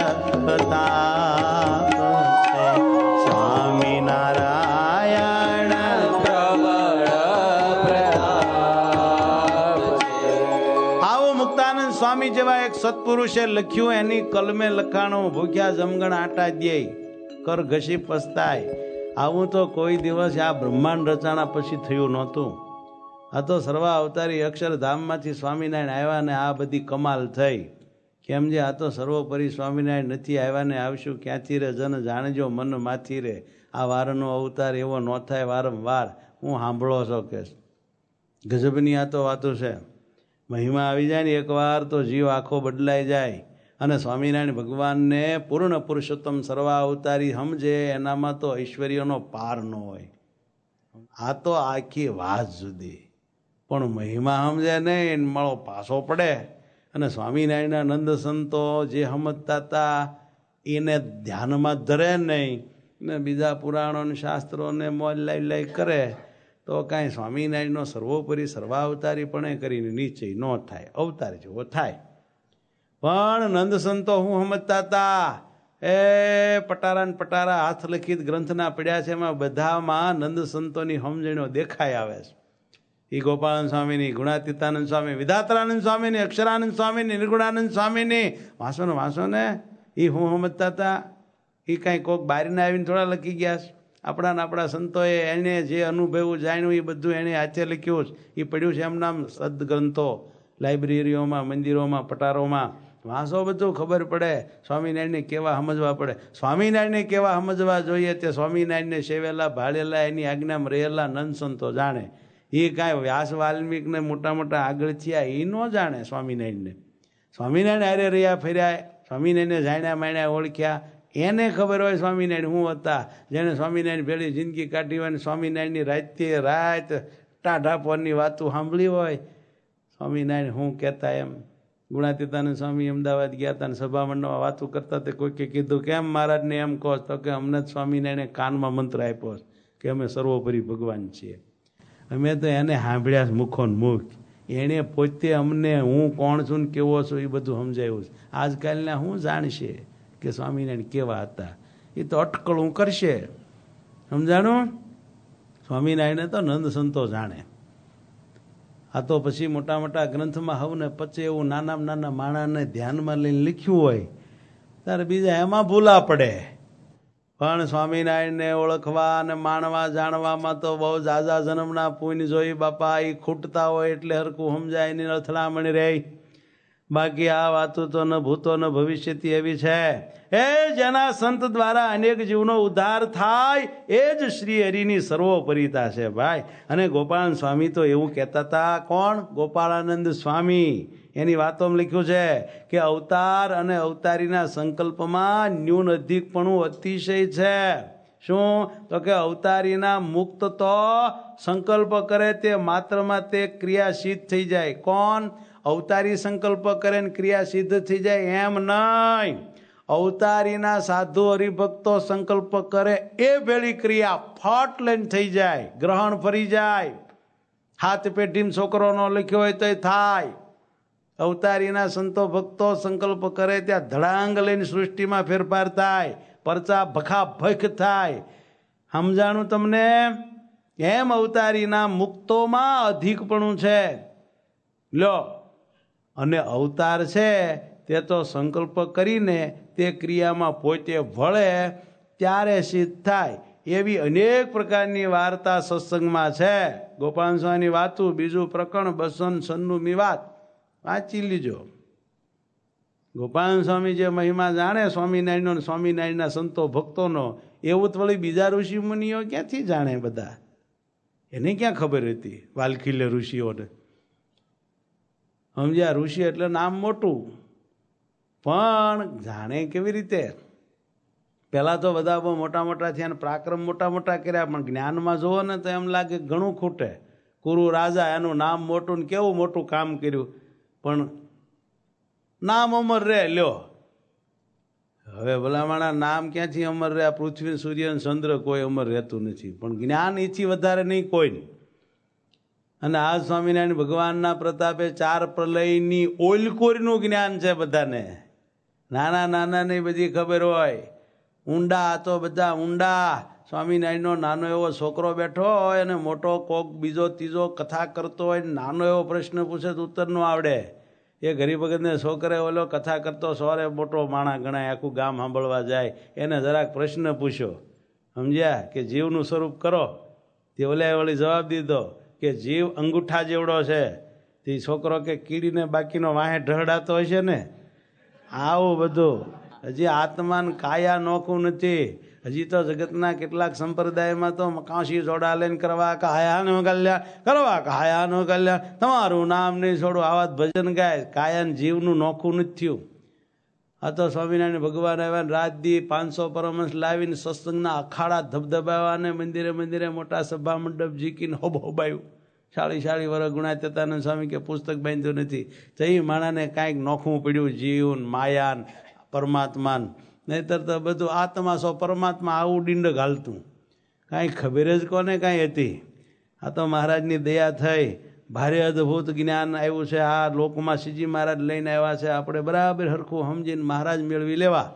પ્રતાપ છે. સ્વામી નારાયણ પ્રબળ પ્રતાપ છે. આવો મુક્તાનંદ સ્વામી જેવા એક સત્પુરુષે લખ્યું, એની કલમે લખાણું, ભૂખ્યા જમગણ આટા દ્યેય, કર ઘસી પસ્તાય. આવું તો કોઈ દિવસ આ બ્રહ્માંડ રચાણા પછી થયું નહોતું. આ તો સર્વા અવતારી અક્ષરધામમાંથી સ્વામિનારાયણ આવ્યા ને આ બધી કમાલ થઈ. કેમ જે આ તો સર્વોપરી સ્વામિનારાયણ નથી આવ્યા ને આવશું ક્યાંથી રે જન જાણજો મન માથી રે. આ વારનો અવતાર એવો ન થાય વારંવાર. હું સાંભળો છો કે ગજબની આ તો વાતો છે. મહિમા આવી જાય ને એકવાર તો જીવ આખો બદલાઈ જાય. અને સ્વામિનારાયણ ભગવાનને પૂર્ણ પુરુષોત્તમ સર્વા અવતારી સમજે એનામાં તો ઐશ્વર્યનો પાર ન હોય. આ તો આખી વાત જુદી. પણ મહિમા સમજે નહીં, મળો પાછો પડે. અને સ્વામિનારાયણના નંદ સંતો જે સમજતા હતા એને ધ્યાનમાં ધરે નહીં ને બીજા પુરાણો શાસ્ત્રોને મોજ લાઈ લાઈ કરે તો કાંઈ સ્વામિનારાયણનો સર્વોપરી સર્વાવતારીપણે કરીને નિશ્ચય ન થાય, અવતાર જેવો થાય. પણ નંદ સંતો હું સમજતા હતા એ પટારા ને પટારા હાથ લખિત ગ્રંથના પડ્યા છે, એમાં બધામાં નંદ સંતોની સમજણો દેખાઈ આવે છે. એ ગોપાળાનંદ સ્વામીની, ગુણાતીતાનંદ સ્વામી, વિધાત્રાનંદ સ્વામીની, અક્ષરાનંદ સ્વામીની, નિર્ગુણાનંદ સ્વામીની વાંસો ને વાંસો ને એ હું સમજતા હતા. એ કાંઈ કોઈક બારીને આવીને થોડા લખી ગયા છે. આપણા આપણા સંતોએ એને જે અનુભવ્યું જાણ્યું એ બધું એને હાથે લખ્યું છે. એ પડ્યું છે એમના સદગ્રંથો, લાઇબ્રેરીઓમાં, મંદિરોમાં, પટારોમાં. વાંસો બધું ખબર પડે. સ્વામિનારાયણને કેવા સમજવા પડે, સ્વામિનારાયણને કેવા સમજવા જોઈએ તે સ્વામિનારાયણને સેવેલા ભાળેલા એની આજ્ઞામાં રહેલા નંદ સંતો જાણે. એ કાંઈ વ્યાસ વાલ્મીકને મોટા મોટા આગળ થયા એ ન જાણે સ્વામિનારાયણને. સ્વામિનારાયણ હારે રહ્યા ફર્યા, સ્વામિનારાયણને જાણ્યા માણ્યા ઓળખ્યા, એને ખબર હોય સ્વામિનારાયણ શું હતા. જેને સ્વામિનારાયણ ભેળી જિંદગી કાઢી હોય ને સ્વામિનારાયણની રાતે રાત ટાઢાપોરની વાતો સાંભળી હોય, સ્વામિનારાયણ શું કહેતા એમ. ગુણાતીતાનંદ સ્વામી અમદાવાદ ગયા હતા ને સભા મંડળમાં વાતો કરતા તે કોઈકે કીધું કેમ મહારાજને એમ કહો, તો કે અમને જ સ્વામિનારાયણે કાનમાં મંત્ર આપ્યો કે અમે સર્વોપરી ભગવાન છીએ. અમે તો એને સાંભળ્યા મુખો ને મુખ. એણે પોતે અમને હું કોણ છું ને કેવો છું એ બધું સમજાયું છે. આજકાલના શું જાણશે કે સ્વામિનારાયણ કેવા હતા? એ તો અટકળું કરશે. સમજાણું? સ્વામિનારાયણે તો નંદ સંતો જાણે. આ તો પછી મોટા મોટા ગ્રંથમાં હવ ને પછી એવું નાના નાના માણાને ધ્યાનમાં લઈને લખ્યું હોય ત્યારે બીજા એમાં ભૂલા પડે. પણ સ્વામિનારાયણને ઓળખવા અને માણવા જાણવામાં તો બહુ ઝાઝા જન્મના પુણ્ય જોઈ બાપા. એ ખૂટતા હોય એટલે હરકું સમજાય એની અથડામણ રહે. બાકી આ વાતો તો ન ભૂતો ન ભવિષ્યથી એવી છે. એ જેના સંત દ્વારા અનેક જીવનો ઉદ્ધાર થાય એ જ શ્રી હરિની સર્વોપરિતા છે ભાઈ. અને ગોપાળાનંદ સ્વામી તો એવું કહેતા હતા. કોણ? ગોપાળાનંદ સ્વામી. એની વાતોમાં લખ્યું છે કે અવતાર અને અવતારીના સંકલ્પમાં ન્યૂન અધિકપણું અતિશય છે. શું? તો કે અવતારીના મુક્ત તો સંકલ્પ કરે તે માત્રમાં તે ક્રિયા સિદ્ધ થઈ જાય. કોણ? અવતારી સંકલ્પ કરે ને ક્રિયા સિદ્ધ થઈ જાય એમ નહીં. અવતારીના સાધુ હરિભક્તો સંકલ્પ કરે એ ભેળી ક્રિયા ફટ લઈને થઈ જાય, ગ્રહણ ફરી જાય. હાથ પેઢીમાં છોકરો નો લખ્યો હોય તો થાય. અવતારીના સંતો ભક્તો સંકલ્પ કરે ત્યાં ધડાંગ લઈને સૃષ્ટિમાં ફેરફાર થાય, પરચા ભખા ભખ થાય. સમજાણું તમને? એમ અવતારીના મુક્તોમાં અધિકપણું છે. લો, અને અવતાર છે તે તો સંકલ્પ કરીને તે ક્રિયામાં પોતે વળે ત્યારે સિદ્ધ થાય. એવી અનેક પ્રકારની વાર્તા સત્સંગમાં છે. ગોપાલ સ્વામીની વાતું બીજું પ્રકરણ બસો સન્નુમી વાત વાંચી લીજો. ગોપાલ સ્વામી જે મહિમા જાણે સ્વામિનારાયણનો, સ્વામિનારાયણના સંતો ભક્તોનો, એવું તો વળી બીજા ઋષિ મુનિઓ ક્યાંથી જાણે? બધા એને ક્યાં ખબર હતી વાલખીલે ઋષિઓને? સમજ્યા? ઋષિ એટલે નામ મોટું, પણ જાણે કેવી રીતે? પહેલાં તો બધા બહુ મોટા મોટા થયા ને પરાક્રમ મોટા મોટા કર્યા, પણ જ્ઞાનમાં જુઓ ને તો એમ લાગે ઘણું ખૂટે. કુરુ રાજા, એનું નામ મોટું ને કેવું મોટું કામ કર્યું, પણ નામ અમર રહે. લ્યો, હવે ભલામણા નામ ક્યાંથી અમર રહે? પૃથ્વી, સૂર્ય, ચંદ્ર કોઈ અમર રહેતું નથી, પણ જ્ઞાન એથી વધારે નહીં કોઈ. અને આ સ્વામિનારાયણ ભગવાનના પ્રતાપે ચાર પ્રલયની ઓલકોરીનું જ્ઞાન છે બધાને. નાના નાના ને બધી ખબર હોય. ઊંડા તો બધા ઊંડા. સ્વામિનારાયણનો નાનો એવો છોકરો બેઠો હોય અને મોટો કોક બીજો ત્રીજો કથા કરતો હોય, નાનો એવો પ્રશ્ન પૂછે તો ઉત્તર ન આવડે. એ ગરીબગતને છોકરે ઓલો કથા કરતો સોરે મોટો માણા ગણાય, આખું ગામ સાંભળવા જાય. એને જરાક પ્રશ્ન પૂછ્યો, સમજ્યા, કે જીવનું સ્વરૂપ કરો. તે ઓલે વળી જવાબ દીધો કે જીવ અંગૂઠા જેવડો છે. તે છોકરો કે કીડીને બાકીનો વાહે ઢહડાતો હશે ને. આવું બધું. હજી આત્માન કાયા નોખું નથી. હજી તો જગતના કેટલાક સંપ્રદાયમાં તો કાશી જોડા લઈને કરવા કાયાનું કલ્યાણ, કરવા કાયાનું કલ્યાણ, તમારું નામ નહીં છોડું, આવા ભજન ગાય. કાયાન જીવનું નોખું નથી થયું. આ તો સ્વામિનારાયણ ભગવાન આવ્યા રાત દી પાંચસો પરમહંસ લાવીને સત્સંગના અખાડા ધબધબાવાને મંદિરે મંદિરે મોટા સભા મંડપ જીકીને હોબ હોબાયું. શાળી શાળી વર્ષ ગુણાતીતાનંદ સ્વામી કે પુસ્તક બાંધ્યું નથી. તો એ માણાને કાંઈક નોખવું પડ્યું જીવન, માયાન, પરમાત્માન. નહીતર તો બધું આત્મા સો પરમાત્મા આવું ડીંડ ઘાલતું. કાંઈ ખબર જ કોને કાંઈ હતી. આ તો મહારાજની દયા થઈ. ભારે અદ્ભુત જ્ઞાન આવ્યું છે. આ લોકમાં શ્રીજી મહારાજ લઈને આવ્યા છે. આપણે બરાબર હરખું સમજીને મહારાજ મેળવી લેવા.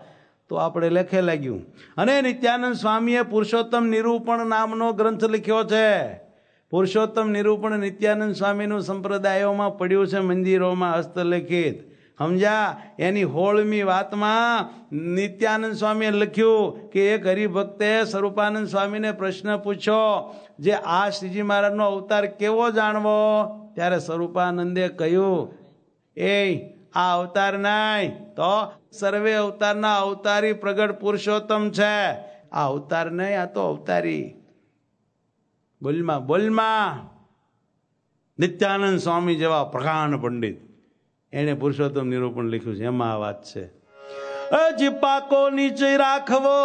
તો આપણે લેખે લાગ્યું. અને નિત્યાનંદ સ્વામીએ પુરુષોત્તમ નિરૂપણ નામનો ગ્રંથ લખ્યો છે. પુરુષોત્તમ નિરૂપણ નિત્યાનંદ સ્વામીનું સંપ્રદાયોમાં પડ્યું છે, મંદિરોમાં હસ્તલિખિત. સમજ્યા? એની હોળમી વાતમાં નિત્યાનંદ સ્વામીએ લખ્યું કે એક હરિભક્તે સ્વરૂપાનંદ સ્વામીને પ્રશ્ન પૂછ્યો, જે આ શ્રીજી મહારાજનો અવતાર કેવો જાણવો? ત્યારે સ્વરૂપાનંદે કહ્યું, એ આ અવતાર નહીં, તો સર્વે અવતારના અવતારી પ્રગટ પુરુષોત્તમ છે. આ અવતાર નહીં, આ તો અવતારી. બોલમાં બોલમાં નિત્યાનંદ સ્વામી જેવા પ્રકાંડ પંડિત એને પુરુષોત્તમ નિરૂપણ લખ્યું છે. એમાં આ વાત છે, હજી પાકો નીચે રાખવો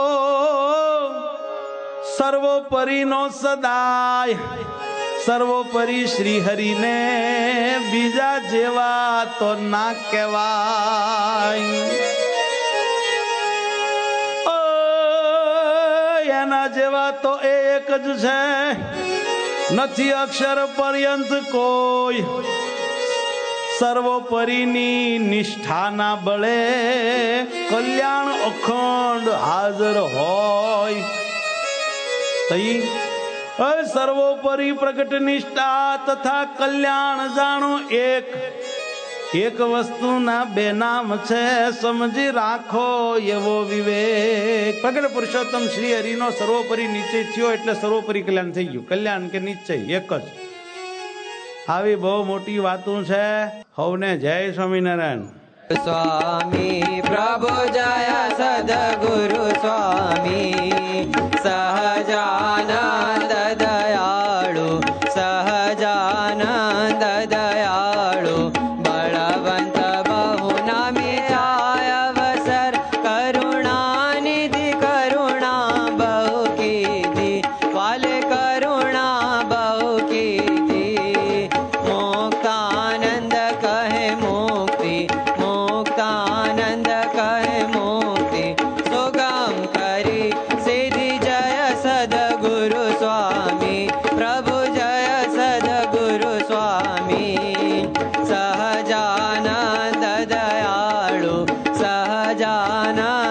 સર્વોપરી નો સદાય, સર્વોપરી શ્રી હરિને બીજા જેવા તો ના કહેવાય. એના જેવા તો એક જ છે, નથી અક્ષર પર્યંત કોઈ. સર્વોપરીની નિષ્ઠાના બળે કલ્યાણ અખંડ હાજર હોય. તઈ સર્વોપરી પ્રગટ નિષ્ઠા તથા કલ્યાણ જાણો એક. એક વસ્તુના બે નામ છે, સમજી રાખો એવો વિવેક. પ્રગટ પુરુષોત્તમ શ્રી હરિનો સર્વોપરી નિશ્ચય થયો એટલે સર્વોપરી કલ્યાણ થઈ ગયું. કલ્યાણ કે નિશ્ચય એક જ. આવી બહુ મોટી વાતો છે. હવને જય સ્વામિનારાયણ. સ્વામી પ્રભુ જય સદગુરુ સ્વામી સહજાનંદ દયાળુ સહજાનંદ દયાળુ બળવંત બહુ નામી જાય અવસર કરુણાનિધિ કરુણા બહુ કીધી વાલે કરુણા બહુ કીધી મુક્તાનંદ કહે મુક્તિ મુક્તાનંદ કહે મુક્તિ સુગમ કરી સિદ્ધિ જય સદગુરુ સ્વામી પ્રભુ જય સદગુરુ સ્વામી સહજાનંદ દયાળુ સહજાનંદ